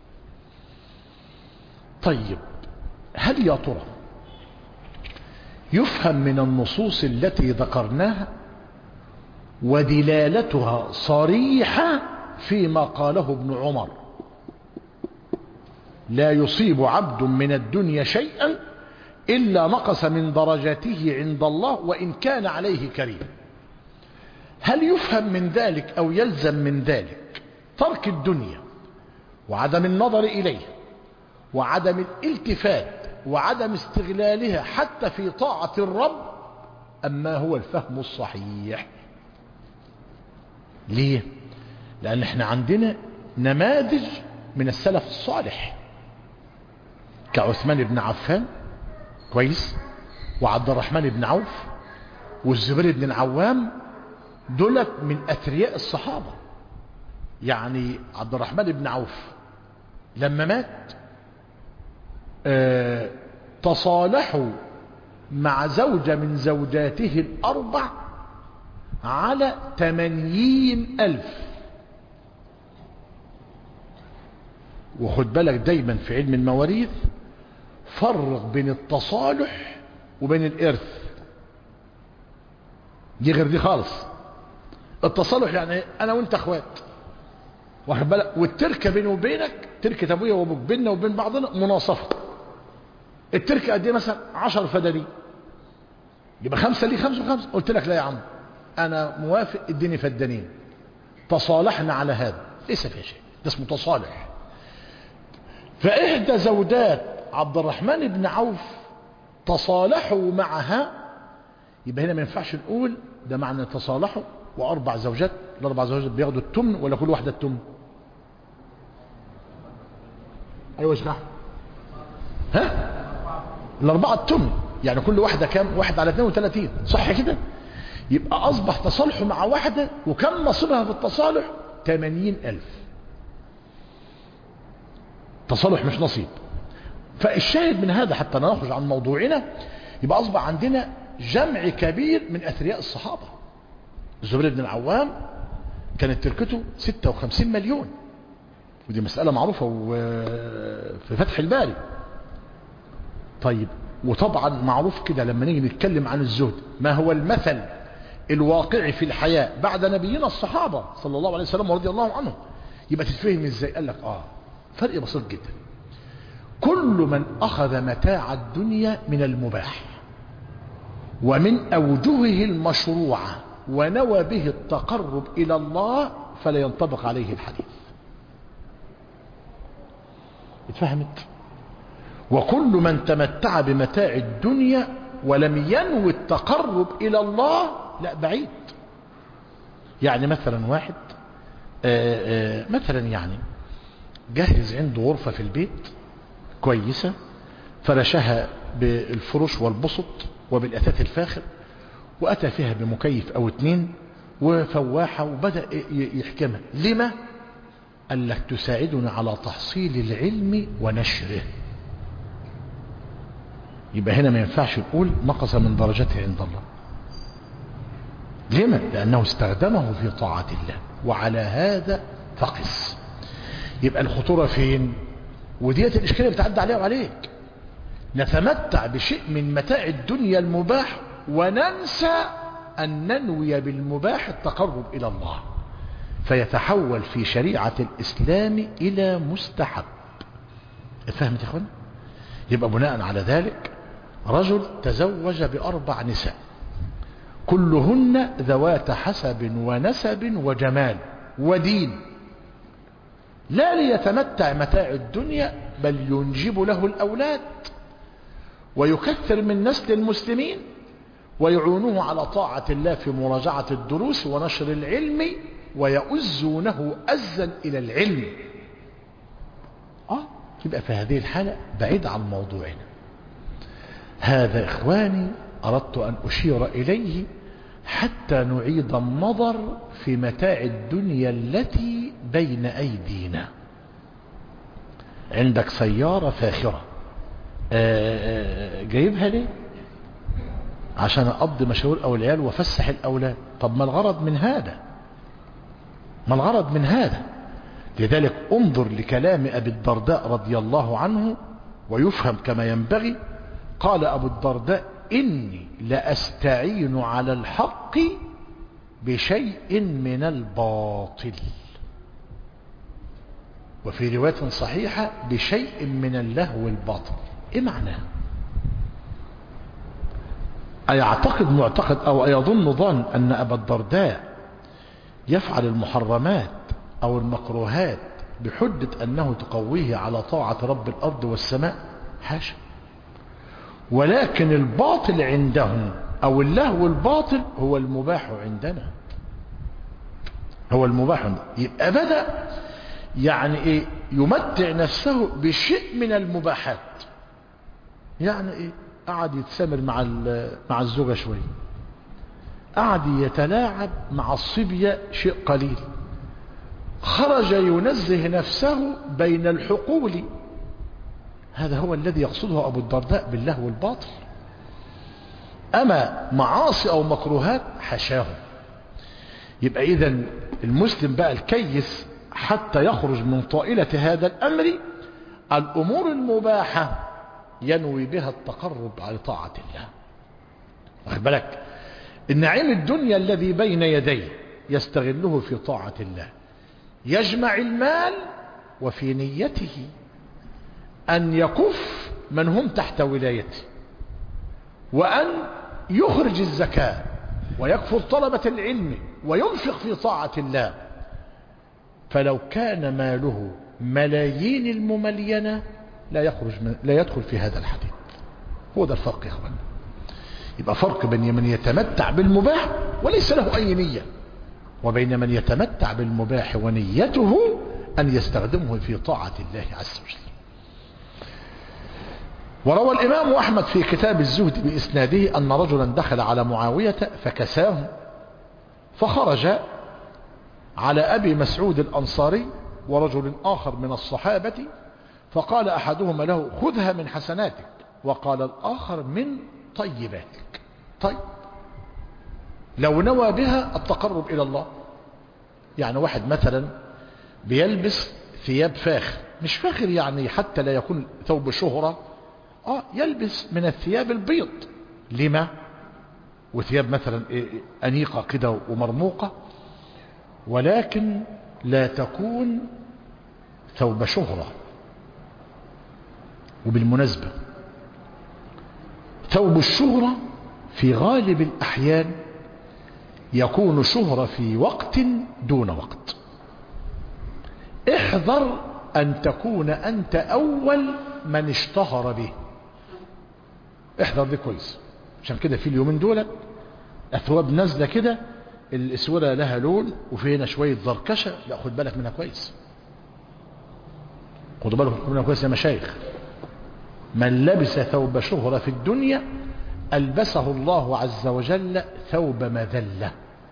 طيب هل يا ترى يفهم من النصوص التي ذكرناها ودلالتها صريحة فيما قاله ابن عمر لا يصيب عبد من الدنيا شيئا إلا نقص من درجته عند الله وإن كان عليه كريم؟ هل يفهم من ذلك أو يلزم من ذلك ترك الدنيا وعدم النظر إليها وعدم الالتفات وعدم استغلالها حتى في طاعة الرب، أما هو الفهم الصحيح؟ ليه؟ لأن احنا عندنا نماذج من السلف الصالح كعثمان بن عفان كويس، وعبد الرحمن بن عوف، والزبير بن العوام، دولت من أثرياء الصحابة. يعني عبد الرحمن بن عوف لما مات اه تصالحوا مع زوجة من زوجاته الأربع على ثمانين ألف. وخد بالك دايما في علم المواريث فرق بين التصالح وبين الإرث، دي غير دي خالص. التصالح يعني أنا وأنت أخوات، واخد بالك، والتركة بيني وبينك تركة أبويا وأبوك بيننا وبين بعضنا مناصفة. التركة قد ايه؟ مثلا عشر فدانين، يبقى خمسة لي خمسة وخمسة. قلت لك لا يا عم أنا موافق اديني فدانين، تصالحنا على هذا، ليس فيها شيء، ده اسمه تصالح. فإحدى زوجات عبد الرحمن بن عوف تصالحوا معها يبقى هنا ما ينفعش نقول ده معنى تصالحوا وأربع زوجات، الأربع زوجات بياخدوا التمن ولا كل واحدة التمن؟ أيوة يا شيخ أحمد. ها؟ الأربعة التمن، يعني كل واحدة كام؟ واحد على اثنين وثلاثين، صح كده؟ يبقى أصبح تصالحوا مع واحدة، وكم نصيبها في التصالح؟ ثمانين ألف. تصالح مش نصيب. فالشاهد من هذا حتى نخرج عن موضوعنا، يبقى أصبح عندنا جمع كبير من أثرياء الصحابة. الزبير بن العوام كانت تركته ستة وخمسين مليون، ودي مسألة معروفة في فتح الباري. طيب، وطبعا معروف كده لما نيجي نتكلم عن الزهد، ما هو المثل الواقعي في الحياة بعد نبينا الصحابة صلى الله عليه وسلم ورضي الله عنه؟ يبقى تتفهم ازاي؟ قال لك اه فرق بسيط جدا. كل من أخذ متاع الدنيا من المباح ومن أوجهه المشروعة ونوى به التقرب إلى الله فلا ينطبق عليه الحديث. اتفهمت؟ وكل من تمتع بمتاع الدنيا ولم ينوي التقرب إلى الله لا، بعيد. يعني مثلا واحد آآ آآ مثلا يعني جهز عنده غرفة في البيت كويسة، فرشها بالفرش والبسط وبالأثاث الفاخر، وأتى فيها بمكيف أو اتنين وفواحة، وبدأ يحكمها. لما؟ قال لك تساعدنا على تحصيل العلم ونشره. يبقى هنا ما ينفعش نقول نقص من درجته عند الله. لما؟ لأنه استخدمه في طاعة الله، وعلى هذا فقس. يبقى الخطورة فين؟ وديت الإشكالية بتعدي عليها وعليك. نتمتع بشيء من متاع الدنيا المباح وننسى أن ننوي بالمباح التقرب إلى الله، فيتحول في شريعة الإسلام إلى مستحب. فهمت يا أخوان؟ يبقى بناء على ذلك رجل تزوج بأربع نساء كلهن ذوات حسب ونسب وجمال ودين، لا ليتمتع متاع الدنيا بل ينجب له الأولاد ويكثر من نسل المسلمين ويعونوه على طاعة الله في مراجعة الدروس ونشر العلم ويؤزونه أزا إلى العلم. آه يبقى في هذه الحالة بعيد عن موضوعنا. هذا إخواني أردت أن أشير إليه حتى نعيد النظر في متاع الدنيا التي بين أيدينا. عندك سيارة فاخرة، جايبها ليه؟ عشان أقضي مشاوير أو العيال وفسح الأولاد. طب ما الغرض من هذا؟ ما الغرض من هذا؟ لذلك انظر لكلام أبي الدرداء رضي الله عنه ويفهم كما ينبغي. قال أبو الدرداء: إني لأستعين على الحق بشيء من الباطل، وفي رواية صحيحة بشيء من اللهو الباطل. إيه معناه؟ أيعتقد معتقد أو أيظن ظن أن أبا الدرداء يفعل المحرمات أو المكروهات بحجة أنه تقويه على طاعة رب الأرض والسماء؟ حاشا. ولكن الباطل عندهم أو اللهو الباطل هو المباح عندنا، هو المباح عندنا. يبقى بدأ يعني إيه؟ يمتع نفسه بشيء من المباحات. يعني إيه؟ قعد يتسامر مع مع الزوجة شوية، قعد يتلاعب مع الصبية شيء قليل، خرج ينزه نفسه بين الحقول. هذا هو الذي يقصده أبو الدرداء باللهو الباطل. أما معاصي أو مكروهات حشاه. يبقى إذن المسلم بقى الكيس حتى يخرج من طائلة هذا الأمر، الأمور المباحة ينوي بها التقرب على طاعة الله. واخد بالك؟ النعيم الدنيا الذي بين يديه يستغله في طاعة الله، يجمع المال وفي نيته أن يكف من هم تحت ولايته، وأن يخرج الزكاة ويكفر طلبة العلم وينفق في طاعة الله. فلو كان ماله ملايين المملينة لا يخرج من لا يدخل في هذا الحديث. هو ده الفرق يا اخوان. يبقى فرق بين من يتمتع بالمباح وليس له أي نية، وبين من يتمتع بالمباح ونيته أن يستخدمه في طاعة الله عز وجل. وروى الإمام أحمد في كتاب الزهد بإسناده أن رجلا دخل على معاوية فكساه، فخرج على أبي مسعود الأنصاري ورجل آخر من الصحابة، فقال أحدهما له خذها من حسناتك، وقال الآخر من طيباتك. طيب لو نوى بها التقرب إلى الله، يعني واحد مثلا بيلبس ثياب فاخر، مش فاخر يعني حتى لا يكون ثوب شهرة، آه يلبس من الثياب البيض، لما وثياب مثلا أنيقة كده ومرموقة، ولكن لا تكون ثوب شهرة. وبالمناسبة ثوب الشهرة في غالب الأحيان يكون شهرة في وقت دون وقت. احذر أن تكون أنت أول من اشتهر به، احذر دي كويس. عشان كده في اليومين دول أثواب نازلة كده، الاسوره لها لون وفي هنا شويه زركشه، لا خد بالك منها كويس، خدوا بالكم منها كويس يا مشايخ. من لبس ثوب شهرة في الدنيا ألبسه الله عز وجل ثوب مذلة.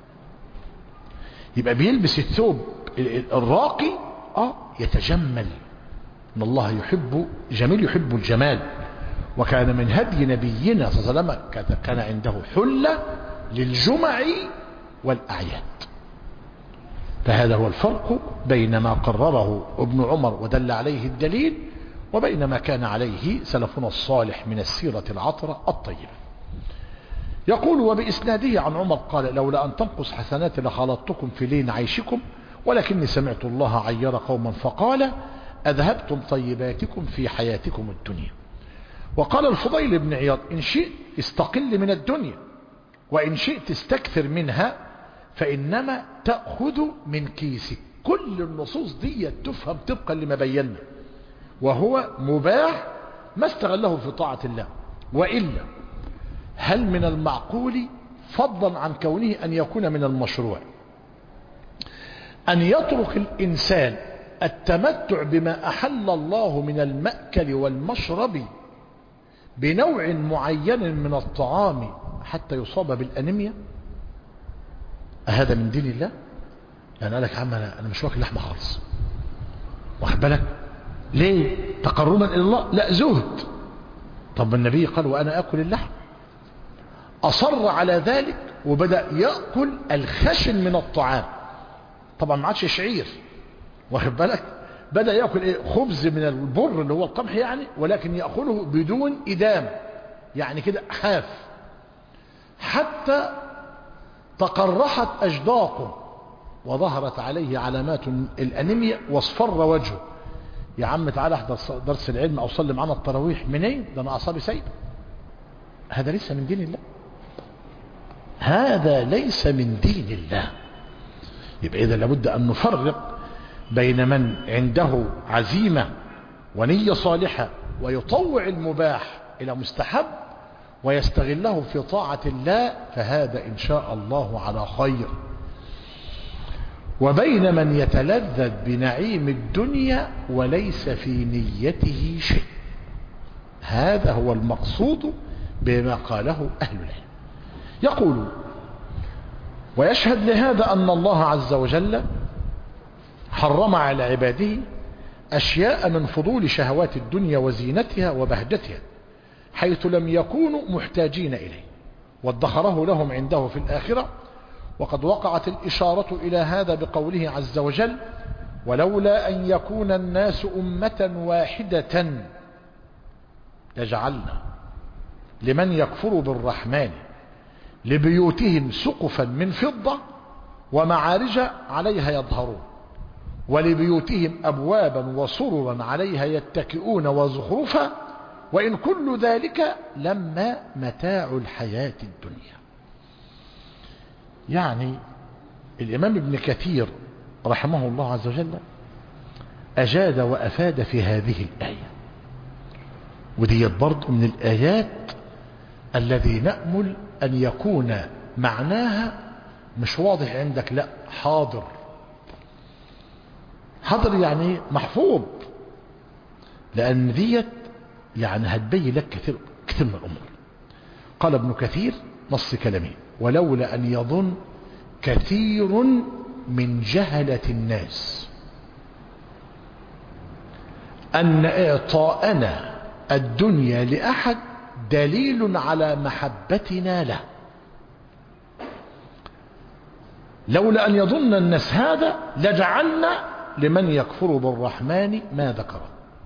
يبقى بيلبس الثوب الراقي اه يتجمل، ان الله يحب جميل يحب الجمال. وكان من هدي نبينا صلى الله عليه وسلم كان عنده حلة للجمع والأعياد. فهذا هو الفرق بين ما قرره ابن عمر ودل عليه الدليل وبين ما كان عليه سلفنا الصالح من السيرة العطرة الطيبة. يقول وبإسناده عن عمر قال لولا أن تنقص حسنات لخلطتكم في لين عيشكم، ولكني سمعت الله عير قوما فقال أذهبتم طيباتكم في حياتكم الدنيا. وقال الفضيل بن عياض إن شئت استقل من الدنيا وإن شئت استكثر منها فإنما تأخذ من كيسك. كل النصوص دي تفهم طبقا لما بينا، وهو مباح ما استغله في طاعة الله. وإلا هل من المعقول فضلا عن كونه أن يكون من المشروع أن يترك الإنسان التمتع بما أحل الله من المأكل والمشرب بنوع معين من الطعام حتى يصاب بالأنيميا؟ هذا من دين الله؟ يعني قال لك يا عم أنا, أنا مش واكل لحمة خالص، واخد بالك ليه؟ تقربا إلى الله؟ لا زهد. طب النبي قال وأنا أكل اللحم، أصر على ذلك وبدأ يأكل الخشن من الطعام. طبعا ما عادش شعير، واخد بالك، بدأ يأكل إيه؟ خبز من البر اللي هو القمح يعني، ولكن يأكله بدون إدام، يعني كده حاف، حتى تقرحت أجداقه وظهرت عليه علامات الأنيميا واصفر وجهه. يا عم تعالى احضر درس العلم أو صلي معنا التراويح. منين ده؟ أنا أعصابي سيئة. هذا ليس من دين الله، هذا ليس من دين الله. يبقى إذا لابد أن نفرق بين من عنده عزيمة ونية صالحة ويطوع المباح إلى مستحب ويستغله في طاعة الله، فهذا إن شاء الله على خير، وبين من يتلذذ بنعيم الدنيا وليس في نيته شيء. هذا هو المقصود بما قاله أهل العلم. يقول ويشهد لهذا أن الله عز وجل حرم على عباده أشياء من فضول شهوات الدنيا وزينتها وبهجتها حيث لم يكونوا محتاجين إليه، وادخره لهم عنده في الآخرة. وقد وقعت الإشارة إلى هذا بقوله عز وجل ولولا أن يكون الناس أمة واحدة لجعلنا لمن يكفر بالرحمن لبيوتهم سقفا من فضة ومعارج عليها يظهرون ولبيوتهم أبوابا وسررا عليها يتكئون وزخرفا وإن كل ذلك لما متاع الحياة الدنيا. يعني الإمام ابن كثير رحمه الله عز وجل أجاد وأفاد في هذه الآية، ودي برضو من الآيات الذي نأمل أن يكون معناها مش واضح عندك، لا حاضر. حاضر يعني محفوظ، لأن ديت يعني هتبين لك كثير كثير من الأمور. قال ابن كثير نص كلامه: ولولا أن يظن كثير من جهلة الناس أن إعطاءنا الدنيا لأحد دليل على محبتنا له. لولا أن يظن الناس هذا لجعلنا لمن يكفر بالرحمن ما ذكر.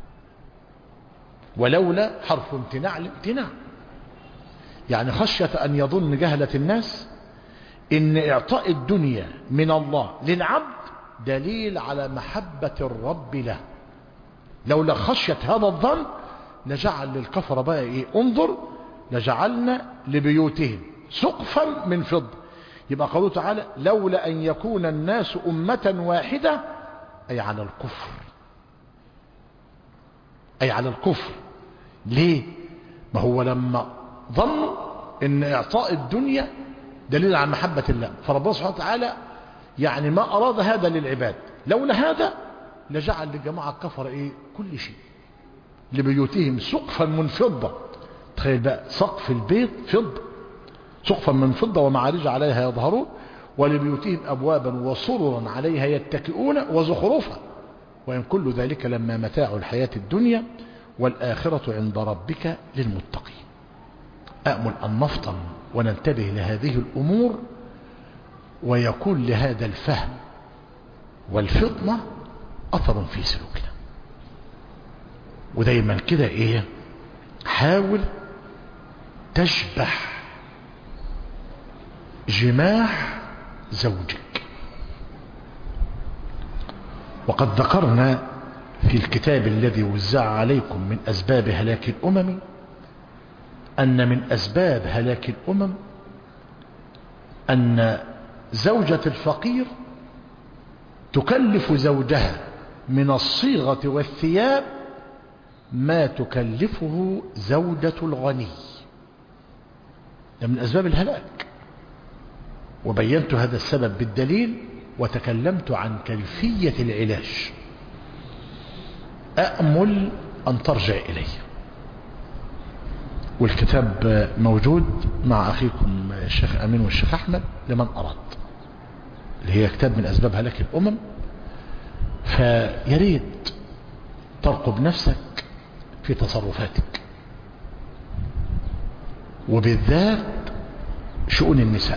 ولولا حرف امتناع الامتناع، يعني خشية أن يظن جهلة الناس إن إعطاء الدنيا من الله للعبد دليل على محبة الرب له. لولا خشية هذا الظن لجعل للكفر بقى إيه؟ انظر، لجعلنا لبيوتهم سقفا من فضة. يبقى قوله تعالى: لولا أن يكون الناس أمة واحدة، أي على الكفر، أي على الكفر. ليه؟ ما هو لما ظنوا ان إعطاء الدنيا دليل على محبة الله، فربنا سبحانه وتعالى يعني ما أراد هذا للعباد. لولا هذا لجعل للجماعة الكفر إيه؟ كل شيء. لبيوتهم سقفا من فضة. تخيل بقى، سقف البيت فضة، سقفا من فضة ومعارج عليها يظهرون، ولبيوتهم أبوابا وسررا عليها يتكئون وزخرفا، وإن كل ذلك لما متاع الحياة الدنيا والآخرة عند ربك للمتقين. أأمل أن نفطن وننتبه لهذه الأمور، ويكون لهذا الفهم والفطنة أثر في سلوكنا. ودايما كده إيه، حاول تشبح جماح زوجك. وقد ذكرنا في الكتاب الذي وزع عليكم من أسباب هلاك الأمم أن من أسباب هلاك الأمم أن زوجة الفقير تكلف زوجها من الصيغة والثياب ما تكلفه زوجة الغني. ده من أسباب الهلاك، وبينت هذا السبب بالدليل، وتكلمت عن كيفية العلاج. أأمل أن ترجع إليه، والكتاب موجود مع أخيكم الشيخ أمين والشيخ أحمد لمن أراد، اللي هي كتاب من أسباب هلاك الأمم. فيريد ترقب نفسك في تصرفاتك، وبالذات شؤون النساء،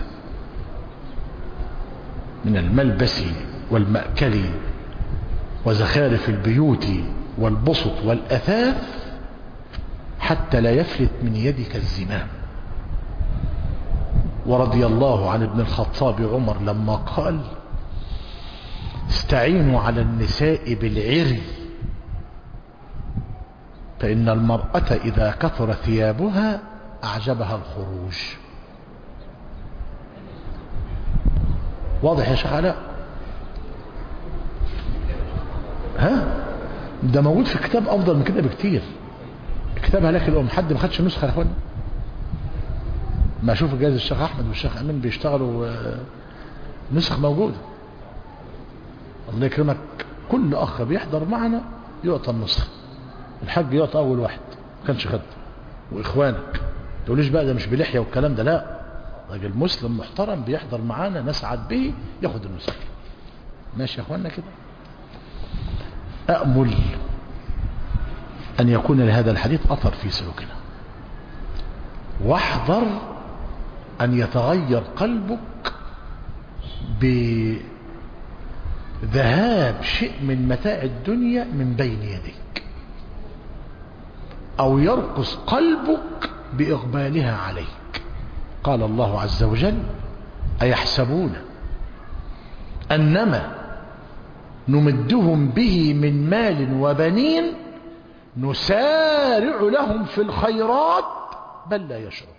من الملبس والمأكل وزخارف البيوت والبسط والأثاث، حتى لا يفلت من يدك الزمام. ورضي الله عن ابن الخطاب عمر لما قال: استعينوا على النساء بالعري، فإن المرأة إذا كثر ثيابها أعجبها الخروج. واضح يا شيخ علاء؟ ها؟ ده موجود في كتاب أفضل من كده بكتير، كتاب هلاك الأم. حد ما خدش نسخة يا اخوان؟ ما اشوف جايز الشيخ احمد والشيخ امين بيشتغلوا نسخ موجوده. الله يكرمك، كل اخ بيحضر معنا يعطى النسخه. الحاج يعطى اول واحد ما كانش خد، واخوانك تقوليش بقى ده مش بلحيه والكلام ده، لا، راجل مسلم محترم بيحضر معانا نسعد به ياخد النسخه. ماشي يا اخواننا كده؟ أأمل أن يكون لهذا الحديث أثر في سلوكنا، واحذر أن يتغير قلبك بذهاب شيء من متاع الدنيا من بين يديك، أو يرقص قلبك بإقبالها عليك. قال الله عز وجل: أيحسبون أنما نمدهم به من مال وبنين نسارع لهم في الخيرات بل لا يشعرون.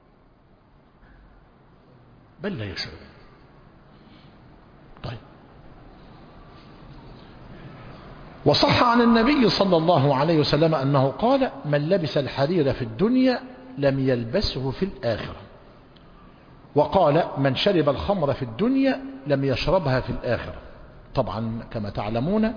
بل لا يشعرون. طيب، وصح عن النبي صلى الله عليه وسلم أنه قال: من لبس الحرير في الدنيا لم يلبسه في الآخرة. وقال من شرب الخمر في الدنيا لم يشربها في الآخرة. طبعا كما تعلمون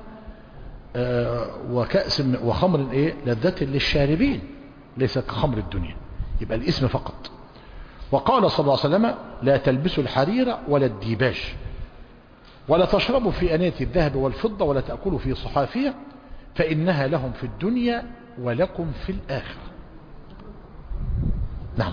وكأس وخمر إيه لذة للشاربين ليس كخمر الدنيا، يبقى الاسم فقط. وقال صلى الله عليه وسلم لا تلبسوا الحرير ولا الديباج ولا تشربوا في أنية الذهب والفضة ولا تأكلوا في صحافها فإنها لهم في الدنيا ولكم في الآخرة. نعم.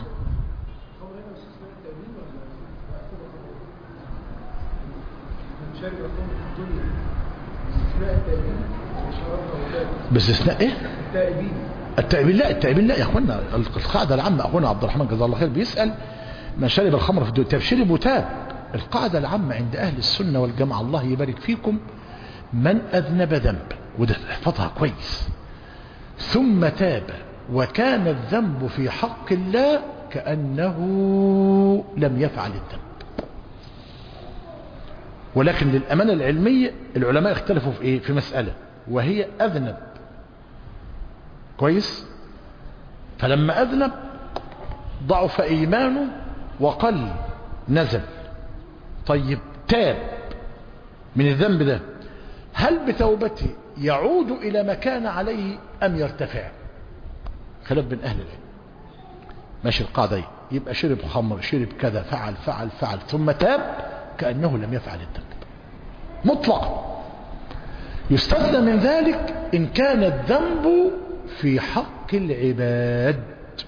باستثناء ايه؟ التائبين. التائبين لا، التائبين لا يا اخوانا. القاعده العامه اخونا عبد الرحمن جزاه الله خير بيسال من شرب الخمر في الدنيا طب شرب وتاب. القاعده العامه عند اهل السنه والجماعه الله يبارك فيكم من اذنب ذنب وده احفظها كويس ثم تاب وكان الذنب في حق الله كانه لم يفعل الذنب. ولكن للامانه العلميه العلماء اختلفوا في ايه؟ في مساله وهي أذنب كويس، فلما أذنب ضعف إيمانه وقل نزل. طيب تاب من الذنب ده هل بتوبته يعود إلى ما كان عليه أم يرتفع؟ خلاف بين أهل العلم. ماشي القاعدة دي. يبقى شرب خمر شرب كذا فعل فعل فعل ثم تاب كأنه لم يفعل الذنب مطلقا. يستثنى من ذلك إن كان الذنب في حق العباد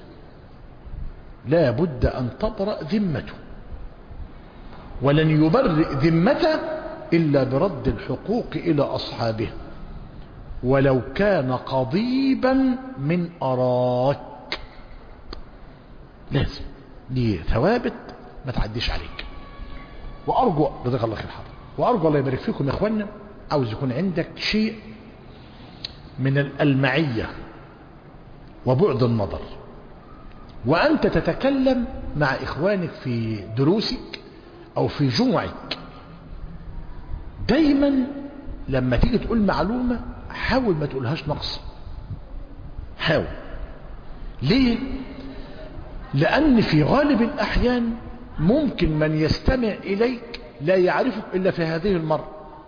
لا بد أن تبرأ ذمته ولن يبرئ ذمته إلا برد الحقوق إلى أصحابها ولو كان قضيبا من أراك. لازم دي ثوابت ما تعديش عليك. وأرجو جزاك الله خير حاضر وأرجو الله يبارك فيكم يا إخوانا عاوز يكون عندك شيء من الألمعية وبعد النظر وأنت تتكلم مع إخوانك في دروسك أو في جمعك. دايما لما تيجي تقول معلومة حاول ما تقولهاش نقص. حاول. ليه؟ لأن في غالب الأحيان ممكن من يستمع إليك لا يعرفك إلا في هذه المرة.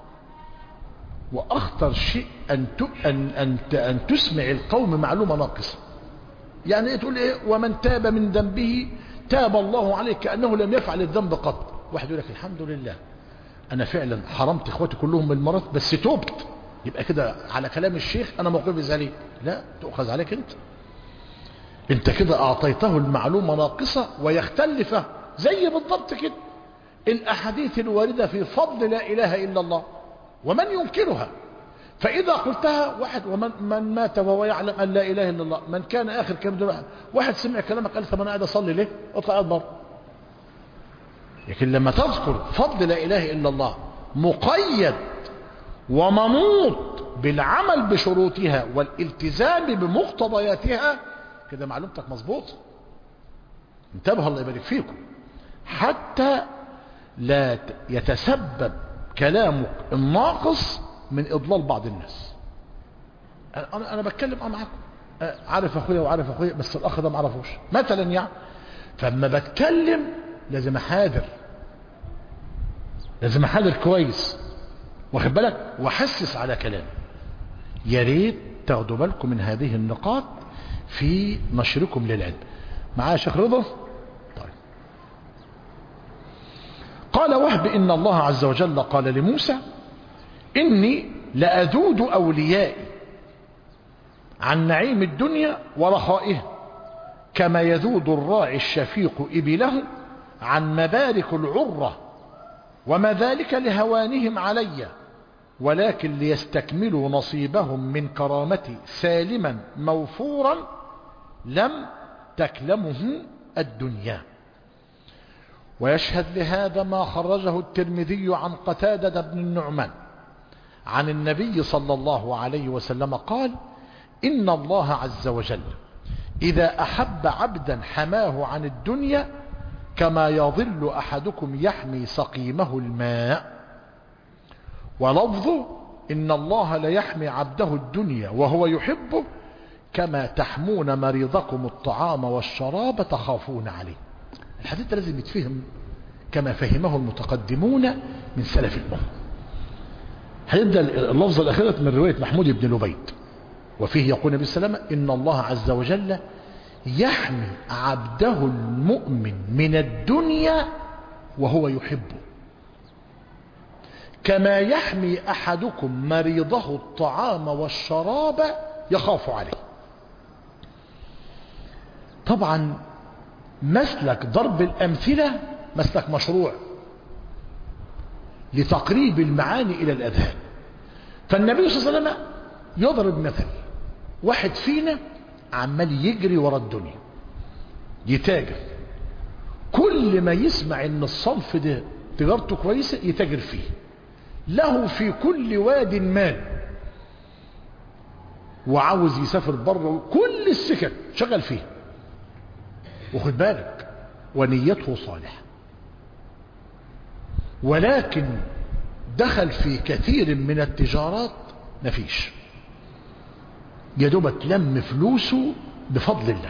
وأخطر شيء أن أن أن أن تسمع القوم معلومة ناقصة. يعني تقول إيه ومن تاب من ذنبه تاب الله عليه كأنه لم يفعل الذنب قط. واحد يقول لك الحمد لله أنا فعلا حرمت إخواتي كلهم من المرض بس توبت. يبقى كده على كلام الشيخ أنا موقفي ذلك. لا تؤخذ عليك أنت. أنت كده أعطيته المعلومة ناقصة ويختلفه زي بالضبط كده الأحاديث الواردة في فضل لا إله إلا الله ومن ينكرها. فإذا قلتها واحد ومن من مات وهو يعلم أن لا إله إلا الله من كان آخر كلمة واحد, واحد سمع كلامك قال طب أنا قاعد أصلي ليه؟ اطلع أدبر. لكن لما تذكر فضل لا إله إلا الله مقيد ومنوط بالعمل بشروطها والالتزام بمقتضياتها كده معلومتك مظبوطة. انتبه الله يبارك فيكم حتى لا يتسبب كلامك الناقص من إضلال بعض الناس. أنا أنا بتكلم أه معاكم عارف أخويا وعارف أخويا بس الأخ ده ما عرفوش مثلا يعني. فلما بتكلم لازم أحاذر لازم أحاذر كويس واخد بالك وحسس على كلام. يا ريت تاخدوا بالكم من هذه النقاط في نشركم للعلم. معايا شيخ رضا؟ طيب. قال وهب إن الله عز وجل قال لموسى إني لأذود أوليائي عن نعيم الدنيا ورخائها كما يذود الراعي الشفيق إبله عن مبارك العرة وما ذلك لهوانهم علي ولكن ليستكملوا نصيبهم من كرامتي سالما موفورا لم تكلمه الدنيا. ويشهد لهذا ما خرجه الترمذي عن قتادة بن النعمان عن النبي صلى الله عليه وسلم قال إن الله عز وجل إذا أحب عبدا حماه عن الدنيا كما يظل أحدكم يحمي سقيمه الماء. ولفظه إن الله ليحمي عبده الدنيا وهو يحبه كما تحمون مريضكم الطعام والشراب تخافون عليه. الحديث ده لازم يتفهم كما فهمه المتقدمون من سلف الأمة. هيبدأ اللفظ الأخيرة من رواية محمود بن لبيد، وفيه يقول النبي صلى الله عليه وسلم: إن الله عز وجل يحمي عبده المؤمن من الدنيا وهو يحبه، كما يحمي أحدكم مريضه الطعام والشراب يخاف عليه. طبعا مسلك ضرب الأمثلة مسلك مشروع لتقريب المعاني إلى الأذهان. فالنبي صلى الله عليه وسلم يضرب مثل واحد فينا عمال يجري ورا الدنيا يتاجر، كل ما يسمع ان الصنف ده تجارته كويسة يتاجر فيه، له في كل واد مال، وعاوز يسافر بره كل السكك شغل فيه، وخد بالك ونيته صالحة، ولكن دخل في كثير من التجارات مفيش، يا دوب تلم فلوسه بفضل الله.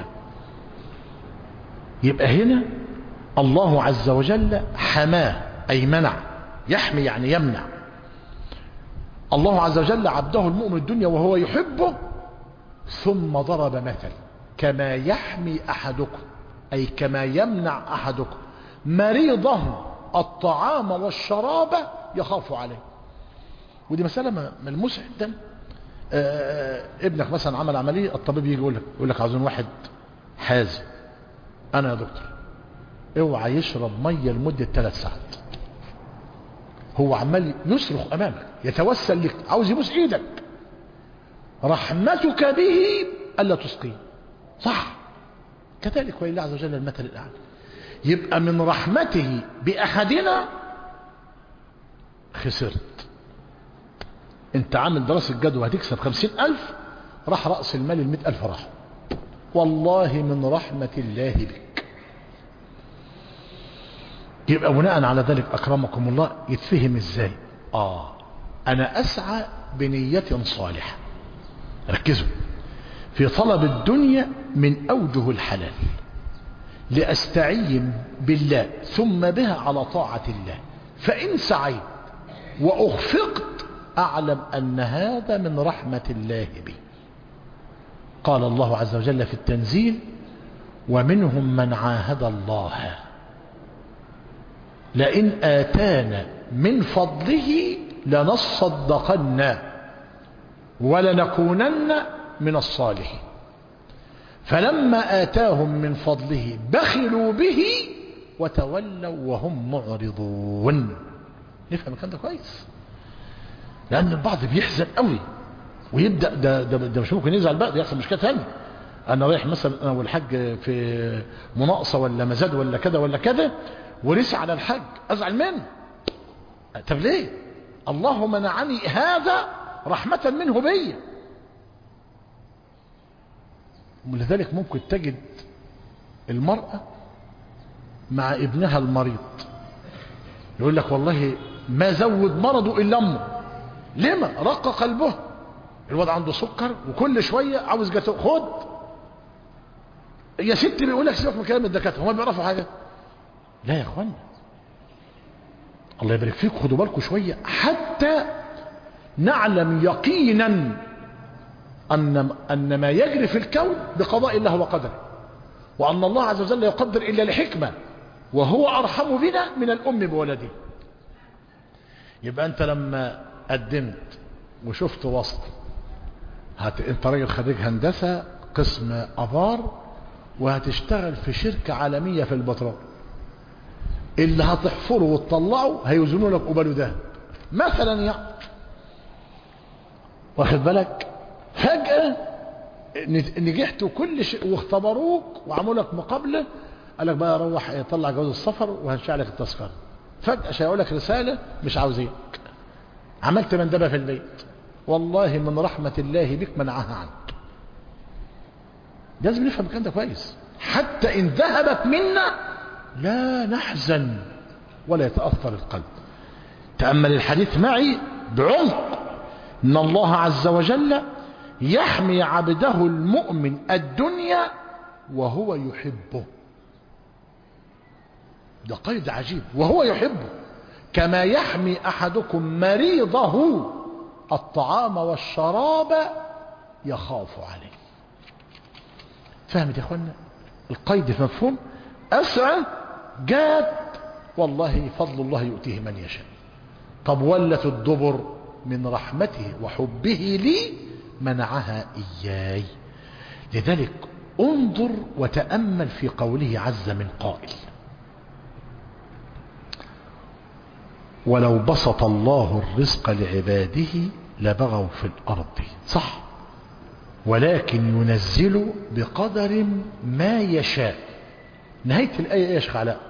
يبقى هنا الله عز وجل حماه أي منع، يحمي يعني يمنع. الله عز وجل عبده المؤمن الدنيا وهو يحبه، ثم ضرب مثل كما يحمي أحدكم أي كما يمنع أحدكم مريضه الطعام والشراب يخاف عليه. ودي مسألة ملموسة جدا. ابنك مثلا عمل عملية، الطبيب يجي يقول لك يقول لك عاوزين واحد حازم. أنا يا دكتور اوعى يشرب مية لمدة ثلاث ساعات. هو عمال يصرخ أمامك يتوسل لك، عاوز يبوس إيدك، رحمتك به ألا تسقيه. صح، كذلك ولله عز وجل المثل الأعلى. يبقى من رحمته بأحدنا خسرت. انت عامل دراسة جدوى هتكسب خمسين ألف، راح رأس المال المئة ألف راح. والله من رحمة الله بك. يبقى بناء على ذلك أكرمكم الله يتفهم ازاي؟ آه أنا أسعى بنية صالحة، ركزوا، في طلب الدنيا من أوجه الحلال، لأستعين بالله ثم بها على طاعة الله. فإن سعيت وأخفقت أعلم أن هذا من رحمة الله بي. قال الله عز وجل في التنزيل: ومنهم من عاهد الله لئن آتانا من فضله لنصدقن ولنكونن من الصالحين فلما آتاهم من فضله بخلوا به وتولوا وهم معرضون. نفهم الكلام ده كويس، لأن البعض بيحزن قوي ويبدأ ده, ده, ده مش ممكن يزعل بقى، ده يحصل مشكلة ثانية. أنا رايح مثلا أنا والحاج في مناقصة ولا مزاد ولا كذا ولا كذا ورسي على الحاج، أزعل منه. طب ليه؟ الله منعني هذا رحمة منه بي. ولذلك ممكن تجد المرأة مع ابنها المريض يقول لك والله ما زود مرضه إلا أمه. لما؟ رق قلبه. الوضع عنده سكر وكل شوية عاوز جاتوه، خد يا ستي. بيقول لك سيبك من كلام الدكاترة، هم بيعرفوا حاجة؟ لا يا اخوانا، الله يبارك فيك، خدوا بالكم شوية حتى نعلم يقينا أن أن ما يجري في الكون بقضاء الله وقدره، وأن الله عز وجل يقدر إلا لحكمة، وهو أرحم بنا من الأم بولده. يبقى أنت لما قدمت وشفت وسط هت... أنت راجل خريج هندسة قسم آبار وهتشتغل في شركة عالمية في البترول، اللي هتحفره وتطلعه هيوزنوا لك قباله ده مثلا يعني، واخد بالك؟ فجأة نجحت وكل شيء واختبروك وعملوا لك مقابلة، قال لك بقى روح طلع جواز السفر وهنشع لك التذكرة. فجأة شايعوا لك رسالة مش عاوزينك، عملت مندبة في البيت. والله من رحمة الله بك منعها عنك. لازم نفهم الكلام ده كويس، حتى إن ذهبت منا لا نحزن ولا يتأثر القلب. تأمل الحديث معي بعمق. إن الله عز وجل يحمي عبده المؤمن الدنيا وهو يحبه. ده قيد عجيب، وهو يحبه، كما يحمي أحدكم مريضه الطعام والشراب يخاف عليه. فهمت يا اخوانا القيد في مفهوم؟ أسعى جاد والله فضل الله يؤتيه من يشاء. طب ولت الدبر من رحمته وحبه لي منعها إياي. لذلك انظر وتأمل في قوله عز من قائل: ولو بسط الله الرزق لعباده لبغوا في الأرض. صح، ولكن ينزل بقدر ما يشاء. نهاية الآية يا شيخ علاء؟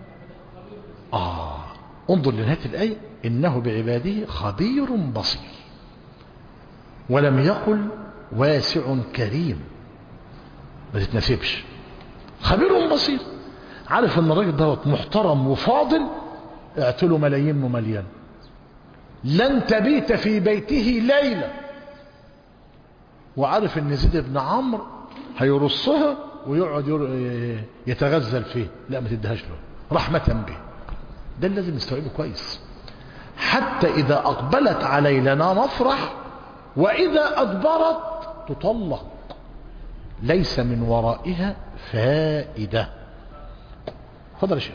آه انظر لنهاية الآية: إنه بعباده خبير بصير. ولم يقل واسع كريم، ما تتنسبش، خبير بصير. عارف ان الراجل دوت محترم وفاضل، اعتله ملايين ومليان، لن تبيت في بيته ليلة. وعارف ان زيد بن عمرو هيرصها ويقعد يتغزل فيه، لا ما تدهاش له رحمة به. ده لازم نستوعبه كويس. حتى إذا أقبلت علينا نفرح، وإذا أدبرت تطلق، ليس من ورائها فائدة. تفضل يا شيخ.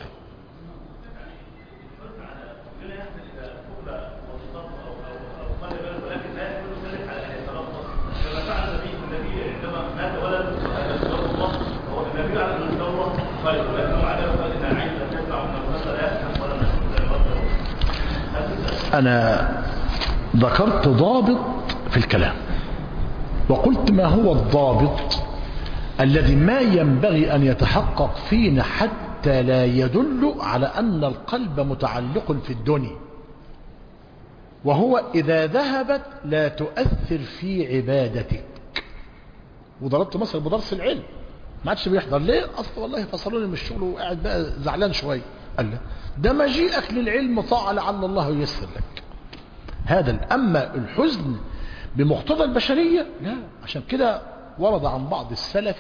أنا ذكرت ضابط في الكلام، وقلت ما هو الضابط الذي ما ينبغي أن يتحقق فينا حتى لا يدل على أن القلب متعلق في الدنيا، وهو إذا ذهبت لا تؤثر في عبادتك. وضربت مثلا بدرس العلم، ما عادش بيحضر ليه؟ أصلا والله فصلوني من الشغل وقاعد بقى زعلان شوية. قال لا، ده مجيئك للعلم طاعة لعل الله ييسر لك. هذا. أما الحزن بمقتضى البشرية لا. عشان كده ورد عن بعض السلف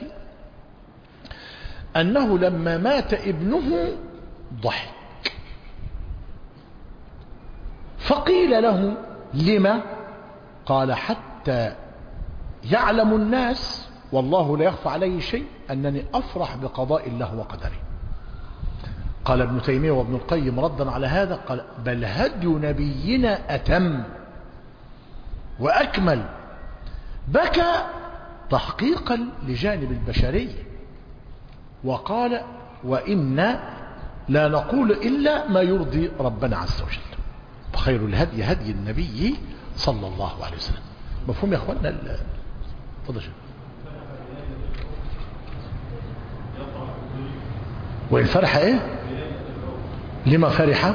أنه لما مات ابنه ضحك، فقيل له لما؟ قال حتى يعلم الناس والله لا يخفى عليه شيء أنني أفرح بقضاء الله وقدره. قال ابن تيمية وابن القيم ردا على هذا، قال بل هدي نبينا أتم وأكمل، بكى تحقيقا لجانب البشرية، وقال وإنا لا نقول إلا ما يرضي ربنا عز وجل، فخير الهدي هدي النبي صلى الله عليه وسلم. مفهوم يا أخوانا؟ تفضل شيخ. وإن فرح إيه؟ لما فرح؟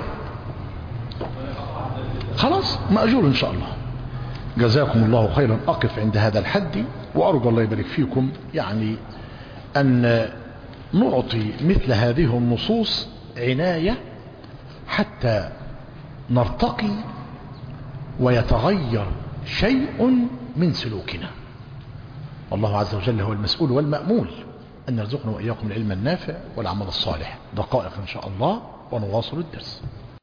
خلاص مأجور إن شاء الله. جزاكم الله خيرا. أقف عند هذا الحد، وأرجو الله يبارك فيكم يعني أن نعطي مثل هذه النصوص عناية حتى نرتقي ويتغير شيء من سلوكنا. والله عز وجل هو المسؤول والمأمول أن يرزقنا وإياكم العلم النافع والعمل الصالح. دقائق إن شاء الله ونواصل الدرس.